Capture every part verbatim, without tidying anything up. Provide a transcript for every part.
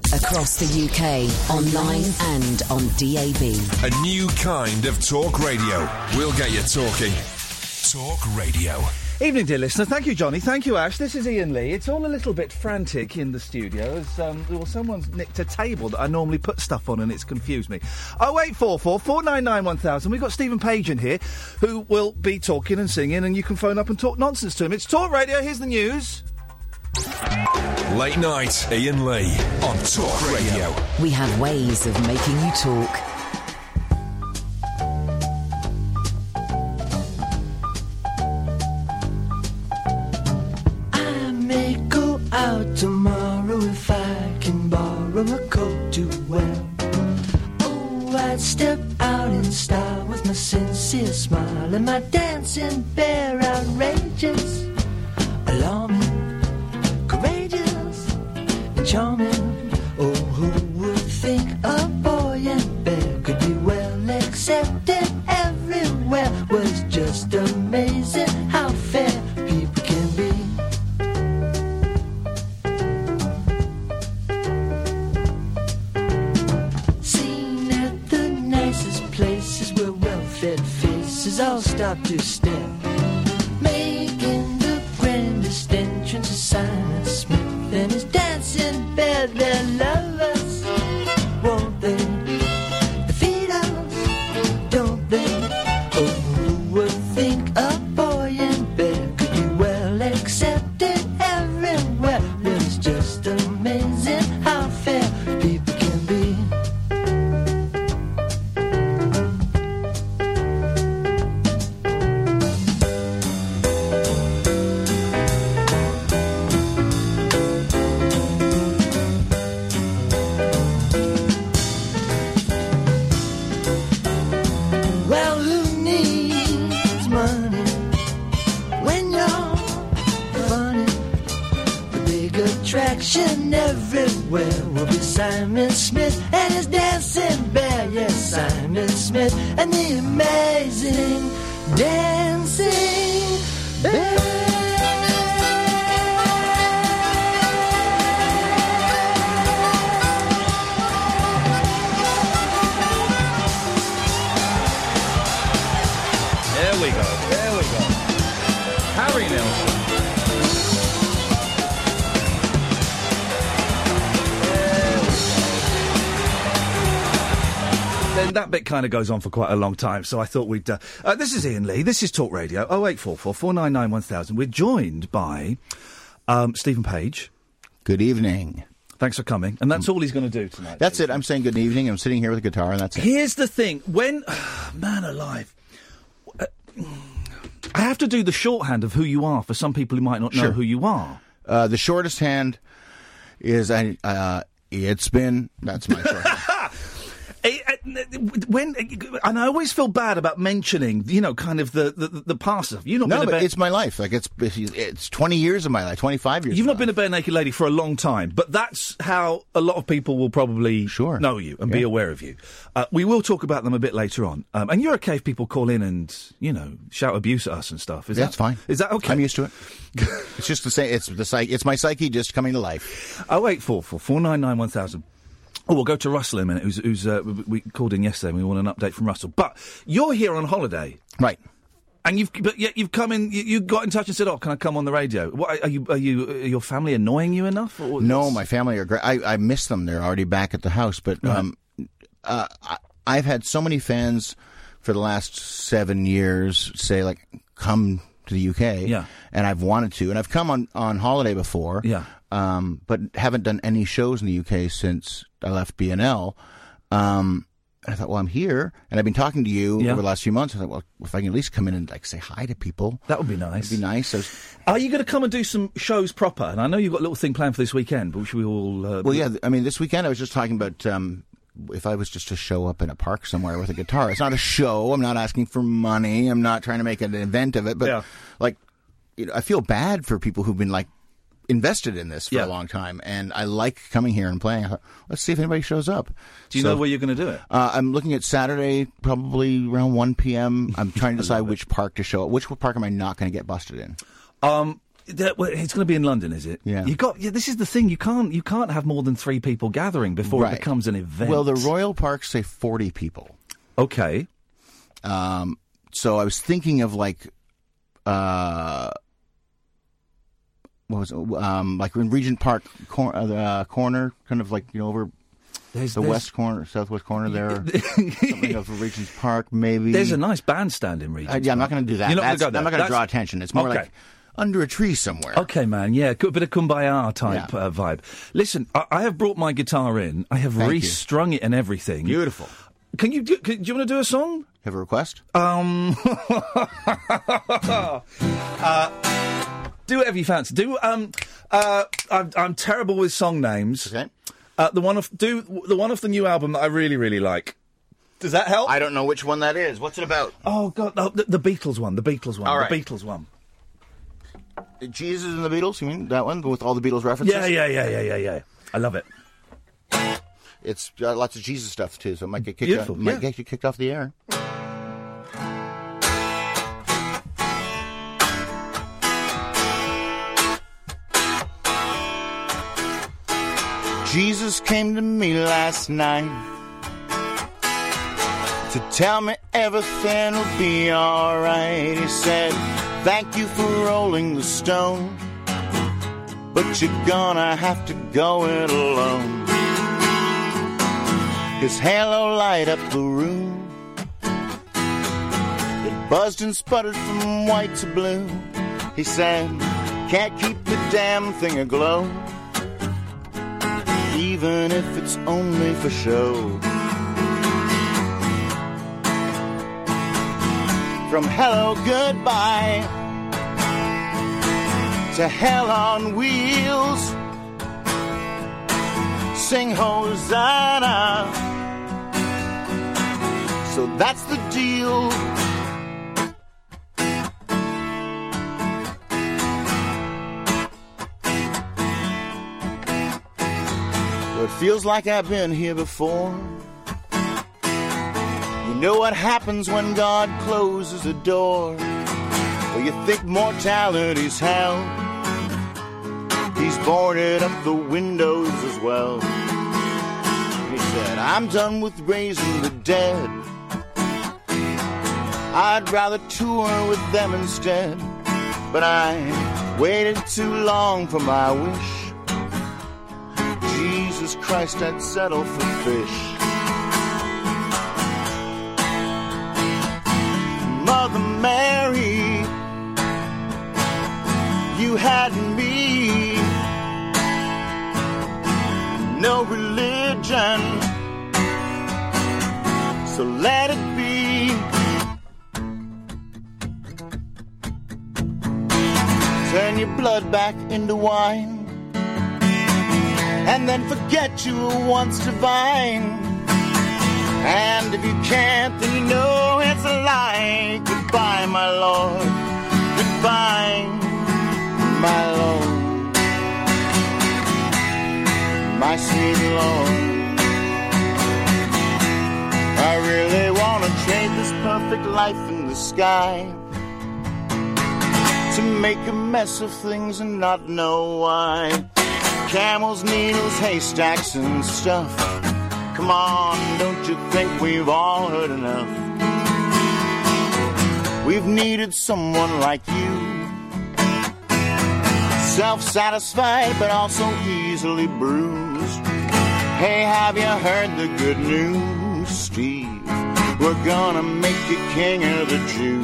Across the U K, online and on D A B. A new kind of talk radio. We'll get you talking. Talk Radio. Evening, dear listener. Thank you, Johnny. Thank you, Ash. This is Ian Lee. It's all a little bit frantic in the studio as um, well, someone's nicked a table that I normally put stuff on and it's confused me. oh eight four four, four nine nine, one thousand. We've got Stephen Page in here who will be talking and singing, and you can phone up and talk nonsense to him. It's Talk Radio. Here's the news. Late night, Ian Lee on Talk Radio. We have ways of making you talk. I may go out tomorrow if I can borrow a coat to wear. Oh, I'd step out in style with my sincere smile and my dancing bear outrageous, alarming, courageous, and charming. Oh, who would think a boy and bear could be well accepted everywhere? Was just amazing how fair people can be. Seen at the nicest places where well-fed faces all stop to stare, making the grandest entrance to Simon Smith and his dancing bear. Their lovers, won't they? Defeat us, don't they? Oh, who would think a boy and bear could be well accepted everywhere? It's just amazing how fair people can be. Well, who needs money when you're funny? The big attraction everywhere will be Simon Smith and his dancing bear. Yes, Simon Smith and the amazing dancing bear. There we go. There we go. Harry Nelson. Then that bit kind of goes on for quite a long time, so I thought we'd... Uh, uh, this is Ian Lee. This is Talk Radio. oh eight four four, four nine nine, one thousand. We're joined by um, Stephen Page. Good evening. Thanks for coming. And that's all he's going to do tonight. That's it. I'm saying good evening. I'm sitting here with a guitar, and that's it. Here's the thing. When... Man alive. Uh, I have to do the shorthand of who you are for some people who might not know Sure. who you are. Uh, the shortest hand is I. Uh, it's been. That's my shorthand. Eh, eh, When and I always feel bad about mentioning, you know, kind of the the, the past stuff. You've not No, been a but bare, it's my life. Like it's it's twenty years of my life, twenty-five years. you've of not my been a life. bare naked lady for a long time, but that's how a lot of people will probably Sure. know you and be Yeah. aware of you. Uh, we will talk about them a bit later on. Um, and you're okay if people call in and you know shout abuse at us and stuff. Is That's that fine. Is that okay? I'm used to it. It's just the same. It's the psyche. It's my psyche just coming to life. Oh eight four four four nine nine one thousand. Oh, we'll go to Russell in a minute, who's, who's uh, we called in yesterday and we want an update from Russell. But you're here on holiday. Right. And you've, but yet you've come in, you, you got in touch and said, "Oh, can I come on the radio?" What, are you, are you, are your family annoying you enough? Or No, what's- my family are great. I, I miss them. They're already back at the house. But um, uh, I, I've had so many fans for the last seven years say, like, come to the U K. Yeah. And I've wanted to. And I've come on, on holiday before. Yeah. Um, but haven't done any shows in the U K since I left B N L. Um, and I thought, well, I'm here, and I've been talking to you Yeah. over the last few months. I thought, well, if I can at least come in and like say hi to people, That would be nice. it'd be nice. I was, Are you going to come and do some shows proper? And I know you've got a little thing planned for this weekend, but which we all... Uh, well, yeah. I mean, this weekend I was just talking about um, if I was just to show up in a park somewhere with a guitar. It's not a show. I'm not asking for money. I'm not trying to make an event of it. But Yeah. like, you know, I feel bad for people who've been like invested in this for Yeah. a long time, and I like coming here and playing. I thought, let's see if anybody shows up. Do you So, know where you're going to do it? Uh, I'm looking at Saturday, probably around one p.m. I'm trying to decide which park to show up. Which park am I not going to get busted in? Um, that- well, it's going to be in London, is it? Yeah. You got. Yeah, this is the thing. You can't. You can't have more than three people gathering before Right. it becomes an event. Well, the Royal Parks say forty people. Okay. Um, so I was thinking of like, uh, what was it? Um, like in Regent Park cor- uh, corner, kind of like you know over There's, the there's, west corner, southwest corner there. Something of Regent's Park, maybe. There's a nice bandstand in Regent's Uh, yeah, I'm not Park. going to do that. You're not That's- going to go I'm not there. going to draw That's- attention. It's more Okay. like under a tree somewhere. Okay, man. Yeah, a bit of kumbaya type Yeah. uh, vibe. Listen, I, I have brought my guitar in. I have Thank you. restrung it and everything. Beautiful. Can you do? Can, do you want to do a song? Have a request? Um, uh, do whatever you fancy. Do um, uh, I'm, I'm terrible with song names. Okay. Uh, the one of do the one off the new album that I really really like. Does that help? I don't know which one that is. What's it about? Oh God, no, the, the Beatles one. The Beatles one. All right. The Beatles one. Jesus and the Beatles? You mean that one with all the Beatles references? Yeah, yeah, yeah, yeah, yeah, yeah. I love it. It's got lots of Jesus stuff too, so it might get kicked Beautiful, off, might yeah. get you kicked off the air. Jesus came to me last night to tell me everything will be alright. He said, thank you for rolling the stone, but you're gonna have to go it alone. His halo light up the room. It buzzed and sputtered from white to blue. He said, can't keep the damn thing aglow, even if it's only for show. From hello, goodbye to hell on wheels, sing Hosanna. So that's the deal. Well, it feels like I've been here before. You know what happens when God closes a door? Well, you think mortality's hell. He's boarded up the windows as well. He said, I'm done with raising the dead. I'd rather tour with them instead. But I waited too long for my wish. Jesus Christ, I'd settle for fish. Mother Mary, you had me. No religion, so let it be. Turn your blood back into wine, and then forget you were once divine. And if you can't, then you know it's a lie. Goodbye, my Lord. Goodbye, my Lord. My sweet Lord. I really want to trade this perfect life in the sky to make a mess of things and not know why. Camels, needles, haystacks and stuff. Come on, don't you think we've all heard enough? We've needed someone like you, self-satisfied but also easily bruised. Hey, have you heard the good news, Steve? We're gonna make you king of the Jews.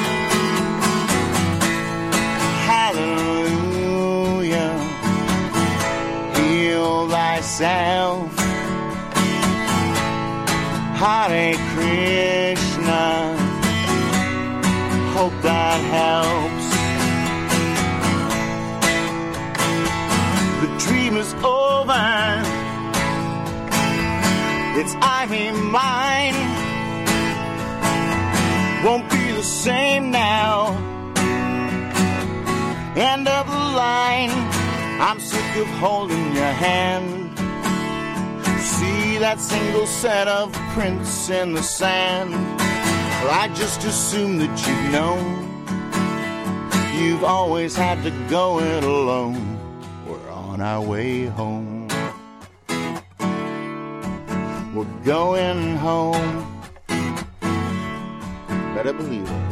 Hallelujah, heal thyself. Hare Krishna, hope that helps. The dream is over, it's I me mine. Won't be the same now. End of the line, I'm sick of holding your hand. See that single set of prints in the sand? Well, I just assumed that you'd know. you've always had to go it alone. We're on our way home. We're going home. Better believe it.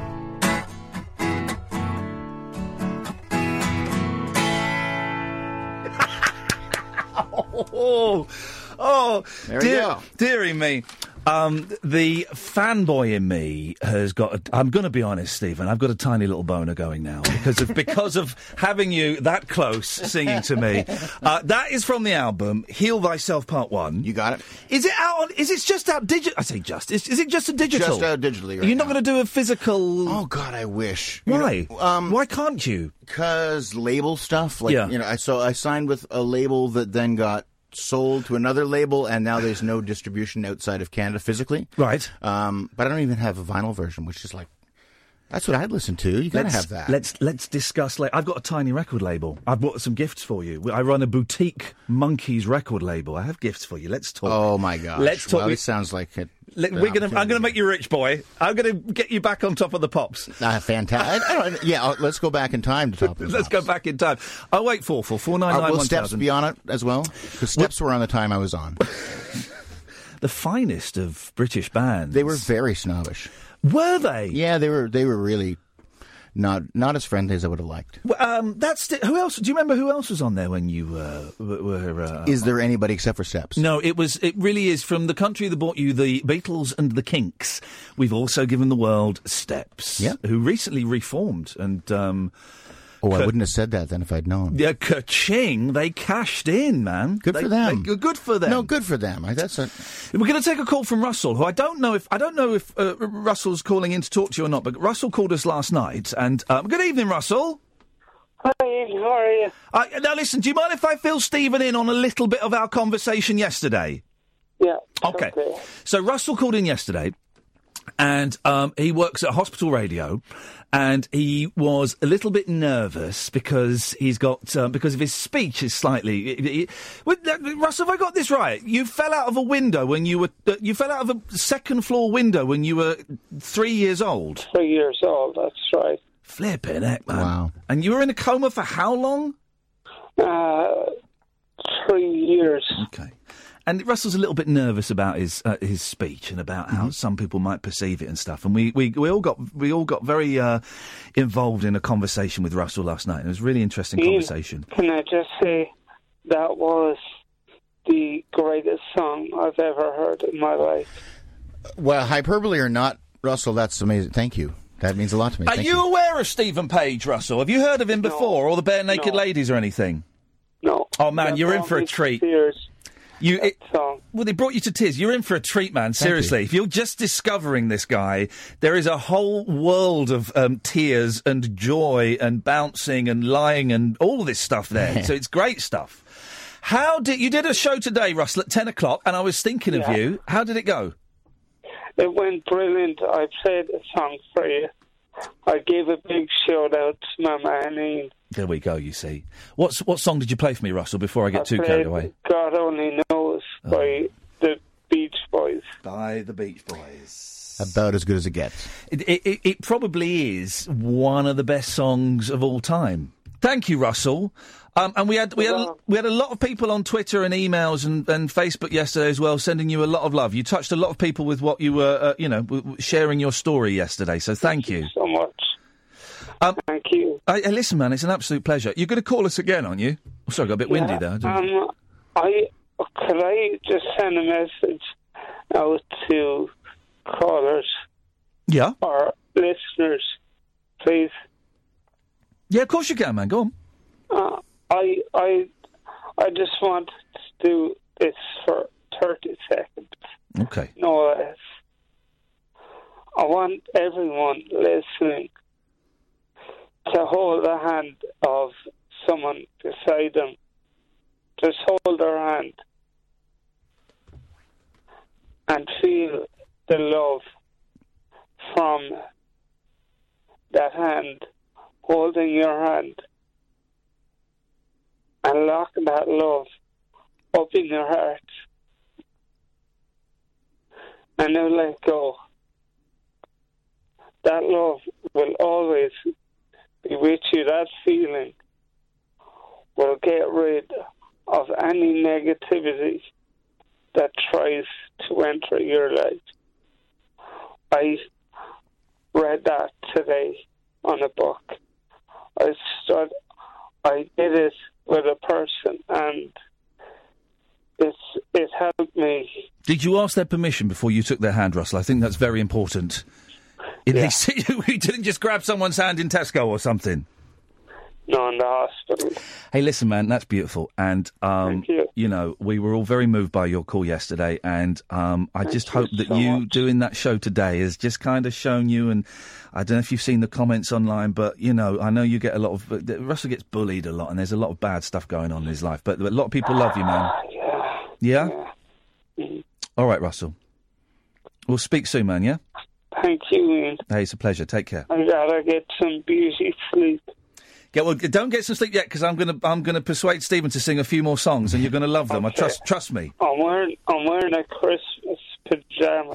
Oh, oh, There we dear, go. dearie me. Um, the fanboy in me has got. A, I'm going to be honest, Stephen. I've got a tiny little boner going now because of because of having you that close singing to me. Uh, that is from the album "Heal Thyself" Part One. You got it. Is it out? On, is it just out digital? I say just. Is, is it just a digital? Just out digitally right You're not now. going to do a physical. Oh God, I wish. You Why? know, um, Why can't you? Because label stuff. Like, Yeah. you know, I so I signed with a label that then got sold to another label, and now there's no distribution outside of Canada physically. Right. Um, but I don't even have a vinyl version, which is like, that's what I'd listen to. You gotta let's, have that. Let's let's discuss. Like, I've got a tiny record label. I've brought some gifts for you. I run a boutique Monkeys record label. I have gifts for you. Let's talk. Oh my gosh. Let's talk. Well, We- this sounds like it. Let- we're gonna. I'm gonna make you rich, boy. I'm gonna get you back on top of the pops. Uh, fantastic. I, I don't, yeah, uh, let's go back in time to top of the Let's go pops. back in time. Oh wait, four four four nine Uh, nine will one Steps thousand. be on it as well? Because Steps were on the time I was on. The finest of British bands. They were very snobbish. Were they? Yeah, they were. They were really not not as friendly as I would have liked. Well, um, that's the, who else? Do you remember who else was on there when you uh, were? were uh, Is there anybody except for Steps? No, it was. It really is from the country that brought you the Beatles and the Kinks. We've also given the world Steps, Yeah. who recently reformed and. Um, Oh, I Ka- wouldn't have said that then if I'd known. yeah, ka-ching! They cashed in, man. Good They- for them. they- good for them. No, good for them. I, that's a, We're going to take a call from Russell, who I don't know if I don't know if uh, Russell's calling in to talk to you or not. But Russell called us last night, and um, good evening, Russell. Hi, Ian, how are you? Uh, now, listen. Do you mind if I fill Stephen in on a little bit of our conversation yesterday? Yeah. Okay. So Russell called in yesterday, and um, he works at Hospital Radio, and he was a little bit nervous because he's got uh, because of his speech is slightly. He, he, Wait, uh, Russell, have I got this right? You fell out of a window when you were uh, you fell out of a second floor window when you were three years old. Three years old, that's right. Flipping heck, man! Wow. And you were in a coma for how long? Uh, three years. Okay. And Russell's a little bit nervous about his uh, his speech and about how Mm-hmm. some people might perceive it and stuff. And we, we, we all got we all got very uh, involved in a conversation with Russell last night. It was a really interesting Ian, conversation. Can I just say that was the greatest song I've ever heard in my life. well, hyperbole or not, Russell, that's amazing. Thank you. That means a lot to me. Are Thank you, aware of Stephen Page, Russell? Have you heard of him before, or the Bare Naked No. Ladies or anything? No. Oh man, That you're in brought for a me to treat. tears, You. that It, song. Well, they brought you to tears. You're in for a treat, man. Seriously. you. If you're just discovering this guy, there is a whole world of um, tears and joy and bouncing and lying and all this stuff there. So it's great stuff. How did you did a show today, Russell, at ten o'clock, and I was thinking Yeah. of you. How did it go? It went brilliant. I played a song for you. I gave a big shout out to my man Ian. There we go. You see, what's what song did you play for me, Russell? Before I get I too played carried away. God Only Knows by the Beach Boys. By the Beach Boys. About as good as it gets. It, it, it, it probably is one of the best songs of all time. Thank you, Russell. Um, and we had we had Well- we had a lot of people on Twitter and emails and, and Facebook yesterday as well, sending you a lot of love. You touched a lot of people with what you were, uh, you know, w- w- sharing your story yesterday. So thank you. So much. Um, Thank you. I, I- listen, man, it's an absolute pleasure. You're going to call us again, aren't you? Oh, sorry, I got a bit windy Yeah, there. I didn't- Um, I could I just send a message out to callers yeah, or listeners, please. yeah, of course you can, man. Go on. Uh, I I I just want to do this for thirty seconds, Okay. no less. I want everyone listening to hold the hand of someone beside them. Just hold their hand and feel the love from that hand holding your hand, and lock that love up in your heart and now let go. That love will always be with you. That feeling will get rid of any negativity that tries to enter your life. I read that today on a book. I stood, I did it with a person, and it's it helped me. Did you ask their permission before you took their hand, Russell? I think that's very important. At Yeah. least you didn't just grab someone's hand in Tesco or something. No, in the hospital. Hey, listen, man, that's beautiful. And, um, Thank you. you know, we were all very moved by your call yesterday. And um, I Thank just you hope that so you much. doing that show today has just kind of shown you. And I don't know if you've seen the comments online, but, you know, I know you get a lot of. Uh, Russell gets bullied a lot, and there's a lot of bad stuff going on in his life. But a lot of people love you, man. Yeah. Yeah? yeah. Mhm. All right, Russell. We'll speak soon, man, yeah? Thank you, Ian. Hey, it's a pleasure. Take care. I gotta get some beauty sleep. Yeah, well, don't get some sleep yet, because I'm gonna I'm gonna persuade Stephen to sing a few more songs, and you're gonna love them. I Okay. trust trust me. I'm wearing I'm wearing a Christmas pajama.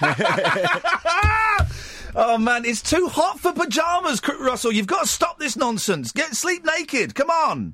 Oh man, it's too hot for pajamas, Cr- Russell. You've got to stop this nonsense. Get sleep naked. Come on.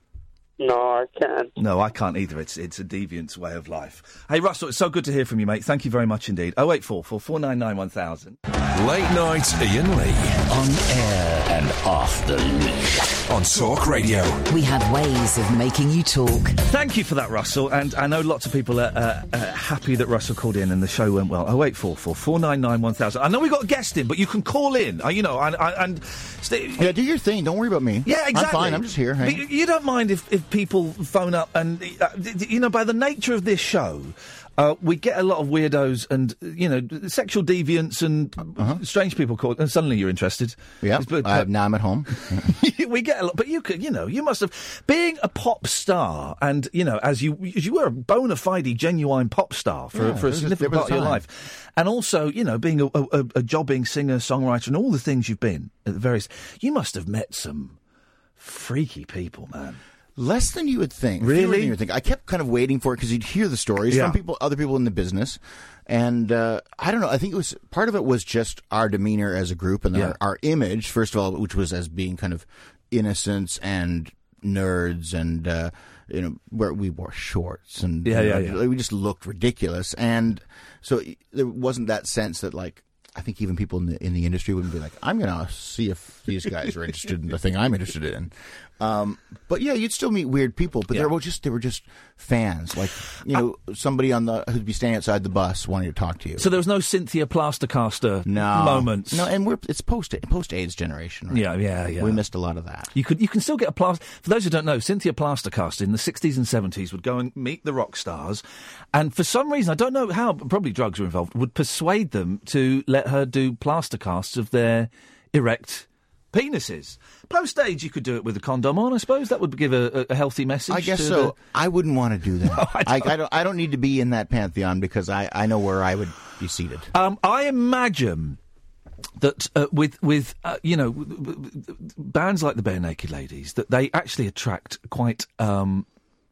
No, I can't. No, I can't either. It's it's a deviant's way of life. Hey, Russell, it's so good to hear from you, mate. Thank you very much indeed. Oh eight four four four nine nine one thousand. Late night Ian Lee On air and off the leash. on Talk Radio. We have ways of making you talk. Thank you for that, Russell. And I know lots of people are uh, uh, happy that Russell called in and the show went well. Oh eight four four four nine nine one thousand. I know we got a guest in, but you can call in. Uh, you know, and and. and st- Yeah, do your thing. Don't worry about me. Yeah, exactly. I'm fine. I'm just here. But Hey. you don't mind if, if people phone up and, uh, th- th- you know, by the nature of this show, uh, we get a lot of weirdos and, uh, you know, d- sexual deviants and Uh-huh. strange people call, and suddenly you're interested. Yeah, It's- but- uh, now I'm at home. we get a lot, but you could, you know, you must have, being a pop star and, you know, as you, as you were a bona fide, genuine pop star for, Yeah, for there a was a- significant there part was a of your time. life. And also, you know, being a, a, a jobbing singer, songwriter and all the things you've been at the various, you must have met some freaky people, man. Less than you would think. Really? Fewer than you would think. I kept kind of waiting for it because you'd hear the stories Yeah. from people, other people in the business, and uh, I don't know. I think it was part of it was just our demeanor as a group and Yeah. our, our image, first of all, which was as being kind of innocents and nerds, and uh, you know, where we wore shorts and Yeah, you yeah, know, yeah. we just looked ridiculous, and so there wasn't that sense that like. I think even people in the in the industry wouldn't be like, I'm going to see if these guys are interested in the thing I'm interested in. Um, but yeah, you'd still meet weird people, but Yeah. they were just they were just fans, like you know somebody on the who'd be standing outside the bus wanting to talk to you. So there was no Cynthia Plastercaster no moments. no, and we're it's post post AIDS generation, right? Yeah, yeah, yeah. We missed a lot of that. You could, you can still get a plaster. For those who don't know, Cynthia Plastercaster in the sixties and seventies would go and meet the rock stars, and for some reason, I don't know how, probably drugs were involved, would persuade them to let her do plaster casts of their erect penises. Post age, you could do it with a condom on. I suppose that would give a, a healthy message. I guess to so. the- I wouldn't want to do that. No, I I, don't. I don't. I don't need to be in that pantheon because I, I know where I would be seated. Um, I imagine that uh, with with uh, you know w- w- w- bands like the Bare Naked Ladies, that they actually attract quite um,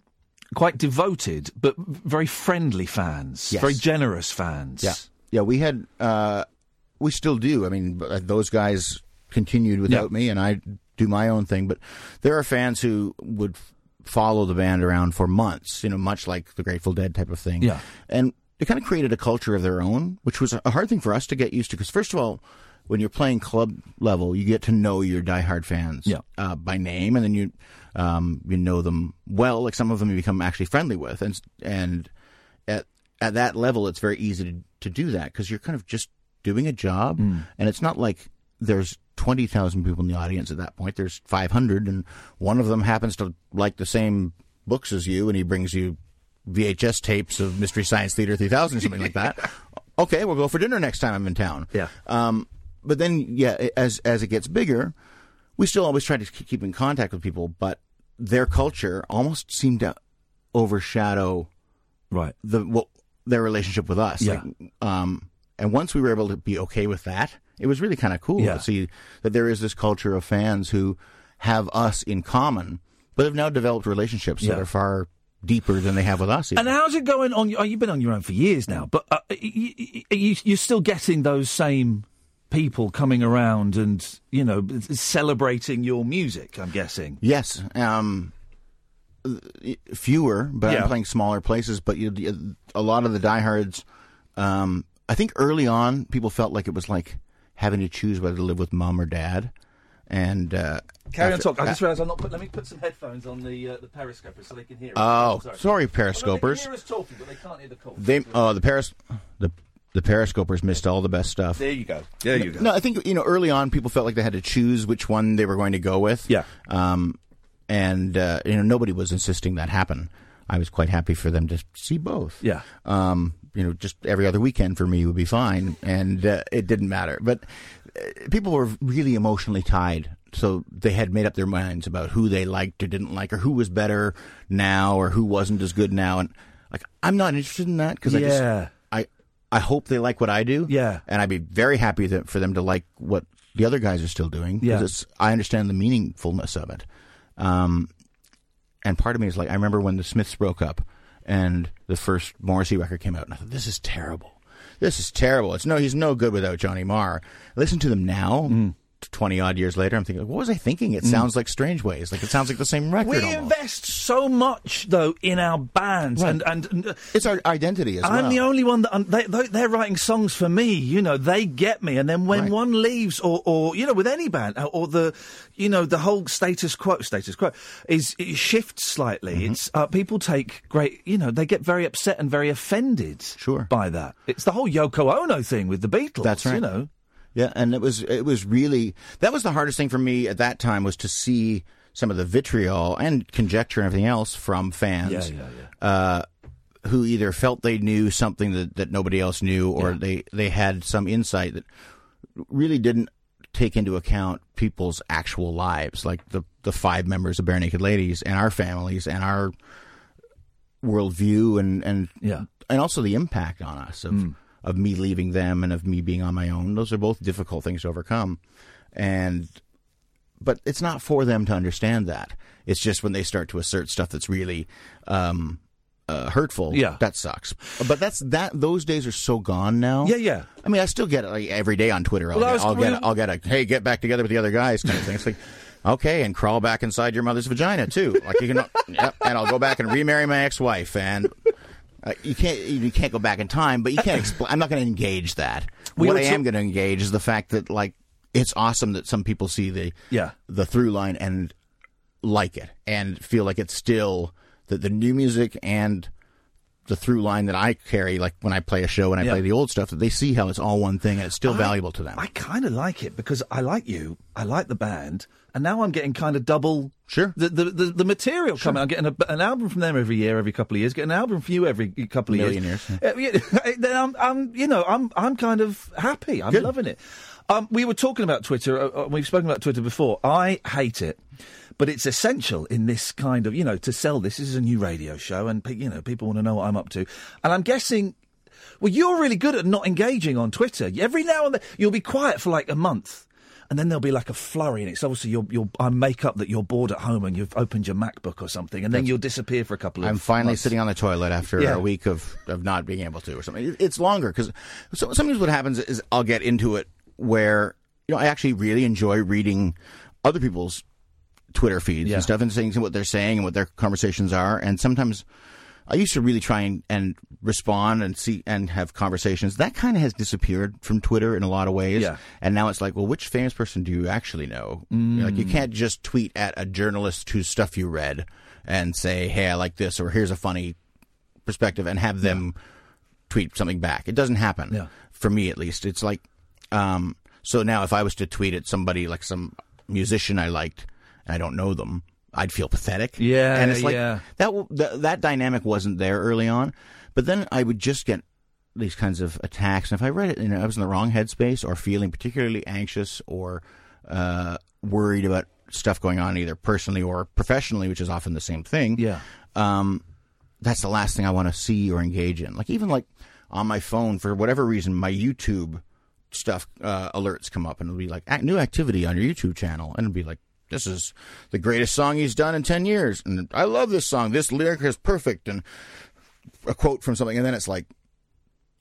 quite devoted but very friendly fans, Yes. very generous fans. Yeah, yeah. We had, uh, we still do. I mean, b- those guys continued without Yeah. me, and I do my own thing. But there are fans who would f- follow the band around for months. You know, much like the Grateful Dead type of thing. Yeah. and they kind of created a culture of their own, which was a hard thing for us to get used to. Because first of all, when you're playing club level, you get to know your diehard fans Yeah. uh, by name, and then you um, you know them well. Like some of them you become actually friendly with, and and at at that level, it's very easy to, to do that because you're kind of just doing a job, and it's not like there's twenty thousand people in the audience at that point. There's five hundred, and one of them happens to like the same books as you, and he brings you V H S tapes of Mystery Science Theater three thousand or something like that. Okay, we'll go for dinner next time I'm in town. Yeah. Um, but then, yeah, as as it gets bigger, we still always try to k- keep in contact with people, but their culture almost seemed to overshadow Right. the what, their relationship with us. Yeah. Like, um, and once we were able to be okay with that, it was really kind of cool Yeah. to see that there is this culture of fans who have us in common, but have now developed relationships Yeah. that are far deeper than they have with us. even. And how's it going on? Oh, you've been on your own for years now, but uh, you, you, you're still getting those same people coming around and, you know, celebrating your music, I'm guessing. Yes. Um, fewer, but Yeah. I'm playing smaller places. But you, a lot of the diehards, um, I think early on, people felt like it was like having to choose whether to live with mum or dad. And uh, Carry after- on talking. I just realised I'm not put. Let me put some headphones on the uh, the periscopers so they can hear. us. Oh, sorry, sorry, Although they periscopers. can hear us talking, but they can't hear the call. They oh the peris the the periscopers missed all the best stuff. There you go. There you go. No, I think you know early on people felt like they had to choose which one they were going to go with. Yeah. Um, and uh, you know nobody was insisting that happen. I was quite happy for them to see both. Yeah. Um, you know, just every other weekend for me would be fine, and uh, it didn't matter. But uh, people were really emotionally tied, so they had made up their minds about who they liked or didn't like, or who was better now, or who wasn't as good now. And like, I'm not interested in that because I just Yeah. I I hope they like what I do. Yeah. And I'd be very happy that, for them to like what the other guys are still doing. Yeah. Because it's, I understand the meaningfulness of it. Um, and part of me is like, I remember when the Smiths broke up and the first Morrissey record came out, and I thought, this is terrible. This is terrible. It's no, he's no good without Johnny Marr. Listen to them now, Mm. twenty odd years later. I'm thinking, what was I thinking? It sounds like Strange Ways. Like it sounds like the same record. We almost. invest so much though in our bands, Right. and and. and uh, It's our identity as I'm well. the only one that um, they, they, they're writing songs for me. You know, they get me, and then when Right. one leaves, or, or you know, with any band, or, or the, you know, the whole status quo, status quo is it shifts slightly. Mm-hmm. It's uh, people take great, you know, they get very upset and very offended, Sure. by that. It's the whole Yoko Ono thing with the Beatles. That's right. You know, Yeah, and it was it was really that was the hardest thing for me at that time, was to see some of the vitriol and conjecture and everything else from fans. Yeah, yeah, yeah. Uh, who either felt they knew something that, that nobody else knew, or Yeah. they, they had some insight that really didn't take into account people's actual lives, like the the five members of Bare Naked Ladies and our families and our worldview, and and Yeah. and also the impact on us of of me leaving them and of me being on my own. Those are both difficult things to overcome, and but it's not for them to understand that. It's just when they start to assert stuff that's really um, uh, hurtful. Yeah. That sucks. But that's that. Those days are so gone now. Yeah, yeah. I mean, I still get it like, every day on Twitter. I'll, Well, I get, was- I'll get, well- I'll get a hey, get back together with the other guys kind of thing. It's like, okay, and crawl back inside your mother's vagina too. Like you can, yep, and I'll go back and remarry my ex-wife. And uh, you can't, you can't go back in time, but you can't explain. I'm not going to engage that. We what were I am ta- going to engage is the fact that like it's awesome that some people see the Yeah. the through line and like it and feel like it's still that the new music and the through line that I carry, like when I play a show and I Yeah. play the old stuff, that they see how it's all one thing and it's still valuable to them. I kind of like it because I like you, I like the band, and now I'm getting kind of double. Sure. The the the, the material coming. I'm getting a, an album from them every year, every couple of years. Getting an album from you every couple of Million years. years, Uh, yeah, then I'm, I'm, you know, I'm, I'm kind of happy. I'm Good. loving it. Um, we were talking about Twitter. Uh, uh, we've spoken about Twitter before. I hate it. But it's essential in this kind of, you know, to sell this. This is a new radio show, and, pe- you know, people want to know what I'm up to. And I'm guessing, well, you're really good at not engaging on Twitter. Every now and then, you'll be quiet for like a month, and then there'll be like a flurry, and it's obviously you'll, you'll, I make up that you're bored at home and you've opened your MacBook or something, and then you'll disappear for a couple of I'm finally months. sitting on the toilet after Yeah. a week of, of not being able to or something. It- It's longer because so, sometimes what happens is I'll get into it where, you know, I actually really enjoy reading other people's Twitter feeds Yeah. and stuff and seeing what they're saying and what their conversations are. And sometimes I used to really try and, and respond and see and have conversations. That kind of has disappeared from Twitter in a lot of ways. Yeah. And now it's like, well, which famous person do you actually know? Mm. Like, you can't just tweet at a journalist whose stuff you read and say, hey, I like this, or here's a funny perspective, and have them tweet something back. It doesn't happen. Yeah. For me, at least. It's like, um, so now if I was to tweet at somebody, like some musician I liked, and I don't know them, I'd feel pathetic. Yeah, and it's like yeah. that. w- That that dynamic wasn't there early on, but then I would just get these kinds of attacks, and if I read it, you know, I was in the wrong headspace or feeling particularly anxious or uh, worried about stuff going on, either personally or professionally, which is often the same thing. Yeah. Um, that's the last thing I want to see or engage in. Like even like on my phone, for whatever reason, my YouTube stuff uh, alerts come up, and it'll be like "Act- new activity on your YouTube channel, and it'll be like, this is the greatest song he's done in ten years. And I love this song. This lyric is perfect. And a quote from something. And then it's like,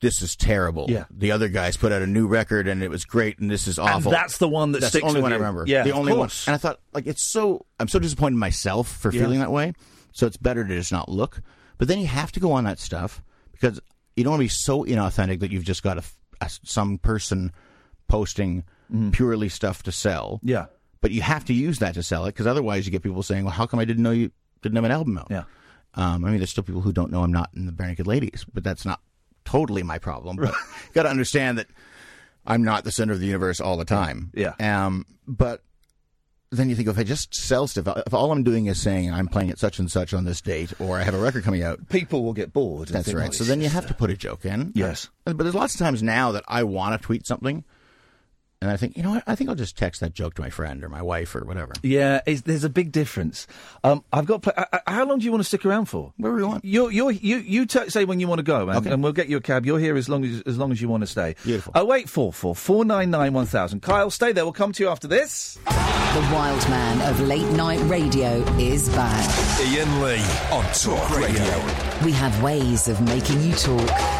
this is terrible. Yeah. The other guys put out a new record and it was great, and this is awful. And that's the one that that's sticks the only with one you. I remember. Yeah, the of only one. course. And I thought, like, it's so I'm so disappointed in myself for Yeah. feeling that way. So it's better to just not look. But then you have to go on that stuff because you don't want to be so inauthentic that you've just got a, a, some person posting purely stuff to sell. Yeah. But you have to use that to sell it because otherwise you get people saying, well, how come I didn't know you didn't have an album out? Yeah. Um, I mean, there's still people who don't know I'm not in the Bare Naked Ladies, but that's not totally my problem. But you got to understand that I'm not the center of the universe all the time. Yeah. Um, but then you think, if I just sell stuff, if all I'm doing is saying I'm playing at such and such on this date, or I have a record coming out, People will get bored. and that's think, right. "Oh, So it's then you just, have uh, to put a joke in. Yes. But there's lots of times now that I want to tweet something, and I think, you know what, I think I'll just text that joke to my friend or my wife or whatever. Yeah, it's, there's a big difference. Um, I've got. Pl- uh, uh, how long do you want to stick around for? Wherever you want. You're, you're, you you t- say when you want to go, and, Okay. and we'll get you a cab. You're here as long as as long as you want to stay. Beautiful. Oh wait, four four four nine nine one thousand. Kyle, stay there. We'll come to you after this. The wild man of late night radio is back. Ian Lee on Talk Radio. We have ways of making you talk.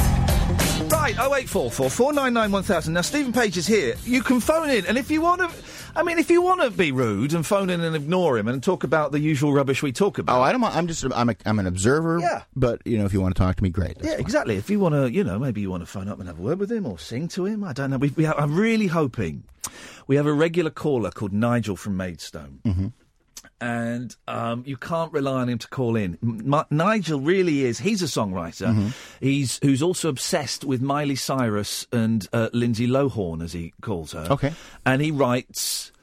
Right, oh eight four four four nine nine one thousand. Now, Stephen Page is here. You can phone in, and if you want to, I mean, if you want to be rude and phone in and ignore him and talk about the usual rubbish we talk about. Oh, I don't want, I'm just, I'm, a, I'm an observer. Yeah. But, you know, if you want to talk to me, great. That's Yeah, fine. exactly. If you want to, you know, maybe you want to phone up and have a word with him or sing to him. I don't know. We, we have, I'm really hoping we have a regular caller called Nigel from Maidstone. Mm-hmm. And um, you can't rely on him to call in. M- Nigel really is. He's a songwriter. Mm-hmm. He's who's also obsessed with Miley Cyrus and uh, Lindsay Lohan, as he calls her. Okay. And he writes,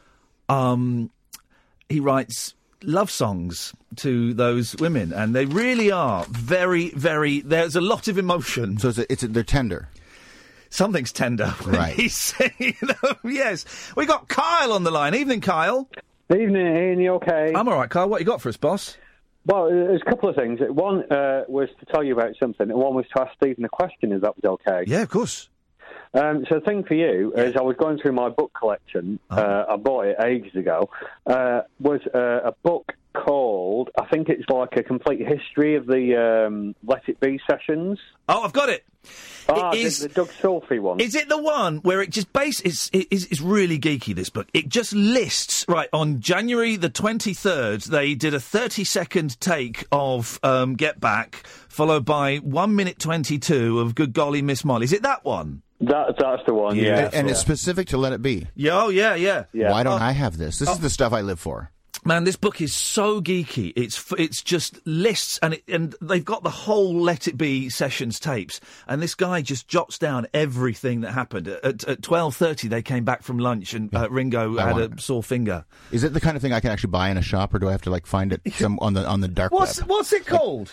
um, he writes love songs to those women, and they really are very, very. There's a lot of emotion. So it's, a, it's a, they're tender. Something's tender when Right. he's singing them. Yes. We got Kyle on the line. Evening, Kyle. Evening, Ian. You okay? I'm all right, Kyle. What you got for us, boss? Well, there's a couple of things. One uh, was to tell you about something, and one was to ask Stephen a question, if that was okay. Yeah, of course. Um, so the thing for you is I was going through my book collection. Oh. Uh, I bought it ages ago. Uh, was uh, a book called, I think it's like a complete history of the um, Let It Be sessions. Oh, I've got it. Ah, It the, is- the Doug Sulphy one. Is it the one where it just base? It's it is it's really geeky. This book. It just lists right on January the twenty-third. They did a thirty-second take of um, Get Back, followed by one minute twenty-two of Good Golly Miss Molly. Is it that one? That, that's the one, yeah. and it's specific to Let It Be. Yeah. Oh, yeah, yeah. Yeah. Why don't Oh. I have this? This is the stuff I live for. Man, this book is so geeky. It's f- it's just lists, and it, and they've got the whole Let It Be sessions tapes. And this guy just jots down everything that happened. At, at twelve thirty, they came back from lunch, and uh, Ringo I had want a it. sore finger. Is it the kind of thing I can actually buy in a shop, or do I have to like find it some on the on the dark What's web? what's it called?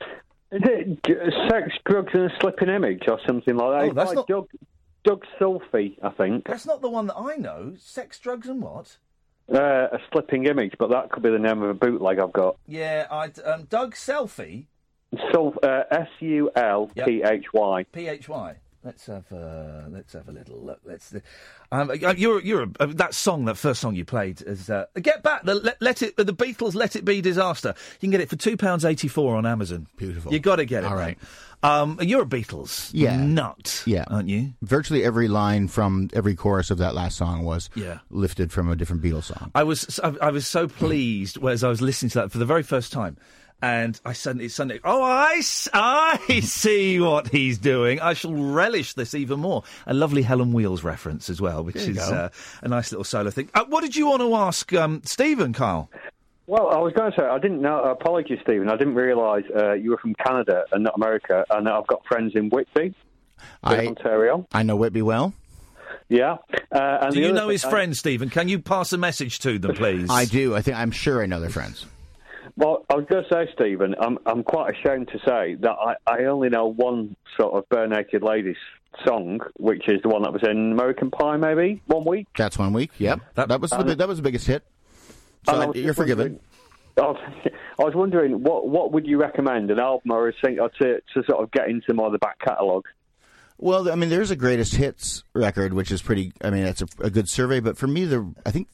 Is it G- Sex, Drugs and a Slipping Image or something like that? Oh, It's that's like not- Doug, Doug Sulphy, I think. That's not the one that I know. Sex, drugs, and what? Uh, a Slipping Image, but that could be the name of a bootleg I've got. Yeah, I um, Doug Selfie, Sul- uh, S U L P H Y. P H Y. Let's have uh, let's have a little look. Let's. Um, uh, you're you're uh, that song, that first song you played is uh, Get Back. The let, let it the Beatles Let It Be Disaster. You can get it for two pounds eighty four on Amazon. Beautiful. You got to get it. All man. right. Um, you're a Beatles Yeah. nut. Yeah. aren't you? Virtually every line from every chorus of that last song was Yeah. lifted from a different Beatles song. I was I, I was so pleased as I was listening to that for the very first time, and I suddenly suddenly oh I, s- I see what he's doing. I shall relish this even more. A lovely Helen Wheels reference as well, which There you is go. uh, a nice little solo thing. Uh, what did you want to ask um, Stephen, Carl? Well, I was going to say, I didn't know, apologies, Stephen, I didn't realise uh, you were from Canada and not America, and I've got friends in Whitby, I Ontario. I know Whitby well. Yeah. Uh, and Do the you other know his thing- friends, Stephen? Can you pass a message to them, please? I do. I think I'm sure I know their friends. Well, I was going to say, Stephen, I'm I'm quite ashamed to say that I, I only know one sort of Bare Naked Ladies song, which is the one that was in American Pie, maybe one week. That's one week. Yep. That- That, was the, Um, bi- that was the biggest hit. So And I I- was you're just forgiven. wondering- I was, I was wondering what what would you recommend, an album or a thing, or to to sort of get into more of the back catalogue? Well, I mean, there's a greatest hits record, which is pretty. I mean, it's a, a good survey. But for me, the I think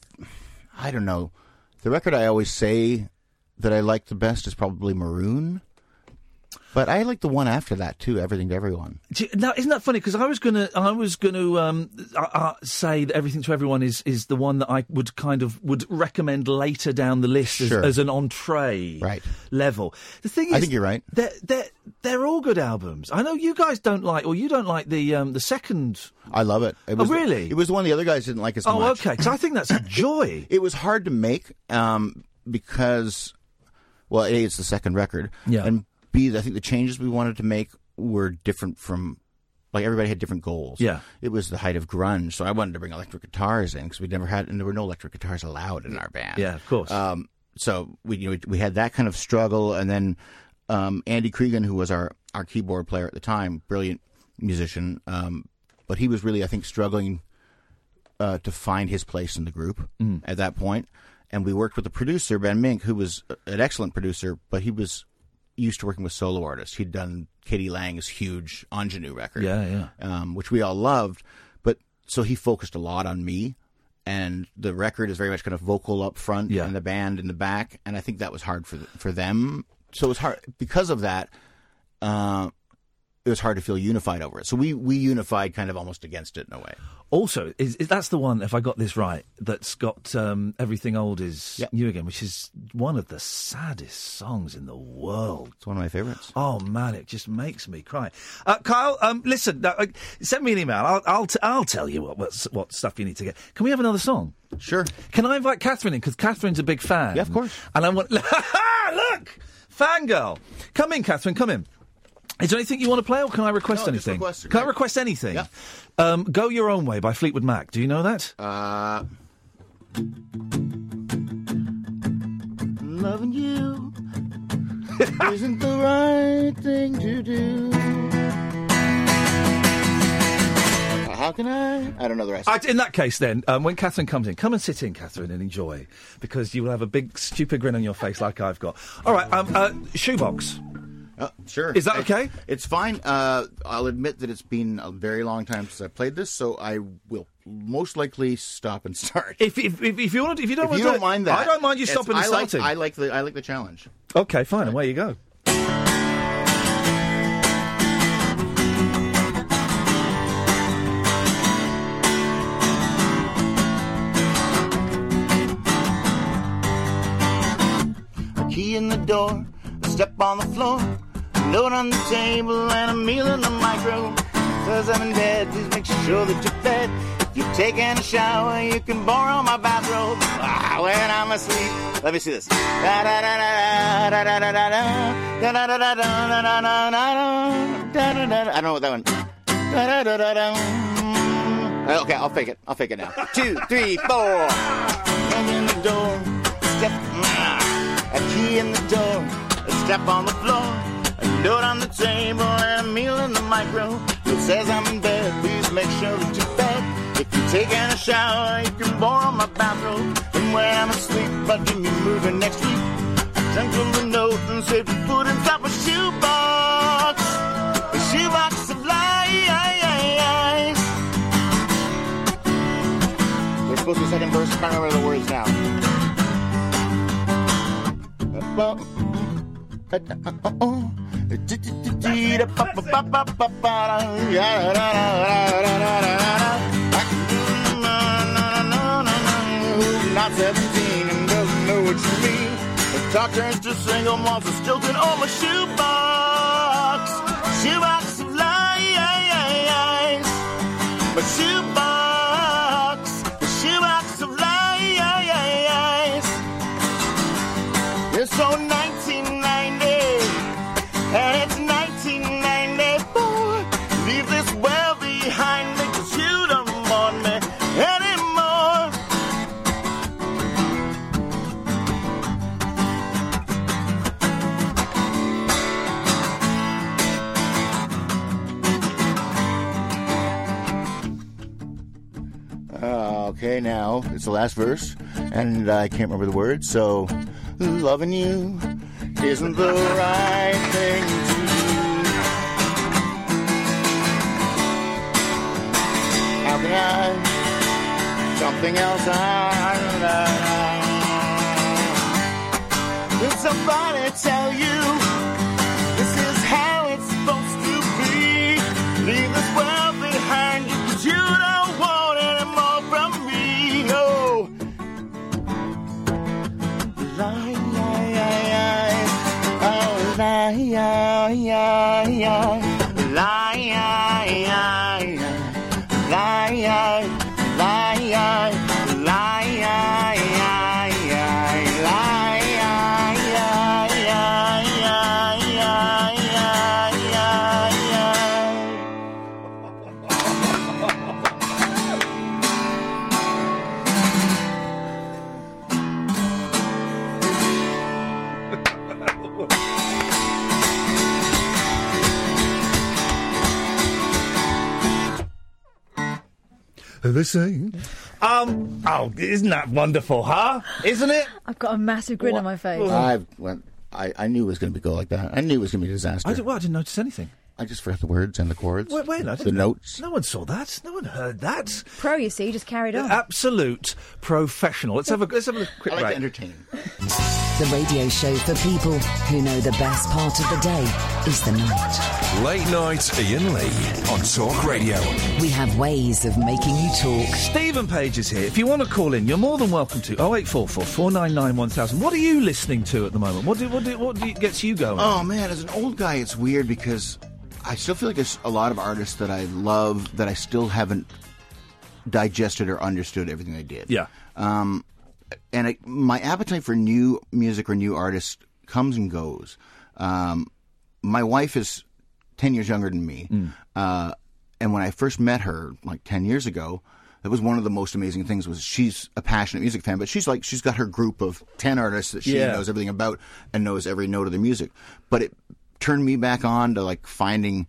I don't know. The record I always say that I like the best is probably Maroon. But I like the one after that too. Everything to Everyone. Do you- Now, isn't that funny? Because I was gonna, I was gonna um, uh, uh, say that Everything to Everyone is, is the one that I would kind of would recommend later down the list as, Sure. as an entree Right. level. The thing is, I think you're right. They're, they're they're all good albums. I know you guys don't like, or you don't like the um, the second. I love it. It Oh, was, really? It was the one the other guys didn't like as Oh, much. okay. Because I think that's a joy. It was hard to make um, because, well, A, it's the second record. Yeah. And B, I think the changes we wanted to make were different from, like, everybody had different goals. Yeah. It was the height of grunge, so I wanted to bring electric guitars in because we never had, and there were no electric guitars allowed in our band. Yeah, of course. Um, so we, you know, we had that kind of struggle, and then um, Andy Cregan, who was our, our keyboard player at the time, brilliant musician, um, but he was really, I think, struggling uh, to find his place in the group Mm. at that point. And we worked with a producer, Ben Mink, who was an excellent producer, but he was used to working with solo artists. He'd done Katie Lang's huge Ingenue record, Yeah, yeah. um, which we all loved. But so he focused a lot on me, and the record is very much kind of vocal up front Yeah. and the band in the back. And I think that was hard for for them. So it was hard because of that. Uh, it was hard to feel unified over it. So we we unified kind of almost against it in a way. Also, is, is that's the one, if I got this right, that's got um, Everything Old Is Yep. New Again, which is one of the saddest songs in the world. It's one of my favorites. Oh, man, it just makes me cry. Uh, Kyle, um, listen, uh, send me an email. I'll I'll, t- I'll tell you what, what what stuff you need to get. Can we have another song? Sure. Can I invite Catherine in? Because Catherine's a big fan. Yeah, of course. And I want... Look! Fangirl! Come in, Catherine, come in. Is there anything you want to play, or can I request No, just anything? request it, can I right. request anything? Yeah. Um, Go Your Own Way by Fleetwood Mac. Do you know that? Uh, loving you isn't the right thing to do. How can I? I don't know the rest. I, in that case, then, um, when Catherine comes in, come and sit in, Catherine, and enjoy, because you will have a big, stupid grin on your face like I've got. All right, um, uh, Shoebox. Uh, sure. Is that I- okay? it's fine. Uh, I'll admit that it's been a very long time since I played this, so I will most likely stop and start. If if, if, if you want, to, if you don't, If want you to, don't mind that, I don't mind you it's- stopping and I like, starting. I like the I like the challenge. Okay, fine. Away you go. A key in the door, a step on the floor, a note on the table, and a meal in the micro. Says I'm in bed, please make sure that you're fed. If you're taking a shower, you can borrow my bathrobe. Ah, when I'm asleep, let me see this. Da da da da da da da da da da da da da da da da da da da. I don't know what that one. Da da da da da. Okay, I'll fake it. I'll fake it now. Two, three, four. Come in the door, step. A key in the door, a step on the floor, a note on the table, and a meal in the micro. It says I'm in bed, please make sure that you're fed. If you're taking a shower, you can borrow my bathrobe. And when I'm asleep, I'll give me moving next week. I sent the note and said to put inside my shoebox, a shoebox of lies. There's supposed to be a second verse, I can't remember the words now. Well, not seventeen and doesn't know what you mean. The talk turns to single malts and stilton on my shoebox. Shoebox of lies. My shoebox. The shoebox of lies. It's so nineteen ninety, and it's nineteen ninety-four. Leave this well behind me, 'cause you don't want me anymore. Uh, okay, now it's the last verse, and I can't remember the words, so loving you isn't the right thing to do. How can I? Something else I Will somebody tell you this is They sing. Um. Oh, isn't that wonderful, huh? Isn't it? I've got a massive grin on my face. I went. I, I knew it was going to go like that. I knew it was going to be a disaster. I, did, well, I didn't notice anything. I just forgot the words and the chords. Wait, wait, no, the notes. No one saw that. No one heard that. Pro, you see, just carried on. Absolute professional. Let's have a let's have a quick I like break. to entertain. The radio show for people who know the best part of the day is the night. Late Night Ian Lee on Talk Radio. We have ways of making you talk. Stephen Page is here. If you want to call in, you're more than welcome to. oh eight four four, four nine nine, one thousand. What are you listening to at the moment? What do, what do, what do, gets you going? Oh, man, as an old guy, it's weird because I still feel like there's a lot of artists that I love that I still haven't digested or understood everything they did. Yeah. Um, and I, my appetite for new music or new artists comes and goes. Um, my wife is ten years younger than me. Mm. Uh, and when I first met her, like ten years ago, that was one of the most amazing things was she's a passionate music fan, but she's like, she's got her group of ten artists that she Yeah. knows everything about and knows every note of their music. But it turned me back on to like finding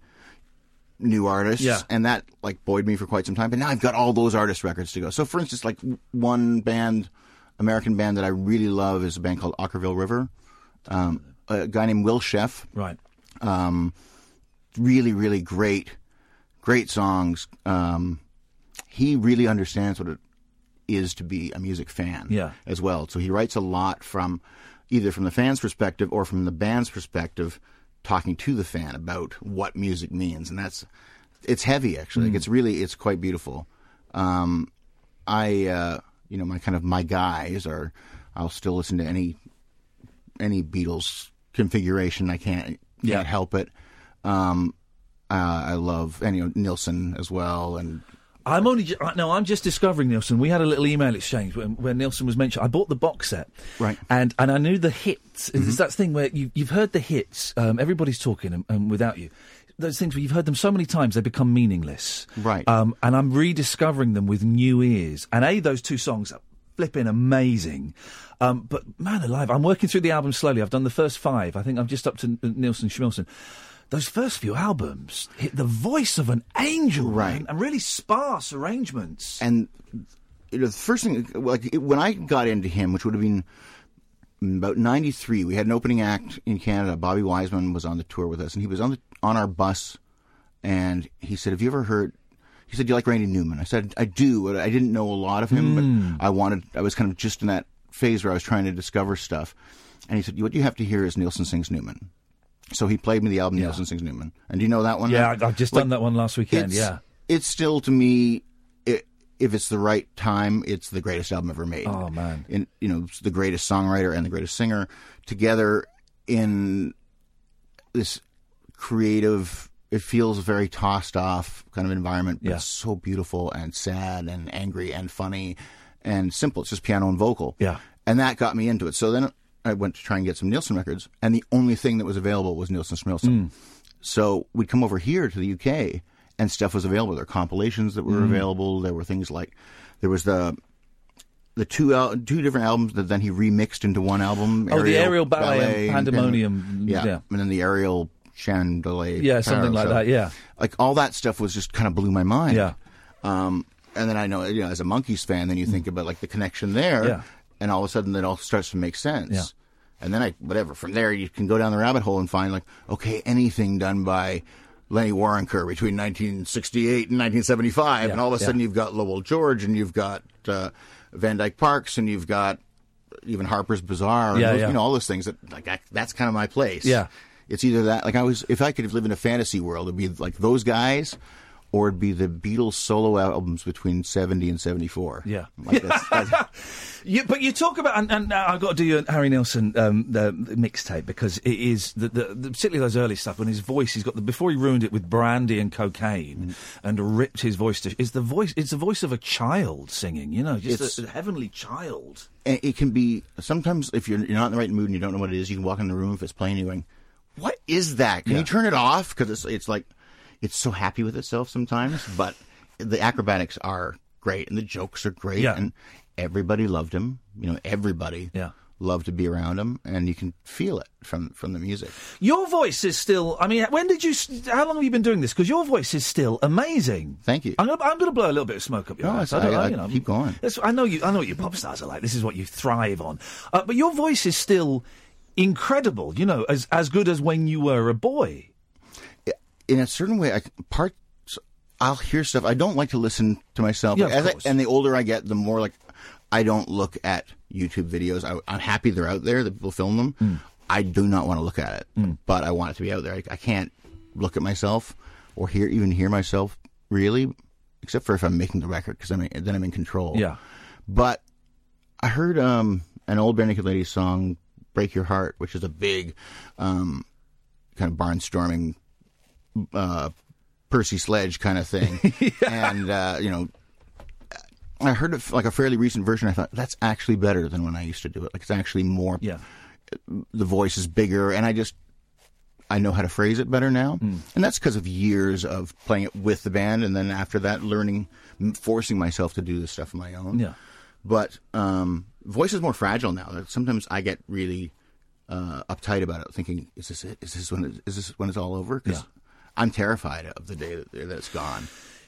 new artists, Yeah. and that like buoyed me for quite some time. But now I've got all those artist records to go. So, for instance, like one band, American band that I really love is a band called Ockerville River. Um, a guy named Will Sheff. Right. Um, really, really great, great songs. Um, he really understands what it is to be a music fan, Yeah. as well. So he writes a lot from either from the fan's perspective or from the band's perspective, talking to the fan about what music means, and that's it's heavy actually. Mm. Like, it's really it's quite beautiful. Um, I uh, you know my kind of my guys are I'll still listen to any any Beatles configuration. I can't can't Yeah. help it. Um, uh, I love and, you know, Nilsson as well, and I'm only ju- uh, no. I'm just discovering Nilsson. We had a little email exchange when, when Nilsson was mentioned. I bought the box set, Right. And and I knew the hits. It's that thing where you, you've heard the hits. Um, everybody's talking and, and without you, those things where you've heard them so many times they become meaningless. Right. Um, and I'm rediscovering them with new ears. And a those two songs are flipping amazing. Um, but man alive, I'm working through the album slowly. I've done the first five. I think I'm just up to N- Nilsson Schmilsson. Those first few albums hit the voice of an angel, Right. man, and really sparse arrangements. And you know, the first thing, like it, when I got into him, which would have been about ninety-three, we had an opening act in Canada. Bobby Wiseman was on the tour with us, and he was on the on our bus, and he said, "Have you ever heard?" He said, "Do you like Randy Newman?" I said, "I do." But I didn't know a lot of him, Mm. but I wanted. I was kind of just in that phase where I was trying to discover stuff. And he said, "What you have to hear is Nilsson Sings Newman." So he played me the album Yeah. Nilsson Sings Newman. And do you know that one? Yeah, now? I've just Like, done that one last weekend, it's, yeah. It's still, to me, it, if it's the right time, it's the greatest album ever made. Oh, man. In, you know, it's the greatest songwriter and the greatest singer together in this creative, it feels very tossed off kind of environment, but Yeah. it's so beautiful and sad and angry and funny and simple. It's just piano and vocal. Yeah. And that got me into it. So then I went to try and get some Nilsson records, and the only thing that was available was Nilsson Schmilsson. So we'd come over here to the U K, and stuff was available. There were compilations that were available. There were things like, there was the the two al- two different albums that then he remixed into one album. Oh, the Aerial Ballet and and- Pandemonium, and- yeah, yeah. and then the Aerial Chandelier. Yeah, something like that, yeah. Like, all that stuff was just kind of blew my mind. Yeah. Um, and then I know, you know, as a Monkees fan, then you think about like the connection there, Yeah. and all of a sudden it all starts to make sense. Yeah. And then I, whatever, from there you can go down the rabbit hole and find like, okay, anything done by Lenny Waronker between nineteen sixty-eight and nineteen seventy-five, Yeah, and all of a yeah. sudden you've got Lowell George, and you've got uh, Van Dyke Parks, and you've got even Harper's Bazaar, and Yeah, those, yeah. you know, all those things that like I, that's kind of my place. Yeah. It's either that, like I was, if I could live in a fantasy world, it'd be like those guys, or it'd be the Beatles solo albums between seventy and seventy-four. Yeah. Like that's, that's, you, but you talk about, and, and I've got to do your Harry Nilsson um, the, the mixtape, because it is, the, the, the, particularly those early stuff, when his voice, he's got the, before he ruined it with brandy and cocaine mm. and ripped his voice to, is the voice, it's the voice of a child singing, you know, just a, a heavenly child. And it can be, sometimes if you're, you're not in the right mood and you don't know what it is, you can walk in the room if it's playing and you're going, what is that? Can Yeah. you turn it off? Because it's, it's like, it's so happy with itself sometimes, but the acrobatics are great and the jokes are great, Yeah. and everybody loved him. You know, everybody Yeah. loved to be around him, and you can feel it from, from the music. Your voice is still, I mean, when did you, how long have you been doing this? Because your voice is still amazing. Thank you. I'm going I'm to blow a little bit of smoke up your No, ass. I- don't know, I- you know, keep going. That's, I know you. I know what your pop stars are like. This is what you thrive on. Uh, but your voice is still incredible. You know, as as good as when you were a boy. In a certain way, I, parts, I'll hear stuff. I don't like to listen to myself. Yeah, of As I, course. and the older I get, the more like I don't look at YouTube videos. I, I'm happy they're out there, that people film them. Mm. I do not want to look at it, but I want it to be out there. I, I can't look at myself or hear even hear myself really, except for if I'm making the record, because I'm then I'm in control. Yeah. But I heard um, an old Bare Naked Ladies song, "Break Your Heart," which is a big um, kind of barnstorming uh, Percy Sledge kind of thing, yeah. and uh, you know. I heard it like a fairly recent version. I thought that's actually better than when I used to do it. Like it's actually more. Yeah. The voice is bigger, and I just I know how to phrase it better now, Mm. and that's because of years of playing it with the band, and then after that, learning, m- forcing myself to do this stuff on my own. Yeah. But um, voice is more fragile now. Sometimes I get really uh, uptight about it, thinking, "Is this it? Is this when? It, is this when it's all over?" Because Yeah. I'm terrified of the day that, that it's gone.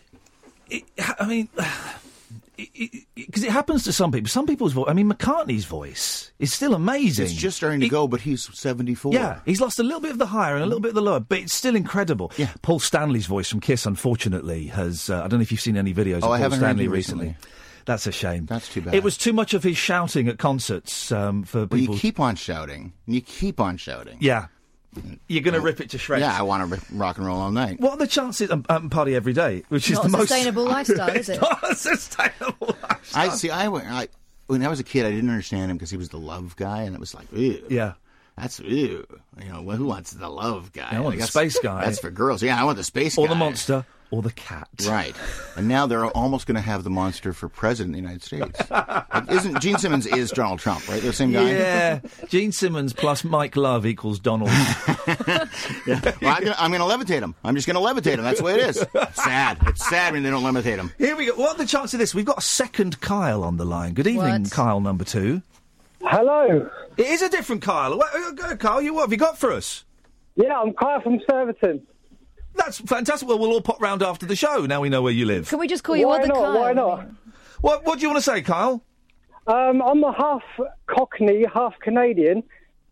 It, I mean, because it, it, it happens to some people. Some people's voice. I mean, McCartney's voice is still amazing. It's just starting to It- go, but he's seventy-four. Yeah, he's lost a little bit of the higher and a little bit of the lower, but it's still incredible. Yeah. Paul Stanley's voice from Kiss, unfortunately, has. Uh, I don't know if you've seen any videos Oh, of I Paul haven't heard Stanley any recently. recently. That's a shame. That's too bad. It was too much of his shouting at concerts um, for But people. you keep on shouting. And you keep on shouting. Yeah. You're going to rip it to shreds. Yeah, I want to rock and roll all night. What are the chances? Um, um, party every day, which is Not the a most sustainable lifestyle, is it? It's not a sustainable lifestyle. I see. I, went- I when I was a kid, I didn't understand him because he was the love guy, and it was like, ew. Yeah. That's ew. You know, well, who wants the love guy? I want Like, the that's- space guy. That's for girls. Yeah, I want the space Or guy. the monster, or the cat. Right. And now they're almost going to have the monster for president of the United States. Like, isn't Gene Simmons is Donald Trump, right? They're the same guy. Yeah. Gene Simmons plus Mike Love equals Donald. Well, I'm gonna, I'm gonna levitate him. I'm just going to levitate him. That's the way it is. It's sad. It's sad when they don't levitate him. Here we go. What are the chances of this? We've got a second Kyle on the line. Good evening, What? Kyle number two. Hello. It is a different Kyle. What, uh, go, Kyle, you, what have you got for us? Yeah, I'm Kyle from Surbiton. That's fantastic. Well, we'll all pop round after the show. Now we know where you live. Can we just call you Why Other not? Kyle? Why not? What, what do you want to say, Kyle? Um, I'm a half Cockney, half Canadian,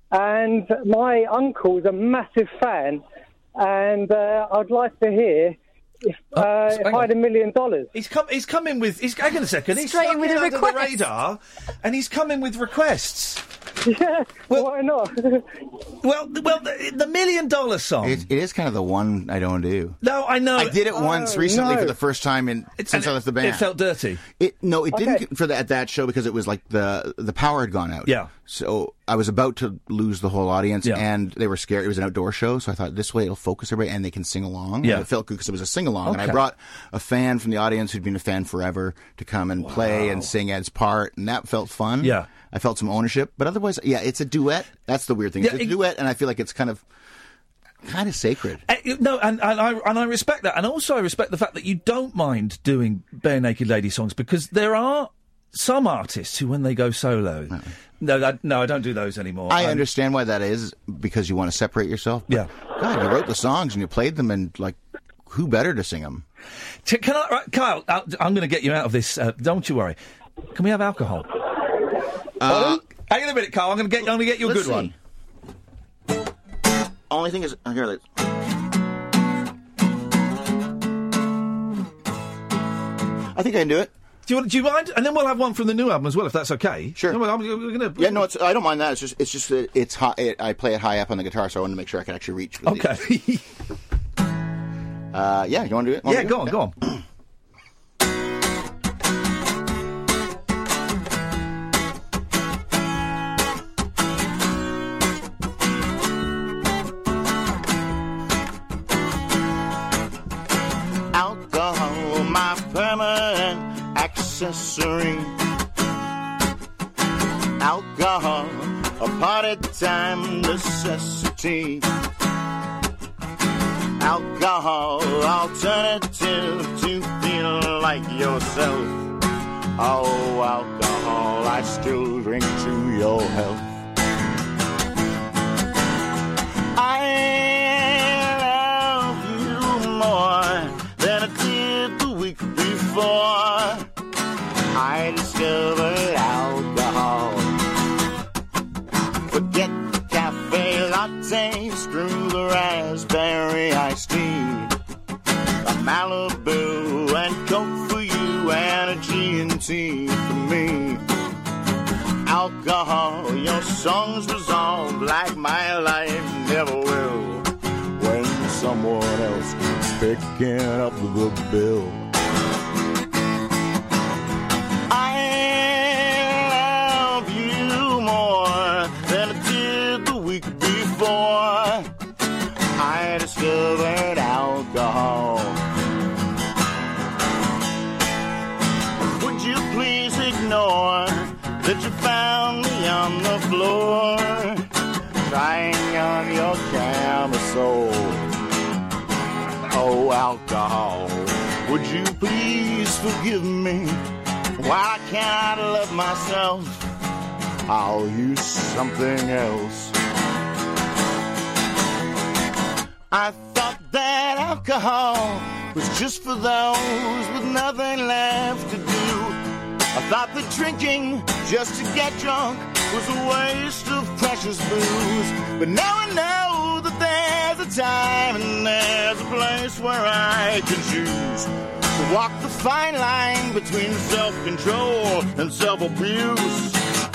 and my uncle's a massive fan, and uh, I'd like to hear if, Oh, uh, hang if I had a on. million dollars. He's come. He's come in with. He's hang on a second. He's Straight in snuck with in a under the request. radar, and he's come in with requests. Yeah, Well- why not? Well, well, the, the million dollar song. It, it is kind of the one I don't do. no, I know. I did it once Oh, recently no. for the first time in, It's- since and I left the it- band. It felt dirty. It no, it Okay. didn't for the, at that show because it was like the the power had gone out. Yeah. So I was about to lose the whole audience, Yeah. and they were scared. It was an outdoor show, so I thought this way it'll focus everybody and they can sing along. Yeah. And it felt good because it was a sing along, and I Okay. brought a fan from the audience who'd been a fan forever to come and play and sing Ed's part, and that felt fun. Yeah. I felt some ownership, but otherwise, yeah, it's a duet. That's the weird thing. Yeah, it's a it- duet, and I feel like it's kind of kind of sacred. Uh, no, and, and I and I respect that, and also I respect the fact that you don't mind doing Bare Naked Lady songs because there are some artists who, when they go solo, no, that, no, I don't do those anymore. I Um, understand why that is because you want to separate yourself. But Yeah. God, you wrote the songs and you played them, and like, who better to sing them? T- Can I, right, Kyle? I'll, I'm going to get you out of this. Uh, don't you worry. Can we have alcohol? Uh, Hang on a minute, Kyle. I'm going to get. I'm going to get you a let's good see. one. Only thing is, oh, here, let's. I think I can do it. Do you, want, do you mind? And then we'll have one from the new album as well, if that's okay. Sure. No, I'm, we're gonna, Yeah, no, it's, I don't mind that. It's just, it's just that it's high. It, I play it high up on the guitar, so I wanted to make sure I could actually reach. with Okay. these. Uh, yeah, you want to do it? Yeah, do go it? on, go on. Alcohol, my permanent accessory. Alcohol, a party time necessity. Alcohol, alternative to feel like yourself. Oh, alcohol, I still drink to your health. I love you more than I did the week before. I discovered alcohol. Forget the cafe latte, screw the raspberry iced tea. A Malibu and Coke for you and a G and T for me. Alcohol, your songs resolve like my life never will. When someone else keeps picking up the bill. I discovered alcohol. Would you please ignore that you found me on the floor, trying on your camisole? Oh, alcohol, would you please forgive me? While I can't love myself, I'll use something else. I thought that alcohol was just for those with nothing left to do. I thought that drinking just to get drunk was a waste of precious booze. But now I know that there's a time and there's a place where I can choose to walk the fine line between self-control and self-abuse.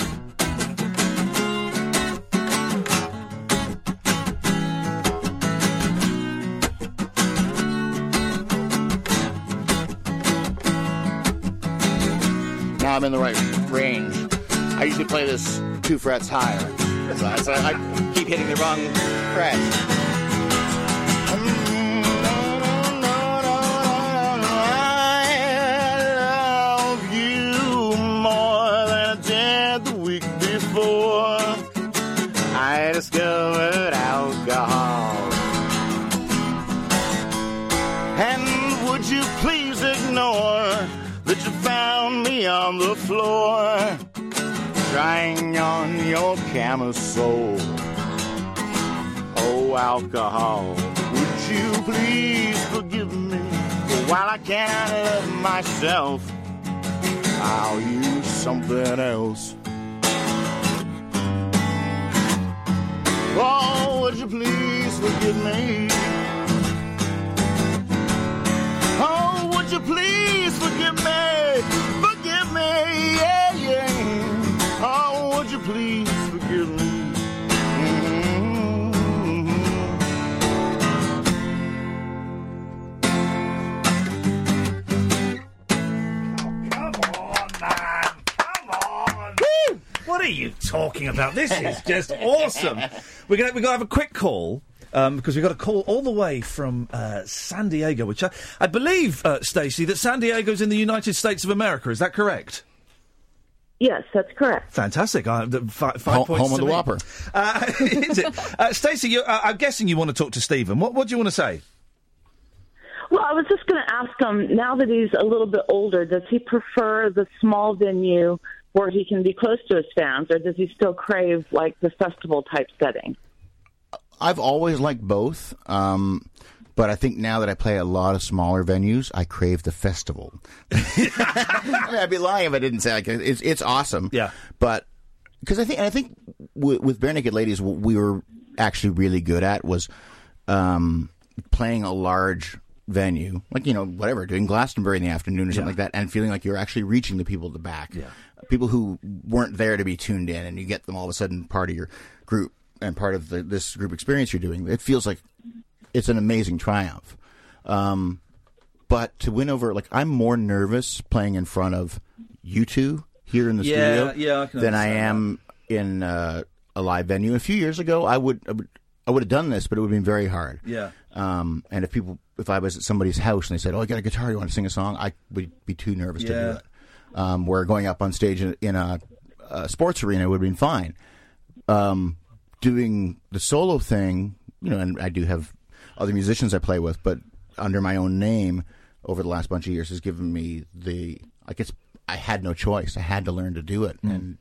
Now I'm in the right range. I usually play this two frets higher. So, so I keep hitting the wrong fret. I love you more than I did the week before. I discovered alcohol. And would you please ignore that you found me on the floor, trying on your camisole? Oh, alcohol, would you please forgive me? For while I can't love myself, I'll use something else. Oh, would you please forgive me? Oh, would you please forgive me? Forgive me, yeah, yeah. Oh, would you please forgive me? Mm-hmm. Oh, come on, man. Come on. Woo! What are you talking about? This is just awesome. We're going we're gonna have a quick call. Um, because we've got a call all the way from uh, San Diego, which I, I believe, uh, Stacey, that San Diego's in the United States of America. Is that correct? Yes, that's correct. Fantastic. Uh, the, five, five Home, points home of to the me. Whopper. Uh, is it? Uh, Stacey, you, uh, I'm guessing you want to talk to Stephen. What, what do you want to say? Well, I was just going to ask him, now that he's a little bit older, does he prefer the small venue where he can be close to his fans, or does he still crave, like, the festival-type setting? I've always liked both, um, but I think now that I play a lot of smaller venues, I crave the festival. I mean, I'd be lying if I didn't say like it's it's awesome. Yeah, but because I think and I think w- with Bare Naked Ladies, what we were actually really good at was um, playing a large venue, like you know whatever, doing Glastonbury in the afternoon or something yeah. like that, and feeling like you're actually reaching the people at the back, yeah. people who weren't there to be tuned in, and you get them all of a sudden part of your group. And part of the, this group experience you're doing, it feels like it's an amazing triumph. Um, but to win over, like, I'm more nervous playing in front of you two here in the Yeah, studio yeah, I can than I understand am in uh, a live venue. A few years ago, I would I would, I would have done this, but it would have been very hard. Yeah. Um, and if people, if I was at somebody's house and they said, "Oh, I got a guitar, you want to sing a song?" I would be too nervous to Yeah. do it. Um, where going up on stage in, in a, a sports arena would have been fine. Um, doing the solo thing, you know, and I do have other musicians I play with, but under my own name over the last bunch of years has given me the, I guess I had no choice. I had to learn to do it. Mm. And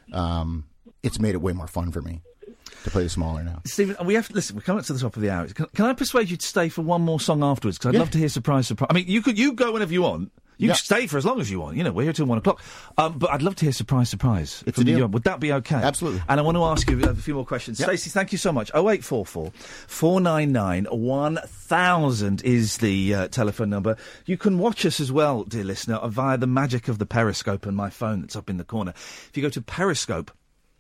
um, it's made it way more fun for me to play the smaller now. Stephen, we have to listen. We're coming up to the top of the hour. Can, can I persuade you to stay for one more song afterwards? Because I'd Yeah. love to hear surprise, surprise. I mean, you could you go whenever you want. You Yeah. can stay for as long as you want. You know, we're here till one o'clock. Um, but I'd love to hear surprise, surprise. It's from a deal. you. Would that be okay? Absolutely. And I want to ask you a few more questions. Yep. Stacey, thank you so much. Oh eight four four four nine nine one thousand is the uh, telephone number. You can watch us as well, dear listener, via the magic of the Periscope and my phone that's up in the corner. If you go to Periscope.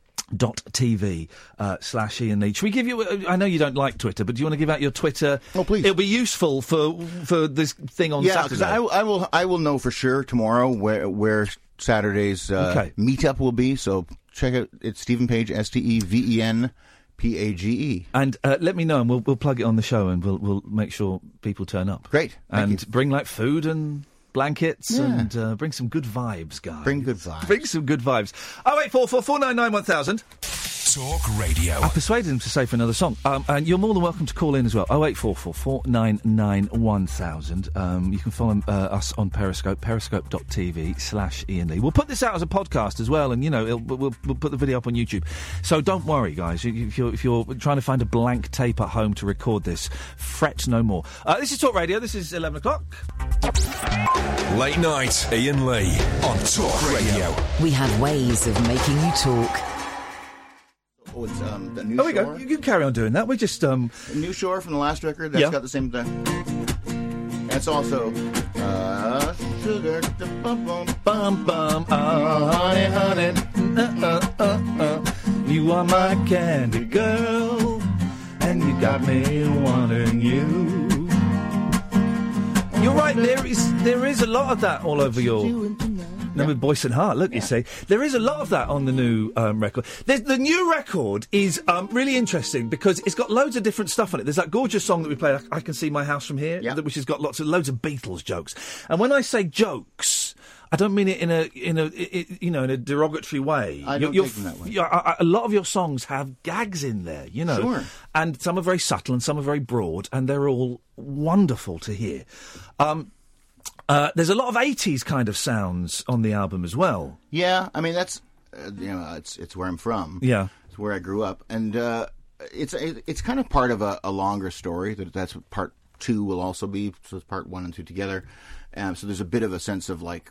Dot TV uh, slash Ian Lee. Should we give you? Uh, I know you don't like Twitter, but do you want to give out your Twitter? Oh, please. It'll be useful for for this thing on Yeah, because Saturday. I, I will I will know for sure tomorrow where where Saturday's uh, Okay. meetup will be. So check it. It's Stephen Page, S T E V E N P A G E. And uh, let me know, and we'll we'll plug it on the show, and we'll we'll make sure people turn up. Great, thank and you. bring like food and blankets, Yeah. and uh, bring some good vibes, guys. Bring good vibes. Bring some good vibes. Oh eight four four four nine nine one thousand. Talk Radio. I persuaded him to stay for another song. Um, and you're more than welcome to call in as well. oh eight four four four nine nine one thousand. Um, you can follow uh, us on Periscope, periscope.tv slash Ian Lee. We'll put this out as a podcast as well, and, you know, it'll, we'll, we'll put the video up on YouTube. So don't worry, guys. If you're, if you're trying to find a blank tape at home to record this, fret no more. Uh, this is Talk Radio. This is eleven o'clock. Late night, Ian Lee on Talk Radio. We have ways of making you talk. Oh, it's um, the new Oh, we go. Shore. You can carry on doing that. We're just... Um, The New Shore from the last record. That's Yeah. got the same thing. That's also uh, sugar. Bum, bum, Bum, bum, oh, honey, honey, uh, uh, uh, uh. You are my candy girl, and you got me wanting you. You're right, there is there is a lot of that all over your... No, with Boyce and Hart, look, you see. There is a lot of that on the new um, record. There's, the new record is um, really interesting because it's got loads of different stuff on it. There's that gorgeous song that we played, I, I Can See My House From Here, Yeah. that, which has got lots of loads of Beatles jokes. And when I say jokes, I don't mean it in a in a I- I- you know in a derogatory way. I don't You're- take them that way. you're- I- I- a lot of your songs have gags in there, you know, Sure. and some are very subtle and some are very broad, and they're all wonderful to hear. Um, uh, there's a lot of eighties kind of sounds on the album as well. Yeah, I mean that's uh, you know it's it's where I'm from. Yeah. It's where I grew up, and uh, it's it, it's kind of part of a, a longer story. That that's what part two will also be. So it's part one and two together. Um, so there's a bit of a sense of like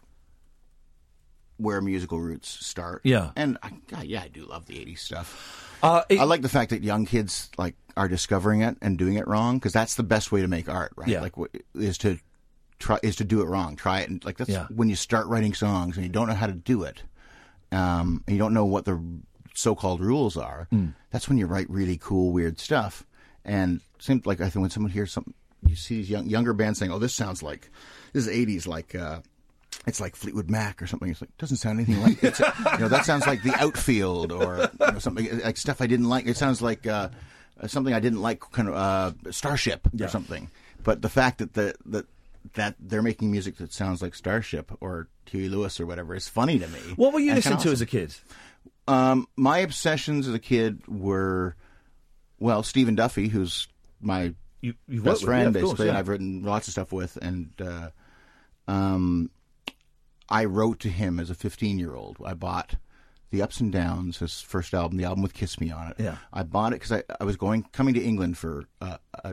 where musical roots start. Yeah. and I, God, yeah, I do love the eighties stuff. Uh, it- I like the fact that young kids like are discovering it and doing it wrong because that's the best way to make art, right? Yeah. Like wh- is to try is to do it wrong. Try it, and like that's Yeah. when you start writing songs and you don't know how to do it, um, and you don't know what the so-called rules are. Mm. That's when you write really cool, weird stuff. And it seems like I think when someone hears something, you see these young, younger bands saying, "Oh, this sounds like this is eighties, like." Uh, It's like Fleetwood Mac or something. It's like doesn't sound anything like it. You know, that sounds like The Outfield or you know, something like stuff I didn't like. It sounds like uh, something I didn't like, kind of uh, Starship Yeah. or something. But the fact that the that that they're making music that sounds like Starship or Huey Lewis or whatever is funny to me. What were you And listening kinda to awesome. as a kid? Um, my obsessions as a kid were, well, Stephen Duffy, who's my You, you've best worked with, friend, yeah, of basically, course, yeah. and I've written lots of stuff with. And uh, um, I wrote to him as a fifteen-year-old. I bought The Ups and Downs, his first album, the album with Kiss Me on it. Yeah. I bought it because I, I was going coming to England for uh, a,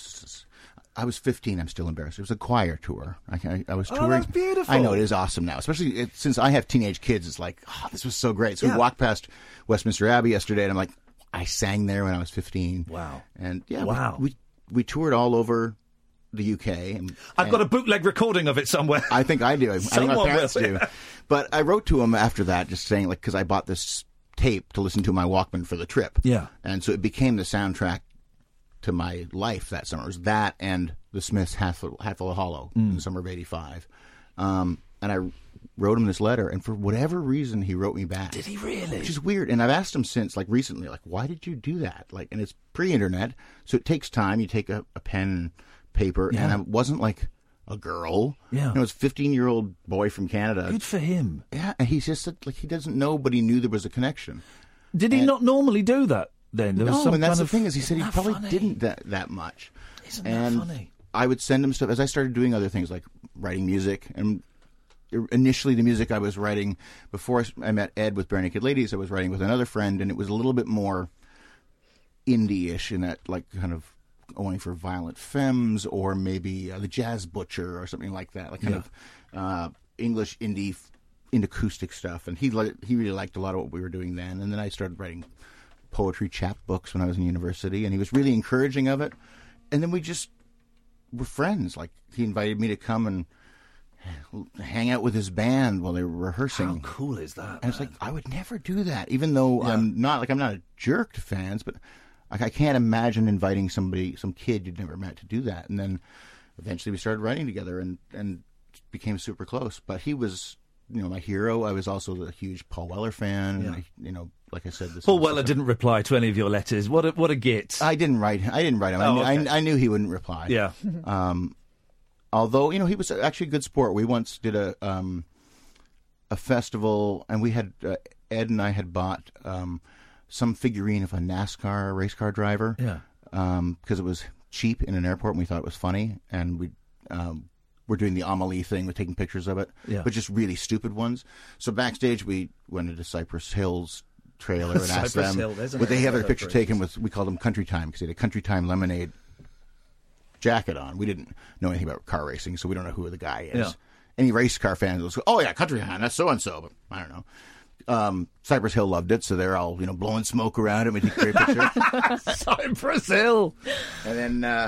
I was fifteen. I'm still embarrassed. It was a choir tour. I, I, I was Oh, touring. that's beautiful. I know, it is awesome now, especially it, since I have teenage kids. It's like, oh, this was so great. So Yeah. we walked past Westminster Abbey yesterday, and I'm like, I sang there when I was fifteen. Wow. And yeah, Wow. we, we we toured all over the U K. And, I've and got a bootleg recording of it somewhere. I think I do. I think Someone my parents will. do. But I wrote to him after that, just saying, like, because I bought this tape to listen to my Walkman for the trip. Yeah. And so it became the soundtrack to my life that summer. It was that and the Smiths' Hatfield, Hatfield Hollow Mm. in the summer of eighty-five. Um, and I wrote him this letter, and for whatever reason, he wrote me back. Did he really? Which is weird. And I've asked him since, like recently, like, why did you do that? Like, and it's pre-internet, so it takes time. You take a, a pen and paper, Yeah. and I wasn't like a girl. Yeah. You know, it's a fifteen-year-old boy from Canada. Good for him. Yeah, and he's just like, he doesn't know, but he knew there was a connection. Did he And- not normally do that then? There was no, some and that's kind the of- thing is, he said he Isn't that probably funny? didn't that that much. Isn't and that funny? I would send him stuff as I started doing other things like writing music. And initially, the music I was writing before I met Ed with Bare Naked Ladies, I was writing with another friend, and it was a little bit more indie-ish in that, like, kind of going for Violent Femmes or maybe uh, the Jazz Butcher or something like that, like kind Yeah. of uh, English indie, indie acoustic stuff. And he li- he really liked a lot of what we were doing then. And then I started writing poetry chapbooks when I was in university, and he was really encouraging of it. And then we just were friends. Like, he invited me to come and hang out with his band while they were rehearsing. How cool is that? And it's like, I would never do that, even though Yeah. I'm not like I'm not a jerk to fans, but like, I can't imagine inviting somebody, some kid you'd never met, to do that. And then eventually we started writing together and and became super close. But he was, you know, my hero. I was also a huge Paul Weller fan. Yeah. And I, you know, like I said, this Paul Weller didn't reply to any of your letters. What a, what a git. I didn't write. I didn't write him. I, Oh, knew, okay. I, I knew he wouldn't reply. Yeah. Um, although, you know, he was actually a good sport. We once did a um, a festival, and we had uh, Ed and I had bought um, some figurine of a NASCAR race car driver. Yeah. Um, because it was cheap in an airport, and we thought it was funny, and we um, were doing the Amelie thing with taking pictures of it, Yeah. but just really stupid ones. So backstage, we went into Cypress Hills trailer and asked Cypress them Hill, there's would they have their another picture phrase. taken with, we called them Country Time, because they had a Country Time lemonade jacket on. We didn't know anything about car racing, so we don't know who the guy is. Yeah. Any race car fans will go, oh yeah, Country Time, that's so and so, but I don't know. Um, Cypress Hill loved it, so they're all, you know, blowing smoke around it. We take a great picture. Cypress Hill. And then, uh,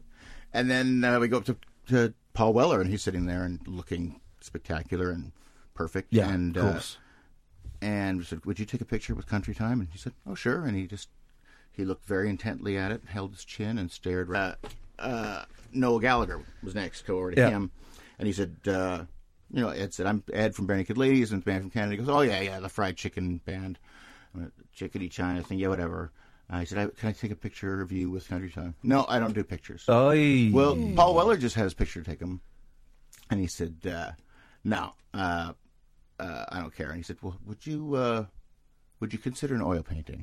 and then uh, we go up to, to Paul Weller, and he's sitting there and looking spectacular and perfect. Yeah, and, of course. Uh, and we said, "Would you take a picture with Country Time?" And he said, "Oh, sure." And he just he looked very intently at it, held his chin, and stared. Uh, uh, Noel Gallagher was next, go over to Yeah. him, and he said, uh, "You know," Ed said, "I'm Ed from Bare Naked Ladies, and it's a band from Canada." He goes, "Oh yeah, yeah, the Fried Chicken band, uh, Chickadee China thing, yeah, whatever." Uh, he said, I, "Can I take a picture of you with Country Time?" "No, I don't do pictures." Oy. Well, Paul Weller just had his picture taken, and he said, uh, "No, uh, uh, I don't care." And he said, "Well, would you uh, would you consider an oil painting?"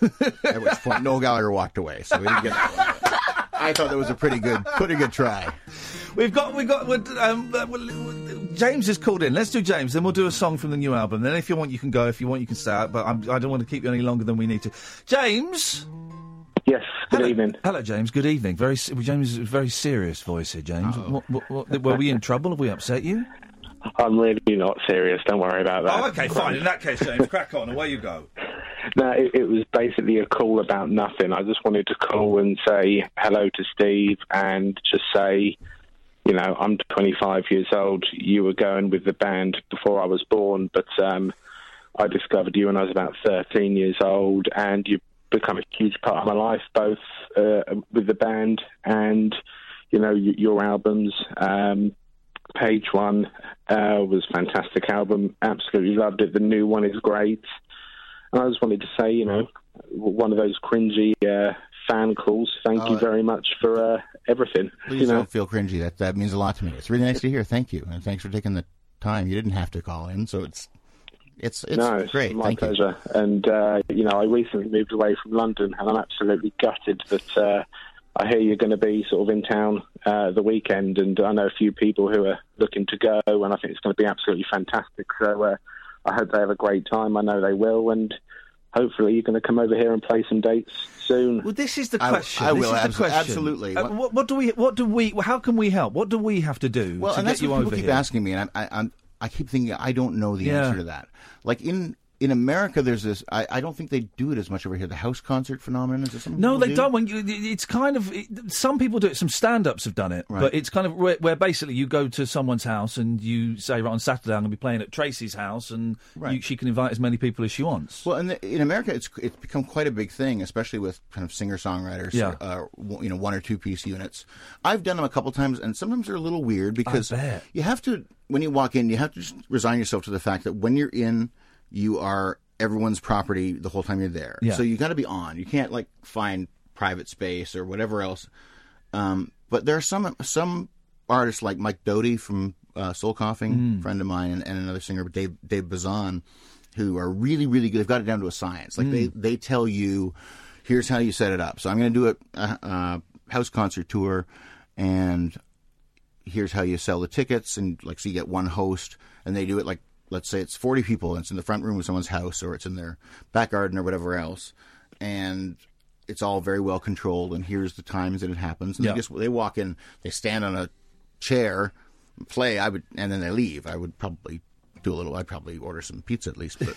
At which point, Noel Gallagher walked away, so we didn't get that one. I thought that was a pretty good, pretty good try. We've got, we've got. Um, uh, well, James has called in. Let's do James, then we'll do a song from the new album. Then, if you want, you can go. If you want, you can stay out. But I'm, I don't want to keep you any longer than we need to. James. Yes. Good Hello. evening. Hello, James. Good evening. Very se- James, a very serious voice here, James. What, what, what, were we in trouble? Have we upset you? I'm really not serious. Don't worry about that. Oh, okay, fine. In that case, James, crack on. Away you go. No, it, it was basically a call about nothing. I just wanted to call and say hello to Steve and just say, you know, I'm twenty-five years old. You were going with the band before I was born, but um, I discovered you when I was about thirteen years old, and you've become a huge part of my life, both uh, with the band and, you know, y- your albums. Um, Page One uh, was a fantastic album. Absolutely loved it. The new one is great. And I just wanted to say, you know, one of those cringy uh, fan calls. Thank Oh, you very much for uh, everything. Please you know, don't feel cringy. That that means a lot to me. It's really nice to hear. Thank you, and thanks for taking the time. You didn't have to call in, so it's it's it's no, it's great. my Thank you. pleasure. And uh, you know, I recently moved away from London, and I'm absolutely gutted that uh, I hear you're going to be sort of in town uh, the weekend. And I know a few people who are looking to go, and I think it's going to be absolutely fantastic. So uh, I hope they have a great time. I know they will, and hopefully you're going to come over here and play some dates soon. Well, this is the I- question. I This will, is the abso- question. absolutely. Uh, what, what do we? What do we? How can we help? What do we have to do Well, to and get that's you what over people keep here? asking me, and I, I, I'm, I keep thinking I don't know the Yeah. answer to that. Like in in America, there's this. I, I don't think they do it as much over here. The house concert phenomenon is it something? No, people they do? don't. When you, it's kind of it, some people do it. Some stand-ups have done it, Right. but it's kind of where, where basically you go to someone's house and you say, right, on Saturday I'm going to be playing at Tracy's house, and Right. you, she can invite as many people as she wants. Well, in, the, in America, it's it's become quite a big thing, especially with kind of singer-songwriters, Yeah. uh, w- you know, one or two-piece units. I've done them a couple times, and sometimes they're a little weird because bet. you have to, when you walk in, you have to just resign yourself to the fact that when you're in, you are everyone's property the whole time you're there. Yeah. So you got to be on. You can't like find private space or whatever else. Um, but there are some some artists like Mike Doughty from uh, Soul Coughing, Mm. friend of mine, and, and another singer, Dave Dave Bazan, who are really really good. They've got it down to a science. Like Mm. they they tell you, here's how you set it up. So I'm going to do a, a, a house concert tour, and here's how you sell the tickets, and like so you get one host, and they do it like. Let's say it's forty people, and it's in the front room of someone's house, or it's in their back garden, or whatever else, and it's all very well controlled. And here's the times that it happens. And Yeah. they just they walk in, they stand on a chair, play. I would, and then they leave. I would probably do a little. I'd probably order some pizza at least. But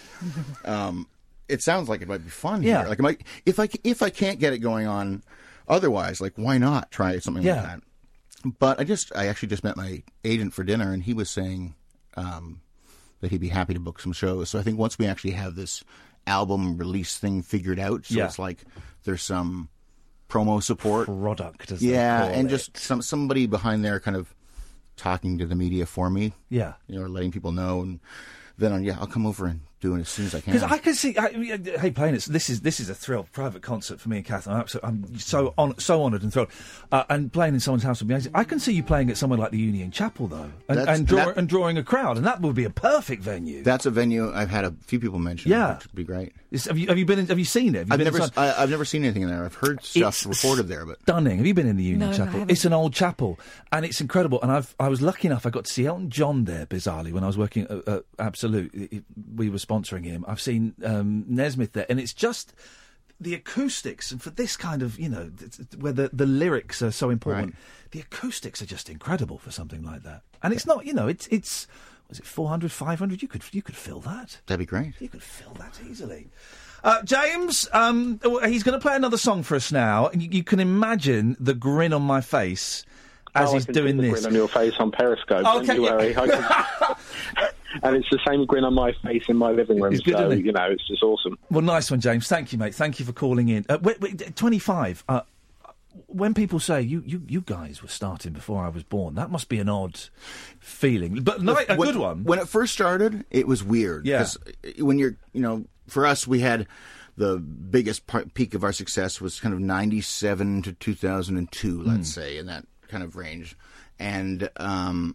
um, it sounds like it might be fun. Yeah. here. Like it might, if I if I can't get it going on, otherwise, like why not try something Yeah. like that? But I just I actually just met my agent for dinner, and he was saying. Um, that he'd be happy to book some shows. So I think once we actually have this album release thing figured out, so Yeah. it's like there's some promo support. Product, as they Yeah, call and it. just some somebody behind there kind of talking to the media for me. Yeah. You know, letting people know. And then, on, yeah, I'll come over and do it as soon as I can. Because I can see, I, hey, playing it. This is this is a thrill. Private concert for me and Kath. I'm, absolutely, I'm so on, so honoured and thrilled. Uh, and playing in someone's house would be amazing. I can see you playing at somewhere like the Union Chapel though, and, That's- and, draw, that- and drawing a crowd, and that would be a perfect venue. That's a venue I've had a few people mention. Yeah. Which would be great. Is- have you have you been in, have you seen it? Have you I've been never, inside? I, I've never seen anything in there. I've heard stuff It's reported there, but Stunning. Have you been in the Union No, I Chapel? haven't. It's an old chapel, and it's incredible. And I've I was lucky enough. I got to see Elton John there bizarrely when I was working at, at Absolute. It- it- we were sponsoring him. I've seen um, Nesmith there, and it's just the acoustics. And for this kind of you know th- th- where the, the lyrics are so important, the acoustics are just incredible for something like that. And it's not you know it's it's was it four hundred, five hundred? You could you could fill that. that'd be great. You could fill that easily. Uh, James, um, he's going to play another song for us now, and you, you can imagine the grin on my face as Oh, I he's can doing see the this. grin on your face on Periscope. Okay, Don't you yeah. worry. I can- and it's the same grin on my face in my living room. It's good, so isn't it? you know, it's just awesome. Well, nice one, James. Thank you, mate. Thank you for calling in. Uh, wait, wait, twenty-five. Uh, when people say you, you, you guys were starting before I was born, that must be an odd feeling, but no, a When- good one. When it first started, it was weird. Yeah. 'Cause when you're, you know, for us, we had the biggest p- peak of our success was kind of ninety-seven to two thousand two, let's Mm. say, in that kind of range. And um,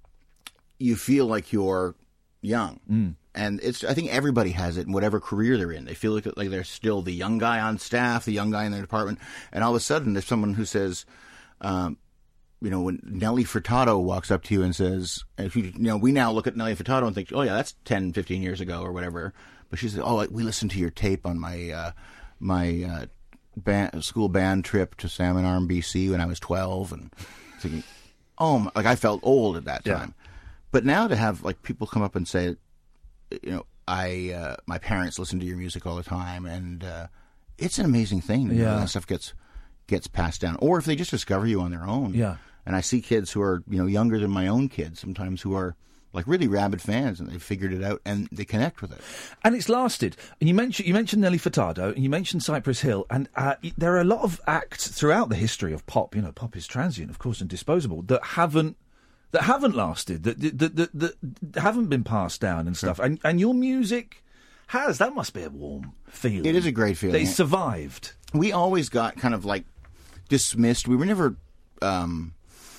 you feel like you're young. Mm. And it's, I think everybody has it in whatever career they're in. They feel like, like they're still the young guy on staff, the young guy in their department. And all of a sudden, there's someone who says, um, you know, when Nelly Furtado walks up to you and says, if you, you know, we now look at Nelly Furtado and think, oh, yeah, that's ten, fifteen years ago or whatever. But she says, oh, we listened to your tape on my uh, my uh, band, school band trip to Salmon Arm, B C when I was twelve. And thinking, oh, my, like I felt old at that time. Yeah. But now to have like people come up and say, you know, I uh, my parents listen to your music all the time, and uh, it's an amazing thing. You know, Yeah. that stuff gets gets passed down, or if they just discover you on their own. Yeah. And I see kids who are, you know, younger than my own kids sometimes who are like really rabid fans, and they've figured it out and they connect with it. And it's lasted. And you mentioned you mentioned Nelly Furtado, and you mentioned Cypress Hill, and uh, y- there are a lot of acts throughout the history of pop. You know, pop is transient, of course, and disposable. That haven't that haven't lasted. That that that, that, that haven't been passed down and stuff. And and your music has. That must be a warm feeling. It is a great feeling. They survived. We always got kind of like dismissed. We were never. Um,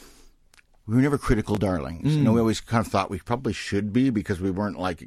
We were never critical darlings. Mm. You know, we always kind of thought we probably should be because we weren't like,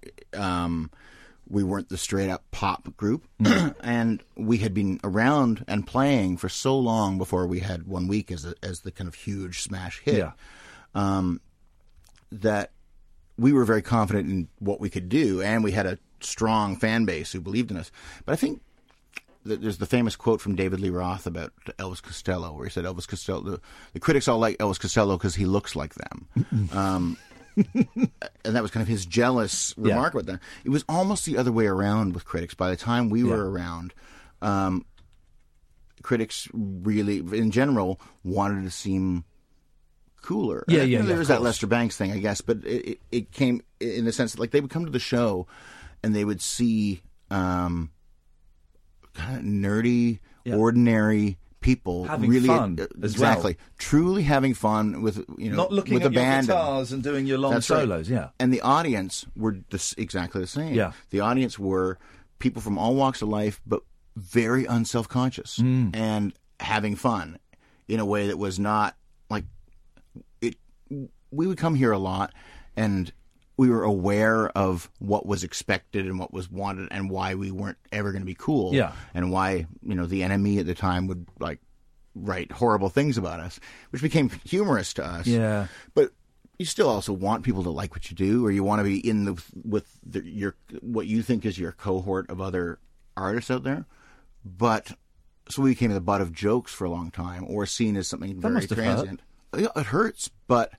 um, we weren't the straight up pop group, and we had been around and playing for so long before we had One Week as a, as the kind of huge smash hit. Yeah. Um, that we were very confident in what we could do, and we had a strong fan base who believed in us. But I think that there's the famous quote from David Lee Roth about Elvis Costello, where he said Elvis Costello, the, the critics all like Elvis Costello because he looks like them. um, and that was kind of his jealous remark Yeah. about that. It was almost the other way around with critics. By the time we Yeah. were around, um, critics really, in general, wanted to seem cooler. Yeah, And yeah, There yeah, was of that course. Lester Banks thing, I guess, but it, it, it came in the sense that, like, they would come to the show and they would see um, kind of nerdy, ordinary people Having really fun as exactly well. truly having fun with you know Not looking with at the your band guitars and doing your long That's right. solos, yeah. And the audience were this, exactly the same. Yeah. The audience were people from all walks of life, but very unself-conscious Mm. and having fun in a way that was not like it. We would come here a lot, and we were aware of what was expected and what was wanted, and why we weren't ever going to be cool. Yeah. And why you know the enemy at the time would like write horrible things about us, which became humorous to us. Yeah. But you still also want people to like what you do, or you want to be in the with the, your what you think is your cohort of other artists out there. But so we became the butt of jokes for a long time, or seen as something That very must have transient. Yeah, it hurts, but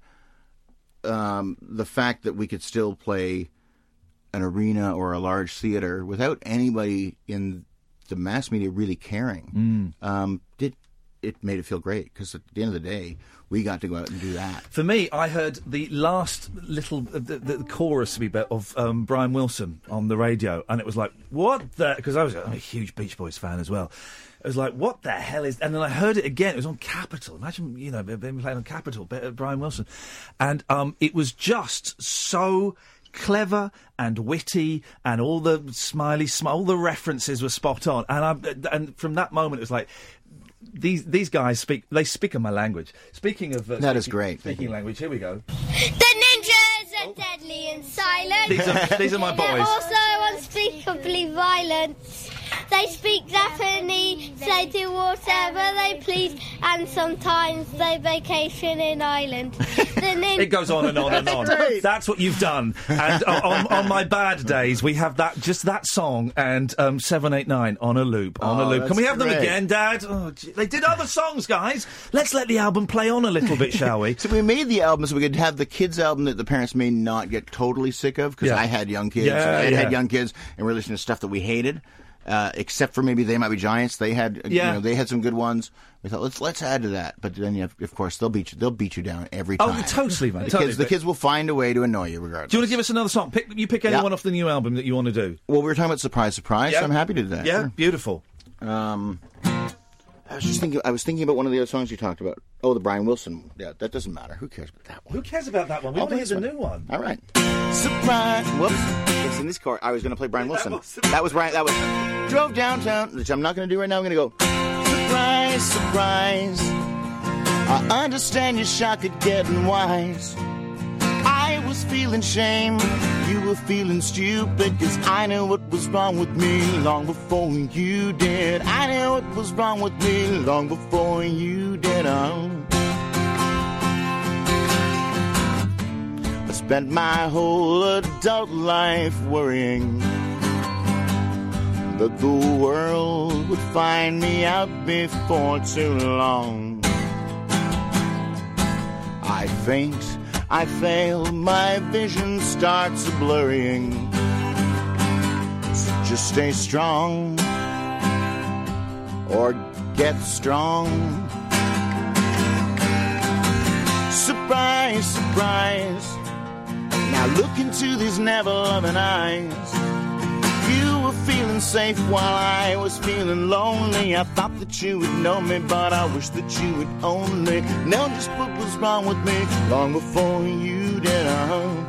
um, the fact that we could still play an arena or a large theater without anybody in the mass media really caring, Mm. um, did it made it feel great, because at the end of the day, we got to go out and do that. For me, I heard the last little uh, the, the chorus to be bet of um, Brian Wilson on the radio, and it was like, what the... Because I was I'm a huge Beach Boys fan as well. It was like, what the hell is... And then I heard it again. It was on Capitol. Imagine, you know, being playing on Capitol, but, uh, Brian Wilson. And um, it was just so clever and witty, and all the smiley, smi- all the references were spot on. And I, and from that moment, it was like... These these guys speak. They speak in my language. Speaking of uh, That is speaking- great. Thank Speaking language. Here we go. The ninjas are deadly and silent. These are- these are my They're boys. also unspeakably violent. They speak Japanese, they do whatever they please, and sometimes they vacation in Ireland. The nin- It goes on and on and on. That's what you've done. And uh, on, on my bad days, we have that just that song and um, seven eight nine on a loop. On a Oh, loop. Can we that's have them great. again, Dad? Oh, gee. They did other songs, guys. Let's let the album play on a little bit, shall we? So we made the album so we could have the kids' album that the parents may not get totally sick of, because Yeah. I had young kids, Yeah, and I yeah. had young kids, and we were listening to stuff that we hated. Uh, except for maybe They Might Be Giants, they had uh, Yeah. you know, they had some good ones. We thought let's let's add to that, but then you have, of course they'll beat you they'll beat you down every Oh, time. totally, man, The totally, kids the but- kids will find a way to annoy you regardless. Do you want to give us another song? Pick, you pick anyone off the new album that you want to do. Well, we were talking about Surprise Surprise, Yeah. so I'm happy to do that. Yeah, sure. beautiful. Um, I was just thinking. I was thinking about one of the other songs you talked about. Oh, the Brian Wilson. Yeah, that doesn't matter. Who cares about that one? Who cares about that one? We I'll want to play hear the this new one. All right. Surprise. Whoops. It's in this chord. I was going to play Brian Wilson. That was Brian. That was drove downtown, which I'm not going to do right now. I'm going to go. Surprise, surprise. I understand you're shocked at getting wise. I was feeling shame, you were feeling stupid, 'cause I knew what was wrong with me long before you did. I knew what was wrong with me long before you did. Oh. I spent my whole adult life worrying that the world would find me out before too long. I faint, I fail, my vision starts blurring. So just stay strong, or get strong. Surprise, surprise. Now look into these never-loving eyes. You were feeling safe while I was feeling lonely. I thought that you would know me, but I wish that you would only know just what was wrong with me long before you did. Oh.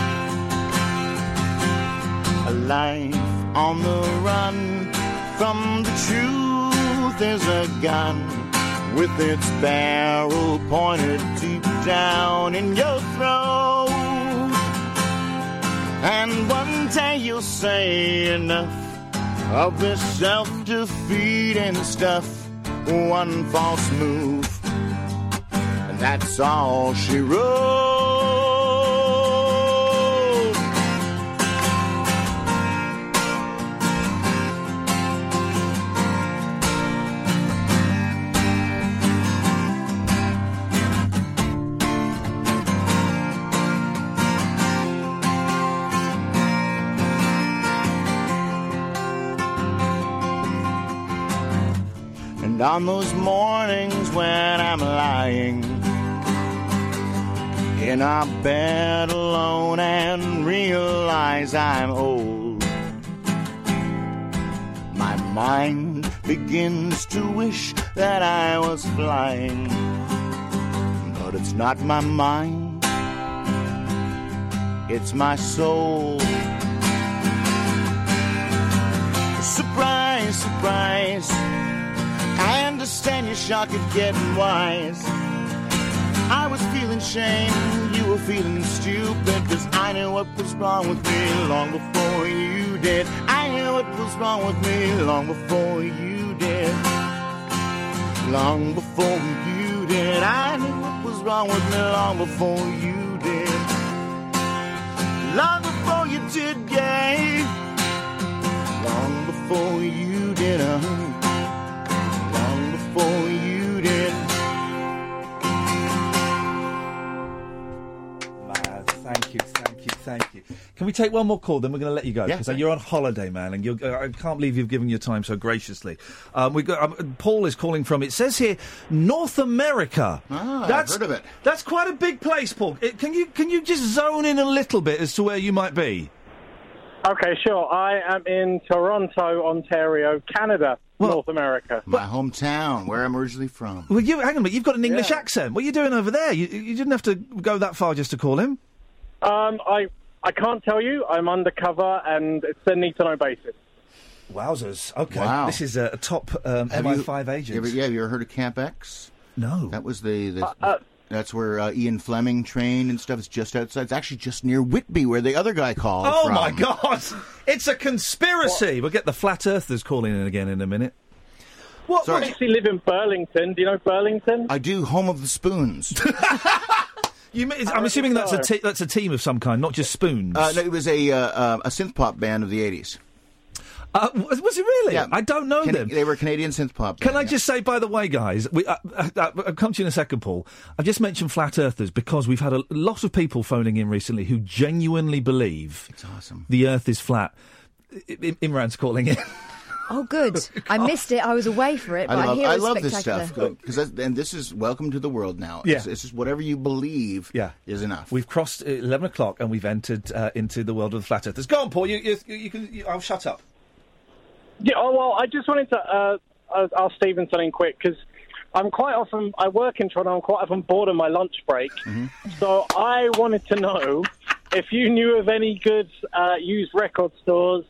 A life on the run from the truth is a gun with its barrel pointed deep down in your throat. And one day you'll say enough of this self-defeating stuff. One false move, and that's all she wrote. And on those mornings when I'm lying in our bed alone and realize I'm old, my mind begins to wish that I was flying. But it's not my mind, it's my soul. Surprise, surprise, I understand your shock of getting wise. I was feeling shame, you were feeling stupid, 'cause I knew what was wrong with me long before you did. I knew what was wrong with me long before you did. Long before you did. I knew what was wrong with me long before you did. Long before you did, yeah. Long before you did, uh-huh. Long before you did. Man, thank you, thank you, thank you. Can we take one more call, then we're going to let you go? Yeah. Because you're on holiday, man, and you're, uh, I can't believe you've given your time so graciously. Um, we got um, Paul is calling from, it says here, North America. Ah, that's, I've heard of it. That's quite a big place, Paul. It, can you can you just zone in a little bit as to where you might be? Okay, sure. I am in Toronto, Ontario, Canada, well, North America. My hometown, where I'm originally from. Well, you, hang on a minute, you've got an English Yeah. accent. What are you doing over there? You, you didn't have to go that far just to call him. Um, I I can't tell you. I'm undercover, and it's a need-to-know basis. Wowzers. Okay. Wow. This is a, a top um, Have M I you- five agent. You ever, yeah, have you ever heard of Camp X? No. That was the... the Uh, uh, that's where uh, Ian Fleming trained and stuff. It's just outside. It's actually just near Whitby, where the other guy called Oh, from. my God! It's a conspiracy! We'll get the Flat Earthers calling in again in a minute. What? Sorry. I actually live in Burlington. Do you know Burlington? I do. Home of the Spoons. You, mean- I'm assuming that's a, te- that's a team of some kind, not just spoons. uh, no, it was a uh, uh, a synth pop band of the eighties. Uh, was, was it really? Yeah. I don't know Can- them. They were a Canadian synth pop. Can band, I yeah. just say, by the way, guys, we, uh, uh, uh, I'll come to you in a second, Paul. I've just mentioned Flat Earthers because we've had a lot of people phoning in recently who genuinely believe It's awesome. the Earth is flat. I- I- Imran's calling in. Oh, good. I missed it. I was away for it, I but I, love, hear I it's love this spectacular. stuff because and this is welcome to the world now. Yeah. It's, it's just whatever you believe Yeah. is enough. We've crossed eleven o'clock and we've entered uh, into the world of the Flat Earthers. Go on, Paul. You, you, you can. You, I'll shut up. Yeah, oh, well, I just wanted to uh, uh, ask Stephen something quick, because I'm quite often, I work in Toronto, I'm quite often bored on my lunch break. Mm-hmm. So I wanted to know if you knew of any good uh, used record stores,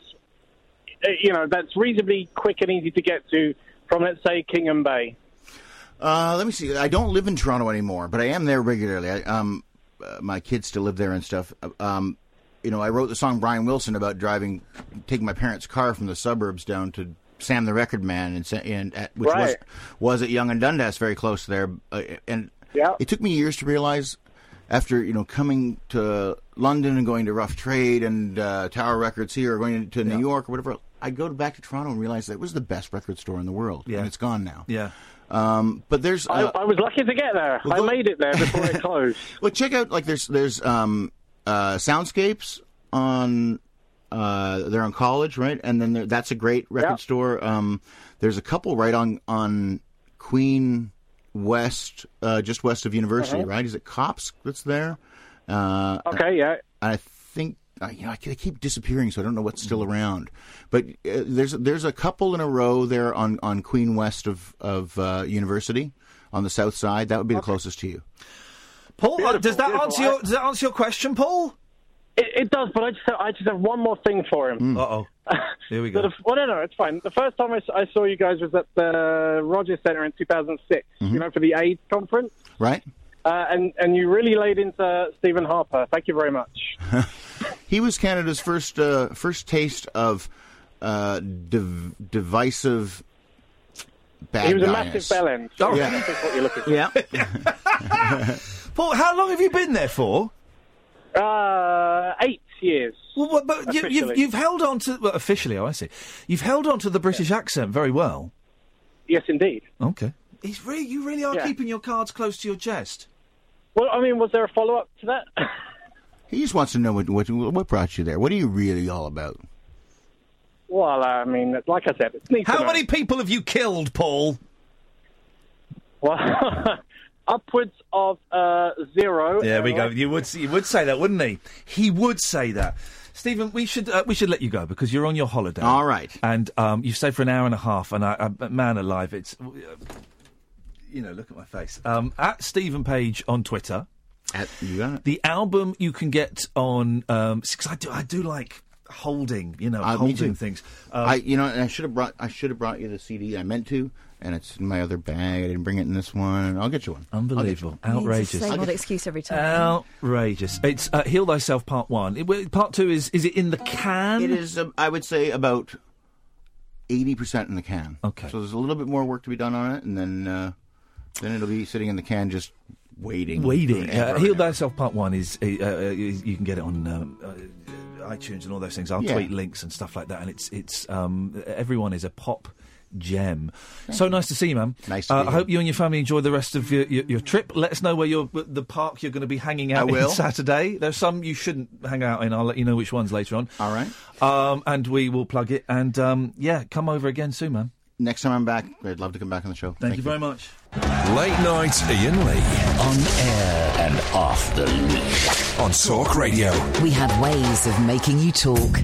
uh, you know, that's reasonably quick and easy to get to from, let's say, Kingham Bay. Uh, let me see. I don't live in Toronto anymore, but I am there regularly. I, um, uh, my kids still live there and stuff. Uh, Um, you know, I wrote the song Brian Wilson about driving, taking my parents' car from the suburbs down to Sam the Record Man, and, and at, which Right. was was at Yonge and Dundas, very close there. Uh, and Yeah. it took me years to realize, after you know coming to London and going to Rough Trade and uh, Tower Records here, or going to New Yeah. York or whatever, I'd go back to Toronto and realize that it was the best record store in the world, Yeah. and it's gone now. Yeah. Um, but there's uh, I, I was lucky to get there. Well, I go- made it there before it closed. well, check out like there's there's um, uh, Soundscapes on uh, they're on College, right? And then there, that's a great record Yeah. store. Um, there's a couple right on on Queen West, uh, just west of University, Uh-huh. right? Is it Cops that's there? Uh, Okay, yeah. I think uh, you know I they keep disappearing, so I don't know what's still around. But uh, there's there's a couple in a row there on, on Queen West of of uh, University on the south side. That would be the closest to you. Paul, uh, Beautiful, does that beautiful. answer your does that answer your question, Paul? It, it does, but I just, have, I just have one more thing for him. Uh oh. Here we So go. the, well, no, no, it's fine. The first time I, s- I saw you guys was at the Rogers Centre in two thousand six, Mm-hmm. you know, for the AIDS conference. Right? Uh, and, and you really laid into Stephen Harper. Thank you very much. He was Canada's first uh, first taste of uh, div- divisive bad he was a guyness. massive bellend. Oh, yeah. That's what you're looking for. Yeah. Paul, how long have you been there for? Uh, eight years. Well, what, but you, you've Officially. you've held on to well, officially. Oh, I see. You've held on to the British accent very well. Yes, indeed. Okay. It's really you really are Yeah. keeping your cards close to your chest. Well, I mean, was there a follow-up to that? He just wants to know what, what what brought you there. What are you really all about? Well, I mean, like I said, it's neat to How know. many people have you killed, Paul? Well, upwards of uh, zero. There we go. You would you would say that, wouldn't he? He would say that. Stephen, we should uh, we should let you go because you're on your holiday. All right. And um, you've stayed for an hour and a half, and I, I, man alive, it's uh, you know, look at my face. Um, at Stephen Page on Twitter. At, you got it. The album you can get on. Um, cause I do I do like holding, you know, Uh, me holding too. things. Um, I, you know, and I should have brought. I should have brought you the C D. I meant to, and it's in my other bag. I didn't bring it in this one. I'll get you one. Unbelievable, I'll get you one. outrageous. It's the same old excuse every time. Outrageous. It's uh, Heal Thyself Part One. It, part Two is is it in the can? It is. Uh, I would say about eighty percent in the can. Okay. So there's a little bit more work to be done on it, and then uh, then it'll be sitting in the can, just waiting. Waiting. forever. Uh, Heal Thyself Part One is uh, uh, you can get it on um, uh, iTunes and all those things. I'll Yeah. tweet links and stuff like that. And it's it's um, everyone is a pop gem. So nice to see you, man. Nice to uh, be I here. hope you and your family enjoy the rest of your, your, your trip. Let us know where you're the park you're going to be hanging out I will. in Saturday. There's some you shouldn't hang out in. I'll let you know which ones later on. All right. Um, and we will plug it. And um, yeah, come over again soon, man. Next time I'm back, I'd love to come back on the show. Thank, you very much. Late night Ian Lee. On air and off the leash. On Talk Radio. We have ways of making you talk.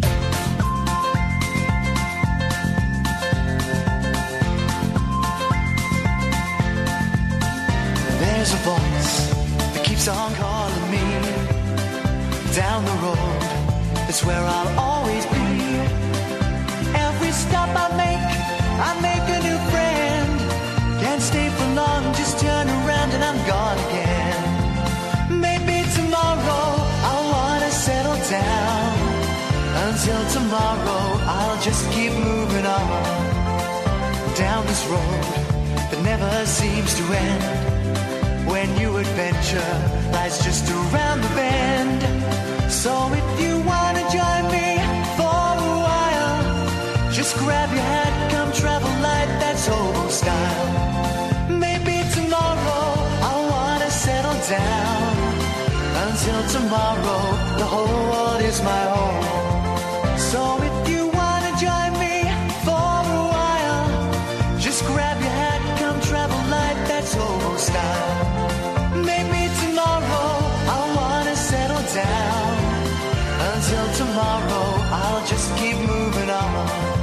There's a voice that keeps on calling me down the road. It's where I'll always be. Every stop I make, I make a new friend. Can't stay for long, just turn around and I'm gone again. Maybe tomorrow I'll wanna settle down. Until tomorrow I'll just keep moving on down this road that never seems to end. When new adventure lies just around the bend. So if you wanna join me for a while, just grab your hat, come travel light, that's old style. Maybe tomorrow I'll wanna settle down. Until tomorrow, the whole world is my home. So if you wanna join me for a while, just grab your hat, come travel light, that's old style. Maybe tomorrow I'll wanna settle down. Until tomorrow, I'll just keep moving on.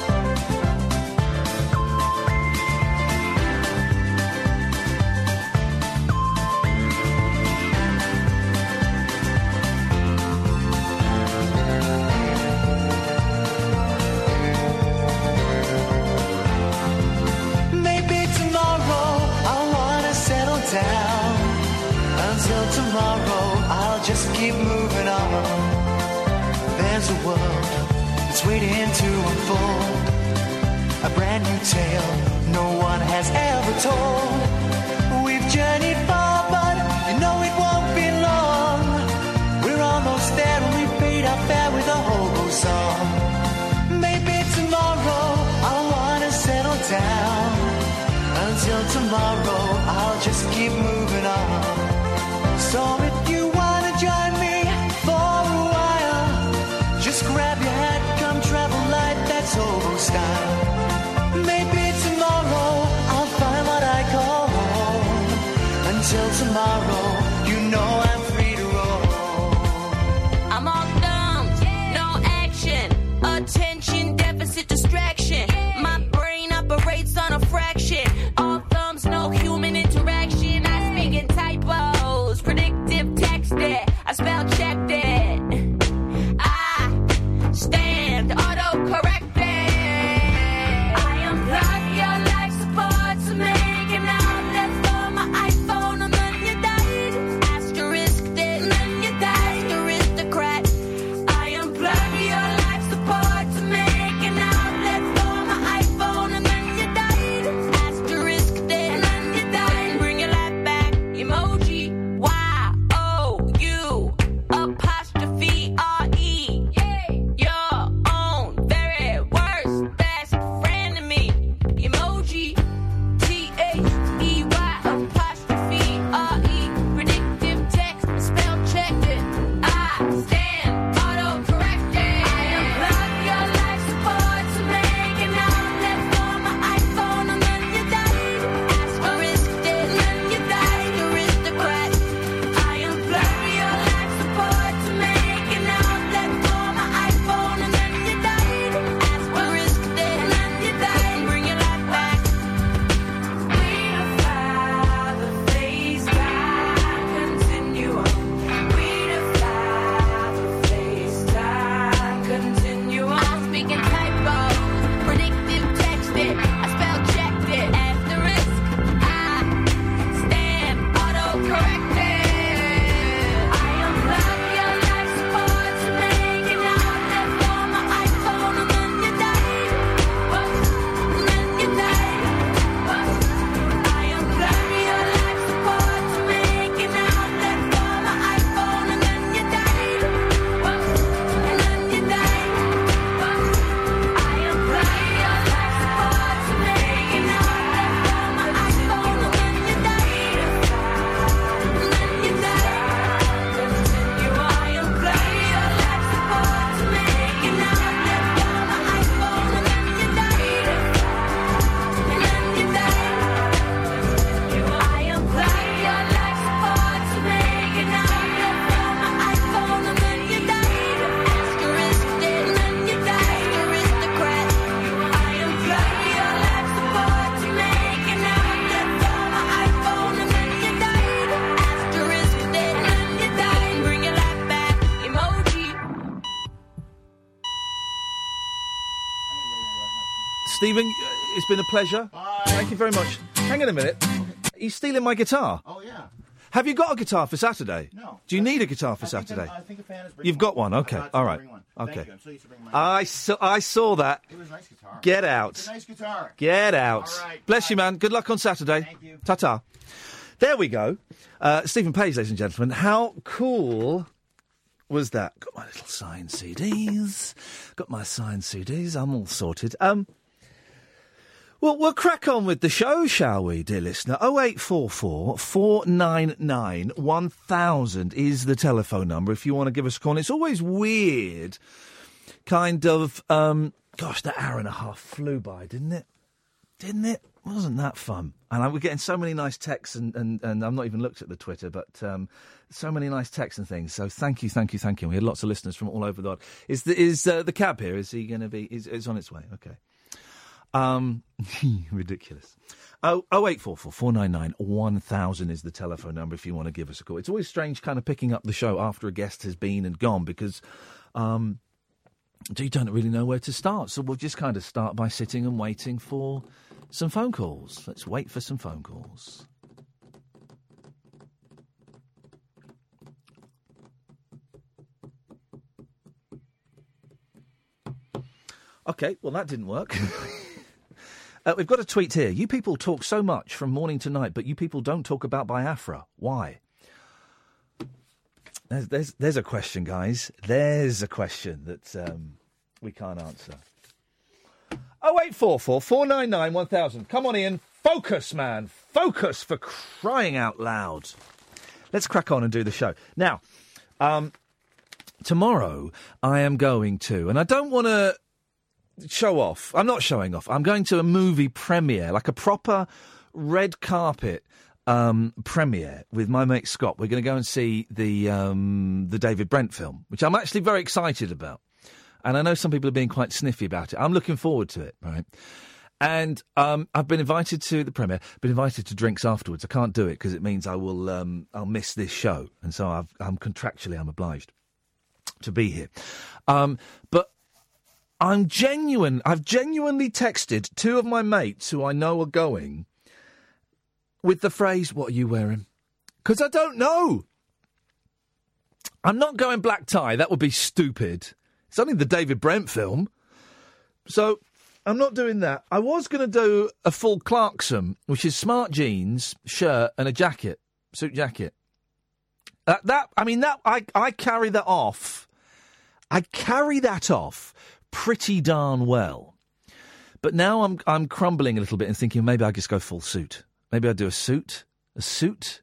Maybe tomorrow I'll wanna settle down. Until tomorrow, I'll just keep moving on. There's a world that's waiting to unfold. A brand new tale no one has ever told. We've journeyed far, but you know it won't be long. We're almost there and we paid our fare with a hobo song. Maybe tomorrow I'll wanna settle down. Until tomorrow, I'll just keep moving on. So if you wanna join me for a while, just grab your hat, come travel light, that's old style. Maybe tomorrow I'll find what I call home. Until tomorrow, you know I'm free to roll. I'm all thumbs, no action, attention deficit distraction. My brain operates on a fraction. All thumbs, no human interaction. I speak in typos, predictive Stephen, uh, it's been a pleasure. Bye. Thank you very much. Hang on a minute. He's stealing my guitar. Oh, yeah. Have you got a guitar for Saturday? No. Do you need a guitar for I think Saturday? I'm- I think a fan is bringing You've got one. Okay. I All right. bring one. Okay. Thank you. I'm so used to bringing mine. I saw, I saw that. It was a nice guitar. Get out. It's a nice guitar. Get out. All right, Bless you, man. Good luck on Saturday. Thank you. Ta-ta. There we go. Uh, Stephen Page, ladies and gentlemen. How cool was that? Got my little signed C Ds. Got my signed C Ds. I'm all sorted. Um, well, we'll crack on with the show, shall we, dear listener? oh eight four four, four nine nine, one thousand is the telephone number if you want to give us a call. And it's always weird, kind of, um, gosh, that hour and a half flew by, didn't it? Didn't it? Wasn't that fun? And I, we're getting so many nice texts, and, and, and I've not even looked at the Twitter, but um, so many nice texts and things. So thank you, thank you, thank you. We had lots of listeners from all over the world. Is the, is uh, the cab here? Is he going to be? Is it's on its way? Okay. Um, ridiculous. Oh, oh eight four four four nine nine one thousand is the telephone number if you want to give us a call. It's always strange, kind of picking up the show after a guest has been and gone because. Um, you don't really know where to start, so we'll just kind of start by sitting and waiting for some phone calls. Let's wait for some phone calls. OK, well, that didn't work. uh, we've got a tweet here. You people talk so much from morning to night, but you people don't talk about Biafra. Why? There's, there's, there's a question, guys. There's a question that um, we can't answer. oh eight four four, four nine nine, one thousand. Come on, Ian. Focus, man. Focus, for crying out loud. Let's crack on and do the show. Now, um, tomorrow I am going to, and I don't want to show off. I'm not showing off. I'm going to a movie premiere, like a proper red carpet Um, premiere with my mate Scott. We're going to go and see the um, the David Brent film, which I'm actually very excited about. And I know some people are being quite sniffy about it. I'm looking forward to it, right? And um, I've been invited to the premiere, been invited to drinks afterwards. I can't do it because it means I will um, I'll miss this show, and so I've, I'm contractually I'm obliged to be here. Um, but I'm genuine. I've genuinely texted two of my mates who I know are going with the phrase, "What are you wearing?" Because I don't know. I'm not going black tie. That would be stupid. It's only the David Brent film. So I'm not doing that. I was going to do a full Clarkson, which is smart jeans, shirt and a jacket, suit jacket. Uh, that, I mean, that I, I carry that off. I carry that off pretty darn well. But now I'm I'm crumbling a little bit and thinking maybe I just go full suit. Maybe I'll do a suit. A suit?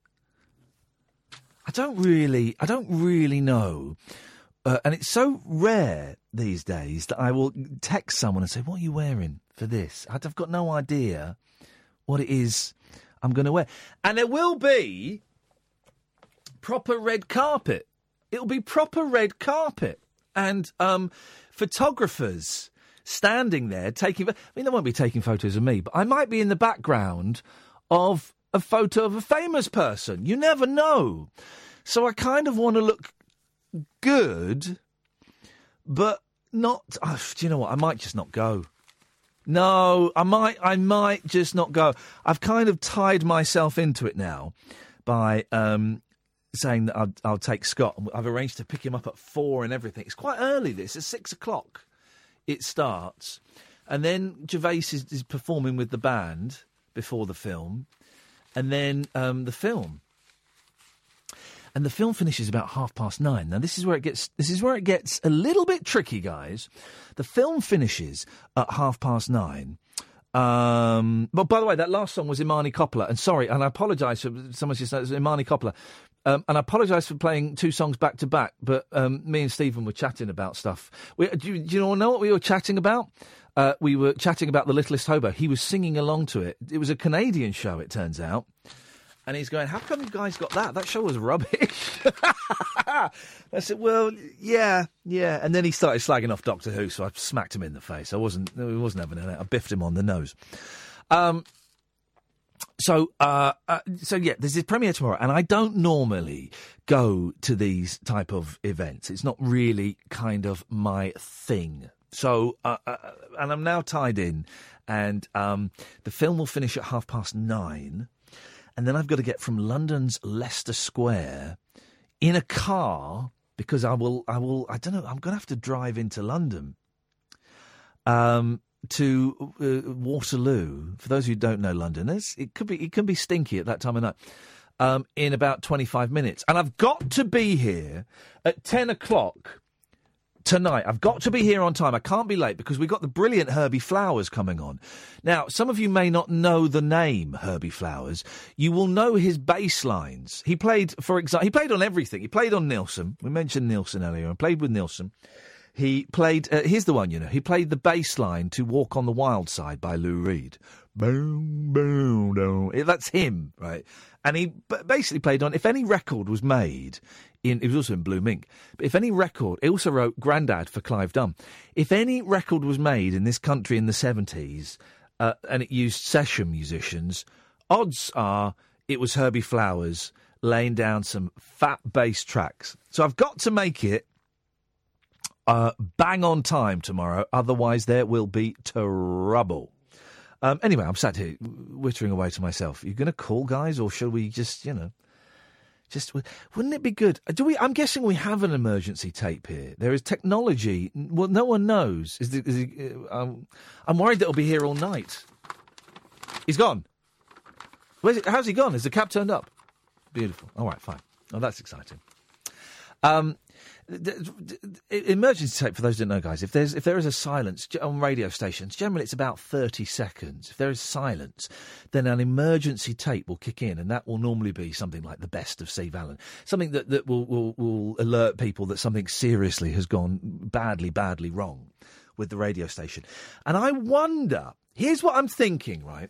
I don't really, I don't really know. Uh, and it's so rare these days that I will text someone and say, "What are you wearing for this?" I've got no idea what it is I'm going to wear. And there will be proper red carpet. It'll be proper red carpet. And um, photographers standing there taking... I mean, they won't be taking photos of me, but I might be in the background of a photo of a famous person. You never know. So I kind of want to look good, but not... Oh, do you know what? I might just not go. No, I might I might just not go. I've kind of tied myself into it now by um, saying that I'll, I'll take Scott. I've arranged to pick him up at four and everything. It's quite early, this. It's six o'clock it starts. And then Gervais is, is performing with the band before the film. And then um, the film. And the film finishes about half past nine. Now, this is where it gets. This is where it gets a little bit tricky, guys. The film finishes at half past nine. Um, but by the way, that last song was Imani Coppola. And sorry, and I apologise for someone just said it was Imani Coppola. Um, and I apologise for playing two songs back to back. But um, me and Stephen were chatting about stuff. We, do, you, do you all know what we were chatting about? Uh, we were chatting about The Littlest Hobo. He was singing along to it. It was a Canadian show, it turns out. And he's going, "How come you guys got that? That show was rubbish." I said, "Well, yeah, yeah." And then he started slagging off Doctor Who, so I smacked him in the face. I wasn't, I wasn't having it. I biffed him on the nose. Um. So, uh, uh, so yeah, there's this premiere tomorrow, and I don't normally go to these type of events. It's not really kind of my thing. So, uh, uh, and I'm now tied in, and um, the film will finish at half past nine, and then I've got to get from London's Leicester Square in a car because I will, I will, I don't know, I'm going to have to drive into London um, to uh, Waterloo. For those who don't know London, it's, it could be, it can be stinky at that time of night. Um, in about twenty-five minutes. And I've got to be here at ten o'clock tonight. I've got to be here on time. I can't be late because we've got the brilliant Herbie Flowers coming on. Now, some of you may not know the name Herbie Flowers. You will know his bass lines. He played, for example, he played on everything. He played on Nilsson. We mentioned Nilsson earlier and played with Nilsson. He played, uh, here's the one, you know, he played the bass line to Walk on the Wild Side by Lou Reed. Boom, boom, boom. That's him, right? And he b- basically played on, if any record was made, in it was also in Blue Mink, but if any record, he also wrote Grandad for Clive Dunn. If any record was made in this country in the seventies, uh, and it used session musicians, odds are it was Herbie Flowers laying down some fat bass tracks. So I've got to make it uh, bang on time tomorrow, otherwise there will be trouble. Um, anyway, I'm sat here wittering away to myself. Are you going to call, guys, or shall we just, you know, just... Wouldn't it be good? Do we? I'm guessing we have an emergency tape here. There is technology. Well, no one knows. Is, the, is the, uh, um, I'm worried that it'll be here all night. He's gone. Where's it, how's he gone? Has the cab turned up? Beautiful. All right, fine. Oh, that's exciting. Um... Emergency tape, for those who don't know, guys, if there's if there is a silence on radio stations, generally it's about thirty seconds. If there is silence, then an emergency tape will kick in, and that will normally be something like the best of Steve Allen, something that, that will, will, will alert people that something seriously has gone badly, badly wrong with the radio station. And I wonder, here's what I'm thinking, right?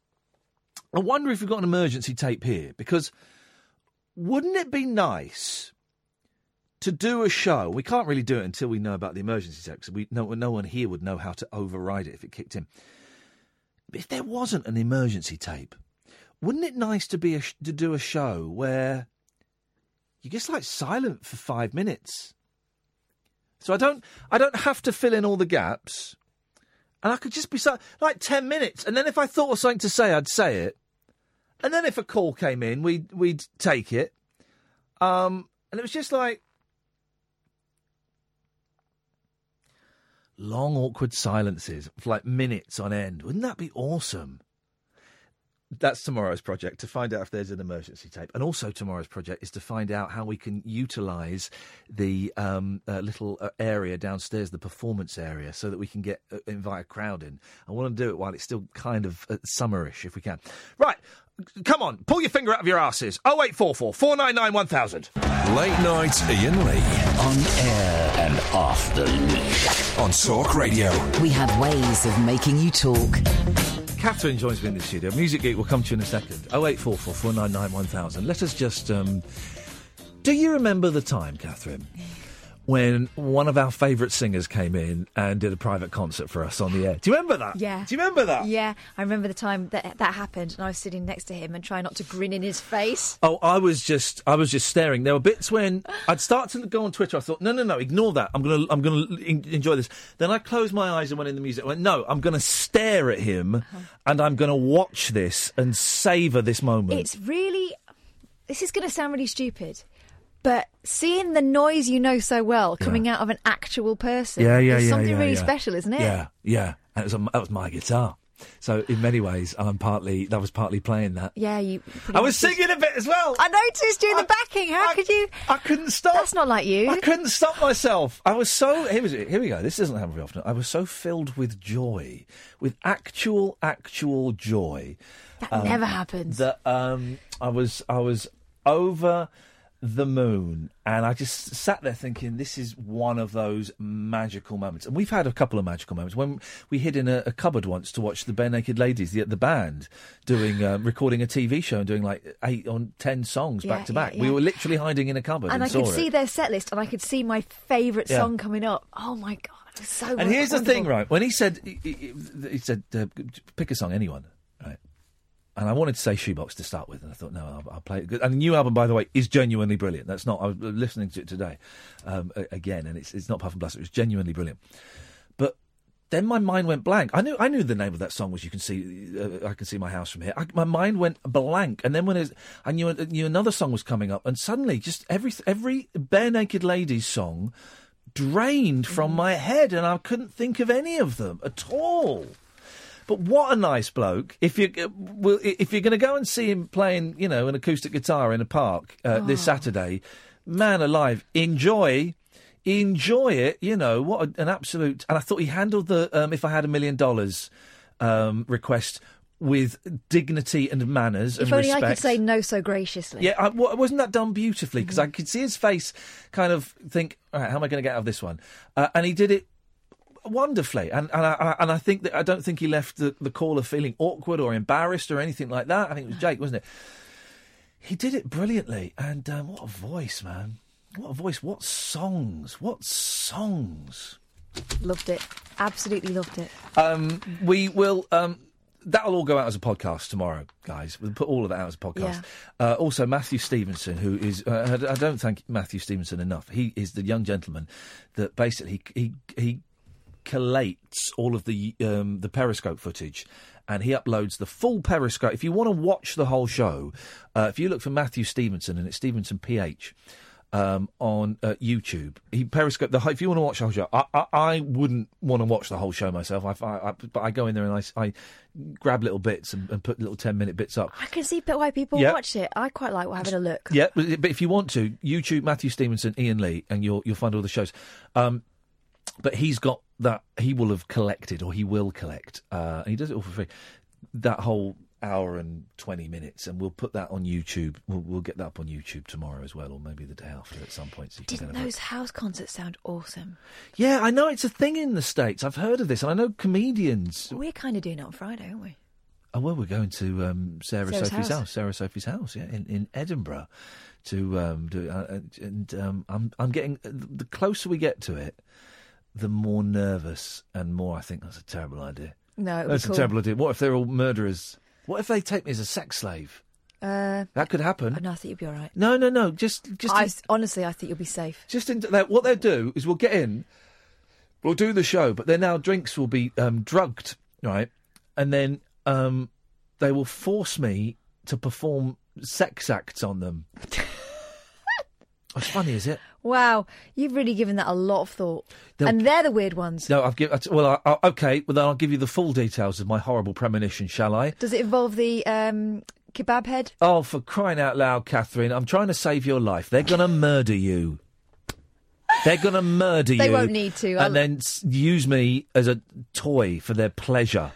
I wonder if we've got an emergency tape here, because wouldn't it be nice to do a show? We can't really do it until we know about the emergency tape, because we, no, no one here would know how to override it if it kicked in. But if there wasn't an emergency tape, wouldn't it nice to be a, to do a show where you're just like silent for five minutes? So I don't I don't have to fill in all the gaps, and I could just be silent, like ten minutes, and then if I thought of something to say, I'd say it, and then if a call came in, we'd we'd take it, um, and it was just like. Long, awkward silences for like minutes on end. Wouldn't that be awesome? That's tomorrow's project, to find out if there's an emergency tape. And also tomorrow's project is to find out how we can utilise the um, uh, little uh, area downstairs, the performance area, so that we can get uh, invite a crowd in. I want to do it while it's still kind of uh, summerish, if we can. Right, come on, pull your finger out of your arses. oh eight four four, four nine nine, one thousand. Late night Ian Lee. On air and off the leash. On Talk Radio. We have ways of making you talk. Catherine joins me in the studio. Music Geek will come to you in a second. oh eight four four, four nine nine, one thousand. Let us just... Um... Do you remember the time, Catherine, when one of our favourite singers came in and did a private concert for us on the air? Do you remember that? Yeah. Do you remember that? Yeah, I remember the time that that happened, and I was sitting next to him and trying not to grin in his face. Oh, I was just, I was just staring. There were bits when I'd start to go on Twitter. I thought, no, no, no, ignore that. I'm gonna, I'm gonna enjoy this. Then I closed my eyes and went in the music. I went, no, I'm gonna stare at him, uh-huh. and I'm gonna watch this and savour this moment. It's really, this is gonna sound really stupid, but seeing the noise you know so well coming yeah. out of an actual person yeah, yeah, is yeah, something yeah, really yeah. special, isn't it? Yeah, yeah. And it was, that was my guitar. So in many ways, I'm partly, that was partly playing that. Yeah, you... I was singing a bit as well. I noticed you in the backing. How I, could you... I couldn't stop. That's not like you. I couldn't stop myself. I was so... Here, was it. Here we go. This doesn't happen very often. I was so filled with joy, with actual, actual joy. That um, never happens. That um, I was, I was over the moon, and I just sat there thinking, this is one of those magical moments. And we've had a couple of magical moments. When we hid in a, a cupboard once to watch the Bare Naked Ladies, the, the band, doing uh, recording a T V show and doing like eight or ten songs yeah, back to back. Yeah, yeah. We were literally hiding in a cupboard, and, and I saw could it. see their set list, and I could see my favourite Yeah. song coming up. Oh my god, it was so. And wonderful. here's the thing, right? When he said, he, he, he said, uh, pick a song, anyone, right? And I wanted to say Shoebox to start with, and I thought, no, I'll, I'll play it. And the new album, by the way, is genuinely brilliant. That's not... I was listening to it today um, again, and it's it's not Puff and Blast. It was genuinely brilliant. But then my mind went blank. I knew I knew the name of that song was "You Can See uh, I Can See My House From Here." I, my mind went blank, and then when it, I knew I knew another song was coming up, and suddenly just every every Bare Naked Ladies song drained from my head, and I couldn't think of any of them at all. But what a nice bloke! If you uh, well, if you're going to go and see him playing, you know, an acoustic guitar in a park uh, oh. this Saturday, man alive, enjoy. Enjoy it, you know, what a, an absolute... And I thought he handled the um, If I Had a Million Dollars um, request with dignity and manners if and only respect. I could say no so graciously. Yeah, I, well, wasn't that done beautifully? Because Mm-hmm. I could see his face kind of think, all right, how am I going to get out of this one? Uh, and he did it wonderfully. And and I, and I think that I don't think he left the, the caller feeling awkward or embarrassed or anything like that. I think it was Jake, wasn't it? He did it brilliantly. And um, what a voice, man. What a voice. What songs. What songs. Loved it. Absolutely loved it. Um, we will... Um, that'll all go out as a podcast tomorrow, guys. We'll put all of that out as a podcast. Yeah. Uh, also, Matthew Stevenson, who is... Uh, I don't thank Matthew Stevenson enough. He is the young gentleman that basically... He he collates all of the um, the Periscope footage, and he uploads the full Periscope. If you want to watch the whole show, uh, if you look for Matthew Stevenson, and it's Stevenson P H... Um, on uh, YouTube, he Periscope. The if you want to watch the whole show, I, I, I wouldn't want to watch the whole show myself. I, I, I, but I go in there and I, I grab little bits and, and put little ten minute bits up. I can see why people Yeah. watch it. I quite like having a look. Yeah, but but if you want to, YouTube Matthew Stevenson, Ian Lee, and you'll you'll find all the shows. Um, but he's got that. He will have collected, or he will collect, uh, and he does it all for free. That whole hour and twenty minutes, and we'll put that on YouTube. We'll, we'll get that up on YouTube tomorrow as well, or maybe the day after at some point. So you can Didn't kind of those house concerts sound awesome? Yeah, I know it's a thing in the States. I've heard of this, and I know comedians. We're kind of doing it on Friday, aren't we? Oh, well, we're going to um, Sarah Sarah's Sophie's house. house. Sarah Sophie's house, yeah, in, in Edinburgh, to um, do. Uh, and um, I'm I'm getting the closer we get to it, the more nervous and more I think that's a terrible idea. No, it would that's be cool. a terrible idea. What if they're all murderers? What if they take me as a sex slave? Uh, That could happen. oh, no, I think you'll be all right. No, no, no. Just, just. I, in- honestly, I think you'll be safe. Just into that. What they'll do is we'll get in, we'll do the show, but then our drinks will be um, drugged, right? And then um, they will force me to perform sex acts on them. It's funny, is it? Wow, you've really given that a lot of thought. They'll- And they're the weird ones. No, I've given. Well, I, I, okay. Well, then I'll give you the full details of my horrible premonition, shall I? Does it involve the um, kebab head? Oh, for crying out loud, Catherine! I'm trying to save your life. They're going to murder you. They're going to murder you. They won't need to. I'll- And then s- use me as a toy for their pleasure.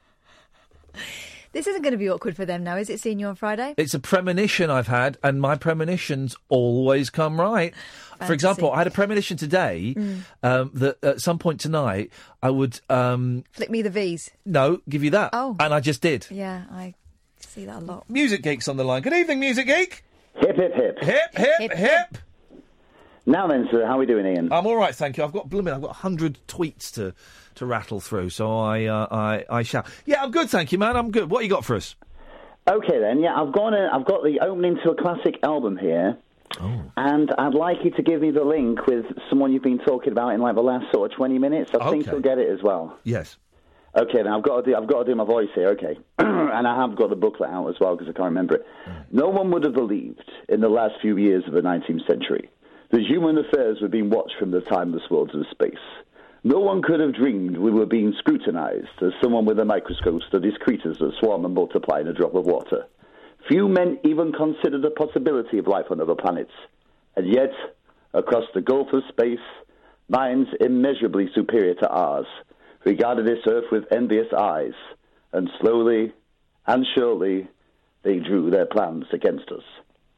This isn't going to be awkward for them now, is it, seeing you on Friday? It's a premonition I've had, and my premonitions always come right. For Fantasy. example, I had a premonition today Mm. um, that at some point tonight I would um, Flick me the V's. no give you that, Oh. and I just did. Yeah, I see that a lot. Music Geek's on the line. Good evening, Music Geek. Hip, hip, hip. Hip, hip, hip. Now then, sir, how are we doing, Ian? I'm all right, thank you. I've got blooming. I've got a hundred tweets to to rattle through, so I uh, I I shall. Yeah, I'm good, thank you, man. I'm good. What you got for us? Okay, then. Yeah, I've got a, I've got the opening to a classic album here. Oh. And I'd like you to give me the link with someone you've been talking about in like the last sort of twenty minutes. I think Okay. you'll get it as well. Yes. Okay, then I've got to do, I've got to do my voice here. Okay, and I have got the booklet out as well because I can't remember it. No one would have believed in the last few years of the nineteenth century that human affairs were being watched from the timeless worlds of space. No one could have dreamed we were being scrutinized as someone with a microscope studies creatures that swarm and multiply in a drop of water. Few men even considered the possibility of life on other planets. And yet, across the gulf of space, minds immeasurably superior to ours regarded this Earth with envious eyes, and slowly and surely they drew their plans against us.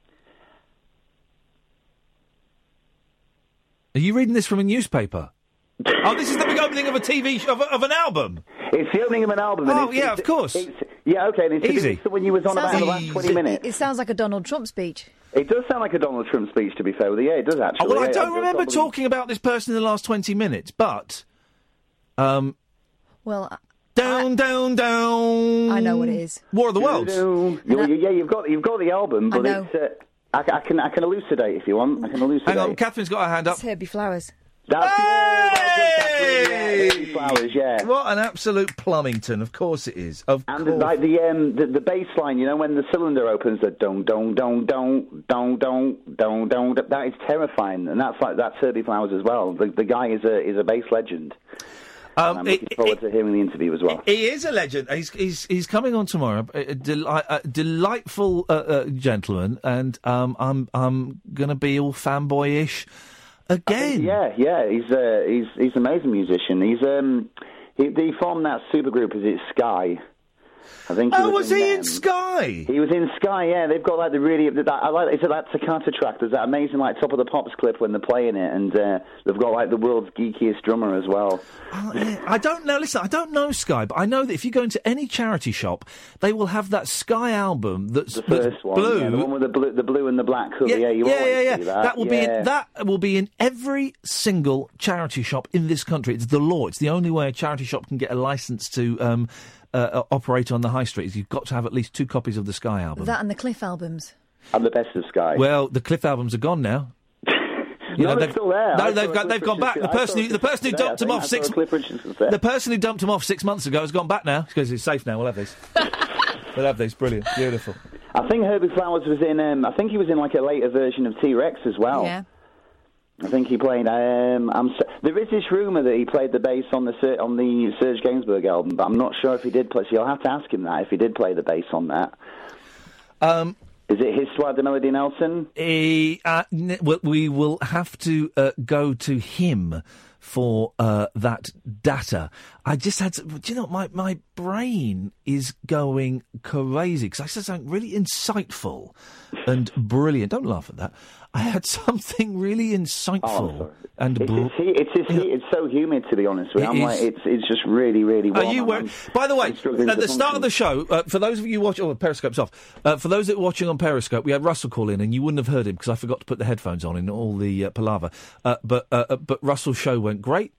Are you reading this from a newspaper? Oh, this is the big opening of a T V sh- of, a, of an album. It's the opening of an album. and Oh, it's- yeah, it's- of course. It's, yeah, okay. And it's to do Easy. with when you was on about in the last twenty minutes. It sounds like a Donald Trump speech. It does sound like a Donald Trump speech, to be fair with you. Yeah, it does actually. Oh, well, I Yeah, don't just remember believe- talking about this person in the last twenty minutes, but um, Well, I- down, down, down. I know what it is. War of the Worlds. You- you- yeah, you've got you've got the album, I but know. it's. Uh, I, I can I can elucidate if you want. I can elucidate. Hang on, Catherine's got her hand up. It's Herbie Flowers. That's Hey! yeah, Flowers, yeah. What an absolute Plumbington! Of course it is. Of And course. like the um the, the bass line, you know, when the cylinder opens, the dong dong dong dong dong dong dong dong. That is terrifying, and that's like that's Herbie Flowers as well. The the guy is a is a bass legend. Um, I'm looking it- forward to hearing the interview as well. He is a legend. He's he's he's coming on tomorrow. A, deli- a delightful uh, uh, gentleman, and um, I'm I'm gonna be all fanboyish again. Yeah, yeah, he's uh, he's he's an amazing musician. He's um he, he formed that supergroup. Is it Sky? I think. He Oh, was was he in them. Sky? He was in Sky. Yeah, they've got like the really. That, I like. It's that Toccata track. There's that amazing like Top of the Pops clip when they're playing it, and uh, they've got like the world's geekiest drummer as well. Oh, yeah. I don't know. Listen, I don't know Sky, but I know that if you go into any charity shop, they will have that Sky album that's, The that's first one, blue. yeah, the one with the blue, the blue and the black hood. Yeah, you yeah, always yeah, yeah. see that. will be yeah. in, that will be in every single charity shop in this country. It's the law. It's the only way a charity shop can get a license to um, uh, operate on the high street. Is you've got to have at least two copies of the Sky album. That and the Cliff albums. I'm the best of Sky. Well, the Cliff albums are gone now. You No, know, they're they've, still there. No, I they've saw got, a they've Cliff gone back. The Richardson- I person saw who, the a Cliff person who today, dumped I them think off I saw six, a Cliff Richardson set. the person who dumped them off six months ago has gone back now. Because it's safe now. We'll have these. We'll have these. Brilliant, beautiful. I think Herbie Flowers was in. Um, I think he was in like a later version of T-Rex as well. Yeah. I think he played. Um, I'm, s- there is this rumor that he played the bass on the Ser- on the Serge Gainsbourg album, but I'm not sure if he did play. So you'll have to ask him that if he did play the bass on that. Um, is it Histoire de Melody Nelson? He, uh, n- well, we will have to uh, go to him for uh, that data. I just had to, do you know, my, my brain is going crazy because I said something really insightful and brilliant. Don't laugh at that. I had something really insightful and It's, br- just, he- it's, just, he- it's so humid, to be honest with you. It I'm is. like, it's it's just really, really warm. Are you I'm- wearing... By the way, I'm struggling at to the start function. of the show, uh, for those of you watching... Oh, Periscope's off. Uh, for those that are watching on Periscope, we had Russell call in, and you wouldn't have heard him because I forgot to put the headphones on in all the uh, palaver. Uh, but uh, uh, but Russell's show went great,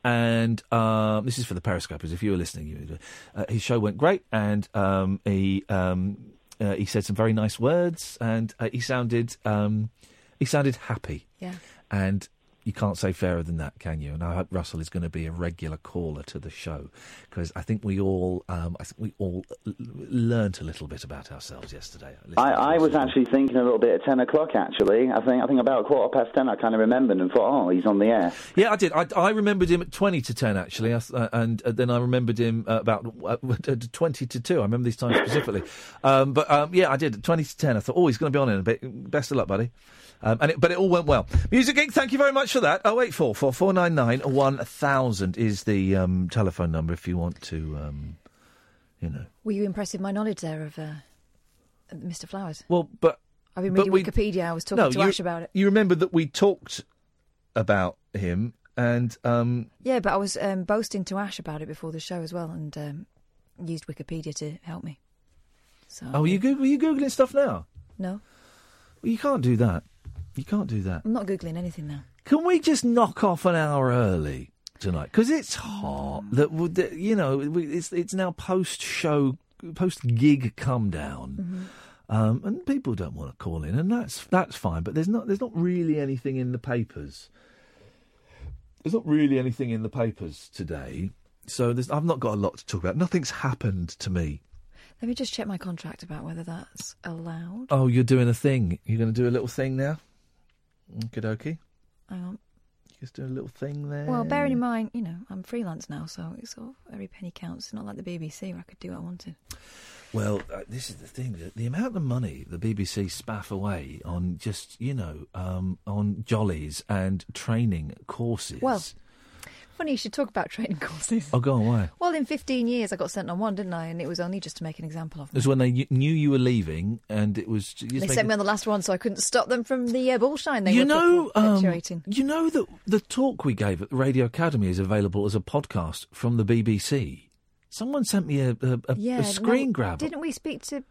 and um, this is for the Periscopers, if you were listening. You, uh, his show went great, and um, he um, uh, he said some very nice words, and uh, he sounded um, he sounded happy. Yeah. And you can't say fairer than that, can you? And I hope Russell is going to be a regular caller to the show because I think we all, um, I think we all l- learnt a little bit about ourselves yesterday. I, I was actually thinking a little bit at ten o'clock. Actually, I think I think about quarter past ten. I kind of remembered and thought, oh, he's on the air. Yeah, I did. I, I remembered him at twenty to ten, actually, I, th- uh, and uh, then I remembered him uh, about uh, twenty to two. I remember these times specifically. um, but um, yeah, I did twenty to ten. I thought, oh, he's going to be on in a bit. Best of luck, buddy. Um, and it, but it all went well. Music Geek, thank you very much for that. Oh eight four four four nine nine one thousand is the um, telephone number if you want to, um, you know. Were you impressed with my knowledge there of uh, Mister Flowers? Well, but I've been but reading we- Wikipedia. I was talking no, to you, Ash about it. You remember that we talked about him and um, Yeah, but I was um, boasting to Ash about it before the show as well, and um, used Wikipedia to help me. So oh, were you Goog- were you googling stuff now? No, Well, you can't do that. You can't do that. I'm not googling anything now. Can we just knock off an hour early tonight? Because it's hot. That would, that, you know, we- it's it's now post show, post gig come down, um, and people don't want to call in, and that's that's fine. But there's not there's not really anything in the papers. There's not really anything in the papers today, so there's, I've not got a lot to talk about. Nothing's happened to me. Let me just check my contract about whether that's allowed. Oh, you're doing a thing. You're going to do a little thing now. Okie dokie. Hang on. Just do a little thing there. Well, bearing in mind, you know, I'm freelance now, so it's all every penny counts. It's not like the B B C where I could do what I wanted. Well, uh, this is the thing. The, the amount of money the B B C spaff away on just, you know, um, on jollies and training courses. Well, funny you should talk about training courses. Oh, go on, why? Well, in fifteen years I got sent on one, didn't I? And it was only just to make an example of It them. was when they y- knew you were leaving, and it was... You They just sent make me it- on the last one, so I couldn't stop them from the uh, bullshine they you were know, um, perpetuating. you know that the talk we gave at the Radio Academy is available as a podcast from the B B C. Someone sent me a, a, a, yeah, a screen no, grab. Didn't we speak to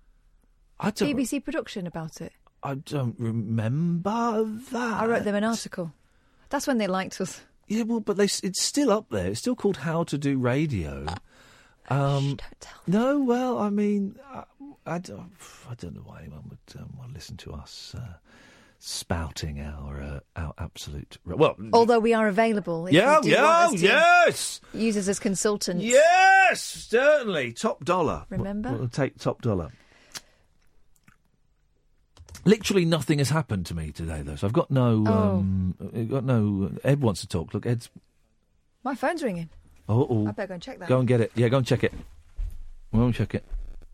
I don't, B B C production about it? I don't remember that. I wrote them an article. That's when they liked us. Yeah, well, but they, it's still up there. It's still called How to Do Radio. Um, don't tell no, well, I mean, I, I, don't, I don't know why anyone would um, want to listen to us uh, spouting our uh, our absolute well. Although we are available. If Yeah, you do yeah, want us to yes. Use us as consultants. Yes, certainly. Top dollar. Remember? We'll, we'll take top dollar. Literally nothing has happened to me today, though. So I've got no. Oh. Um, I've got no. Ed wants to talk. Look, Ed's. My phone's ringing. Oh, oh. I better go and check that. Go and get it. Yeah, go and check it. Go and check it.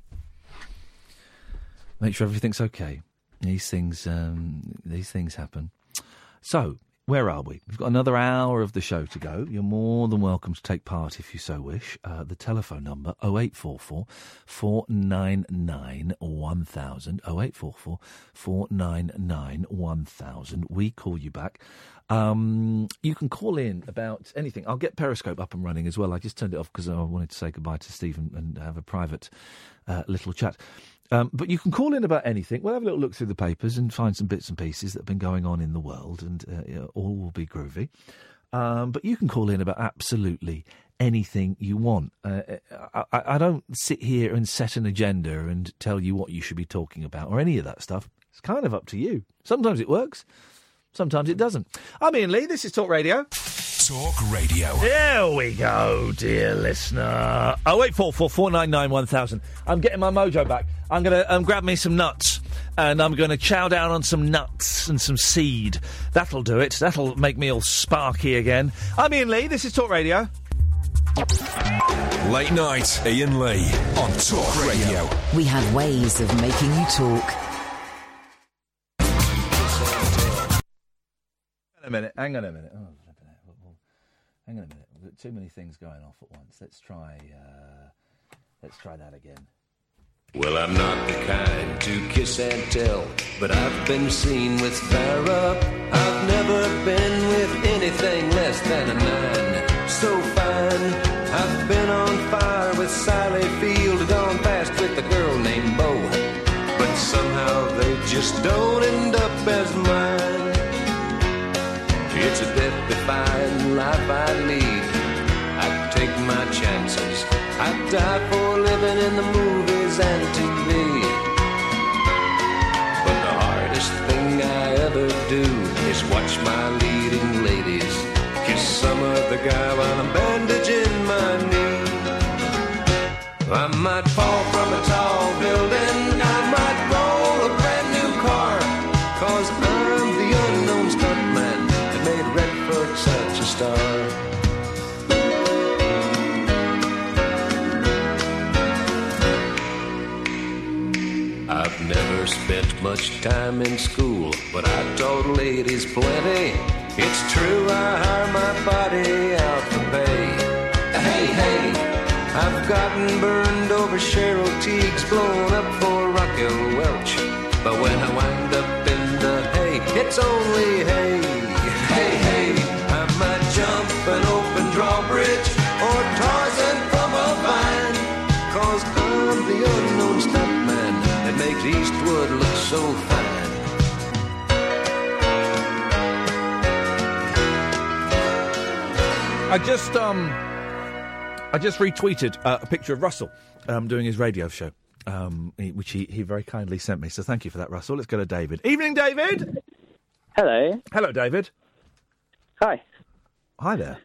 Make sure everything's okay. These things. Um, these things happen. So. Where are we? We've got another hour of the show to go. You're more than welcome to take part if you so wish. Uh, the telephone number, oh eight four four, four nine nine, one thousand, oh eight four four, four nine nine, one thousand. We call you back. Um, you can call in about anything. I'll get Periscope up and running as well. I just turned it off because I wanted to say goodbye to Steve and, and have a private uh, little chat. Um, but you can call in about anything. We'll have a little look through the papers and find some bits and pieces that have been going on in the world, and uh, you know, all will be groovy. Um, but you can call in about absolutely anything you want. Uh, I, I don't sit here and set an agenda and tell you what you should be talking about or any of that stuff. It's kind of up to you. Sometimes it works, sometimes it doesn't. I'm Ian Lee. This is Talk Radio. Talk Radio. Here we go, dear listener. Oh eight four four, four nine nine, one thousand. I'm getting my mojo back. I'm going to um, grab me some nuts, and I'm going to chow down on some nuts and some seed. That'll do it. That'll make me all sparky again. I'm Ian Lee. This is Talk Radio. Late night, Ian Lee on Talk Radio. We have ways of making you talk. Hang on a minute. Hang on a minute. Oh, hang on a minute. We've got too many things going off at once. Let's try. Uh, let's try that again. Well, I'm not the kind to kiss and tell, but I've been seen with Farrah. I've never been with anything less than a nine. So fine, I've been on fire with Sally Field, gone fast with a girl named Bo, but somehow they just don't end up as mine. It's a death-defying life I lead. I take my chances. I die for living in the movies and T V. But the hardest thing I ever do is watch my leading ladies kiss some other guy while I'm bandaging my knee. I might fall from a tall building, I might roll a brand new car, 'cause I'm the unknown stuntman that made Redford such a star. I've never spent much time in school, but I taught ladies plenty. It's true, I hire my body out for pay. Hey, hey, I've gotten burned over Cheryl Teague's, blown up for Raquel Welch. But when I wind up in the hay, it's only hay. Hey, hey, I might jump an open drawbridge or Tarzan from a vine, 'cause I'm the unknown stuntman that makes Eastwood look so fine. I just um, I just retweeted uh, a picture of Russell um, doing his radio show, um, he, which he, he very kindly sent me. So thank you for that, Russell. Let's go to David. Evening, David. Hello. Hello, David. Hi. Hi there.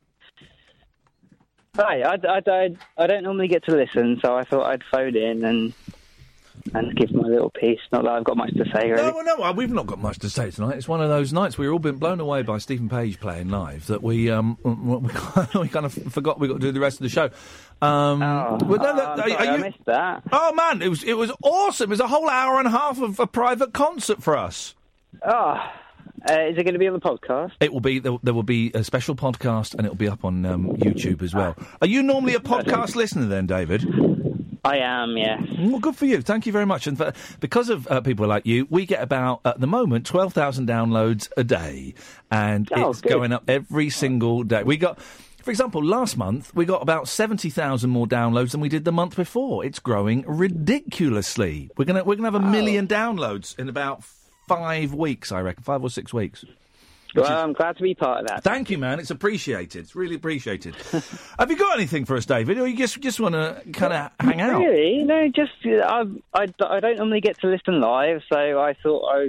Hi. I, I, I, I don't normally get to listen, so I thought I'd phone in and and give my little piece. Not that I've got much to say, really. No, no, uh, we've not got much to say tonight. It's one of those nights we've all been blown away by Stephen Page playing live that we um we, we kind of forgot we got to do the rest of the show. Um, oh, well, no, oh, no, I'm are, sorry, are you, I missed that. Oh man, it was it was awesome. It was a whole hour and a half of a private concert for us. Oh. Uh, is it going to be on the podcast? It will be. There, there will be a special podcast, and it will be up on um, YouTube as well. Are you normally a podcast listener, then, David? I am, yes. Well, good for you. Thank you very much. And for, because of uh, people like you, we get about at the moment twelve thousand downloads a day, and Oh, it's good. going up every single day. We got. For example, last month we got about seventy thousand more downloads than we did the month before. It's growing ridiculously. We're gonna we're gonna have a Oh. million downloads in about five weeks, I reckon, five or six weeks. Well, I'm glad to be part of that. Thank you, man. It's appreciated. It's really appreciated. Have you got anything for us, David, or you just just want to kind of hang out? Really? No, just uh, I, I, I don't normally get to listen live, so I thought I would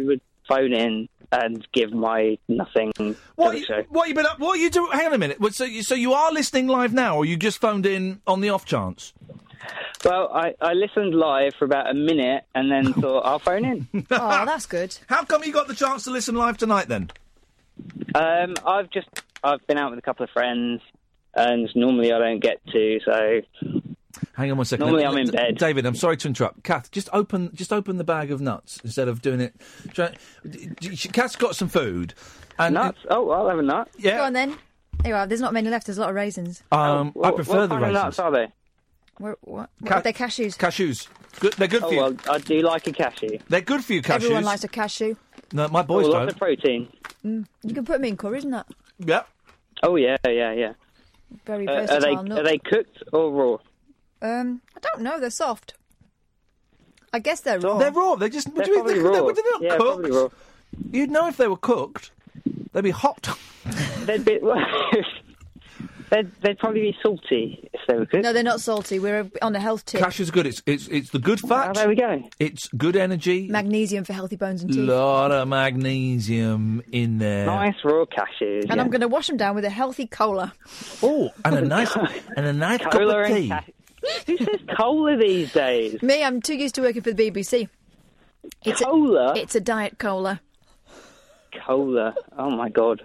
phone in and give my nothing What to the you, show. what you been up? What you do? Hang on a minute. What, So, you, so you are listening live now, or you just phoned in on the off chance? Well, I, I listened live for about a minute and then thought I'll phone in. Oh, that's good. How come you got the chance to listen live tonight then? Um, I've just I've been out with a couple of friends, and normally I don't get to. So Hang on one second. Normally Let- I'm in let- bed. David, I'm sorry to interrupt. Kath, just open, just open the bag of nuts instead of doing it. Try, d- d- Kath's got some food. And nuts. Oh, I'll have a nut. Yeah. Go on then. There you are. There's not many left. There's a lot of raisins. Um, I What- prefer what the kind of raisins. nuts are they? Where, what? Ca- what are they cashews? Cashews. Good, they're good Oh, for you. well, I do like a cashew. They're good for you, cashews. Everyone likes a cashew. No, my boys oh, don't. lots of protein. Mm. You can put them in curry, isn't that? Yeah. Oh yeah, yeah, yeah. Very Uh, are versatile they nut. are they cooked or raw? Um, I don't know. They're soft. I guess they're raw. They're raw. They're just. What They're do you mean? probably They're, raw. they're not Yeah, cooked. probably raw. You'd know if they were cooked. They'd be hot. They'd be. they'd, they'd probably be salty if they were cooked. No, they're not salty. We're on a health tip. Cashew's good. It's it's it's the good fat. Oh, there we go. It's good energy. Magnesium for healthy bones and teeth. Lot of magnesium in there. Nice raw cashews. And I'm going to wash them down with a healthy cola. Oh, and a nice and a nice cup Cola of and tea. ca- Who says cola these days? Me, I'm too used to working for the B B C. It's Cola? A, it's a diet cola. Cola. Oh my god.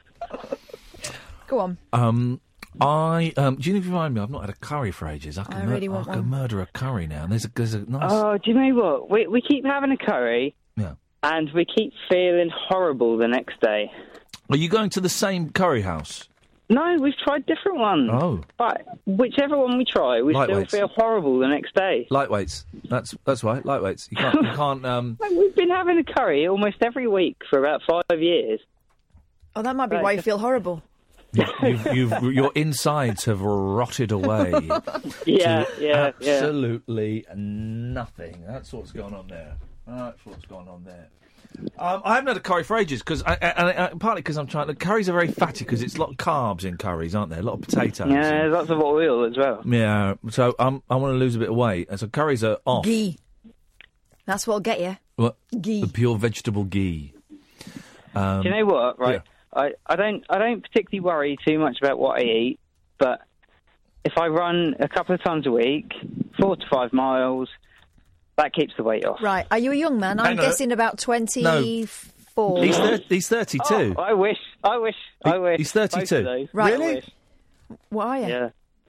Go on. Um, I um, do you remind me? I've not had a curry for ages. I can, I really want I can one. murder a curry now. And there's a there's a nice. Oh, do you know what? We we keep having a curry. Yeah. And we keep feeling horrible the next day. Are you going to the same curry house? No, we've tried different ones. Oh. But whichever one we try, we Lightweights. still feel horrible the next day. Lightweights. That's that's right. Lightweights. You can't. You can't. Um. Like, we've been having a curry almost every week for about five years. Oh, that might be Right. why you feel horrible. You've, you've, your insides have rotted away. Yeah, to yeah, yeah. Absolutely nothing. That's what's going on there. That's what's going on there. Um, I haven't had a curry for ages because, I, I, I, partly because I'm trying. The curries are very fatty because it's a lot of carbs in curries, aren't there? A lot of potatoes. Yeah, there's lots of oil as well. Yeah. So um, I want to lose a bit of weight, and so curries are off. Ghee. That's what'll get you. What? Ghee. The pure vegetable ghee. Um, Do you know what? Right, I, I don't I don't particularly worry too much about what I eat, but if I run a couple of times a week, four to five miles, that keeps the weight off. Right. Are you a young man? I'm Hang on. guessing about twenty-four. He's, thir- he's thirty-two. Oh, I wish, I wish, I wish. He's Both of thirty-two. those. Right. I Really? wish. What are you? Yeah.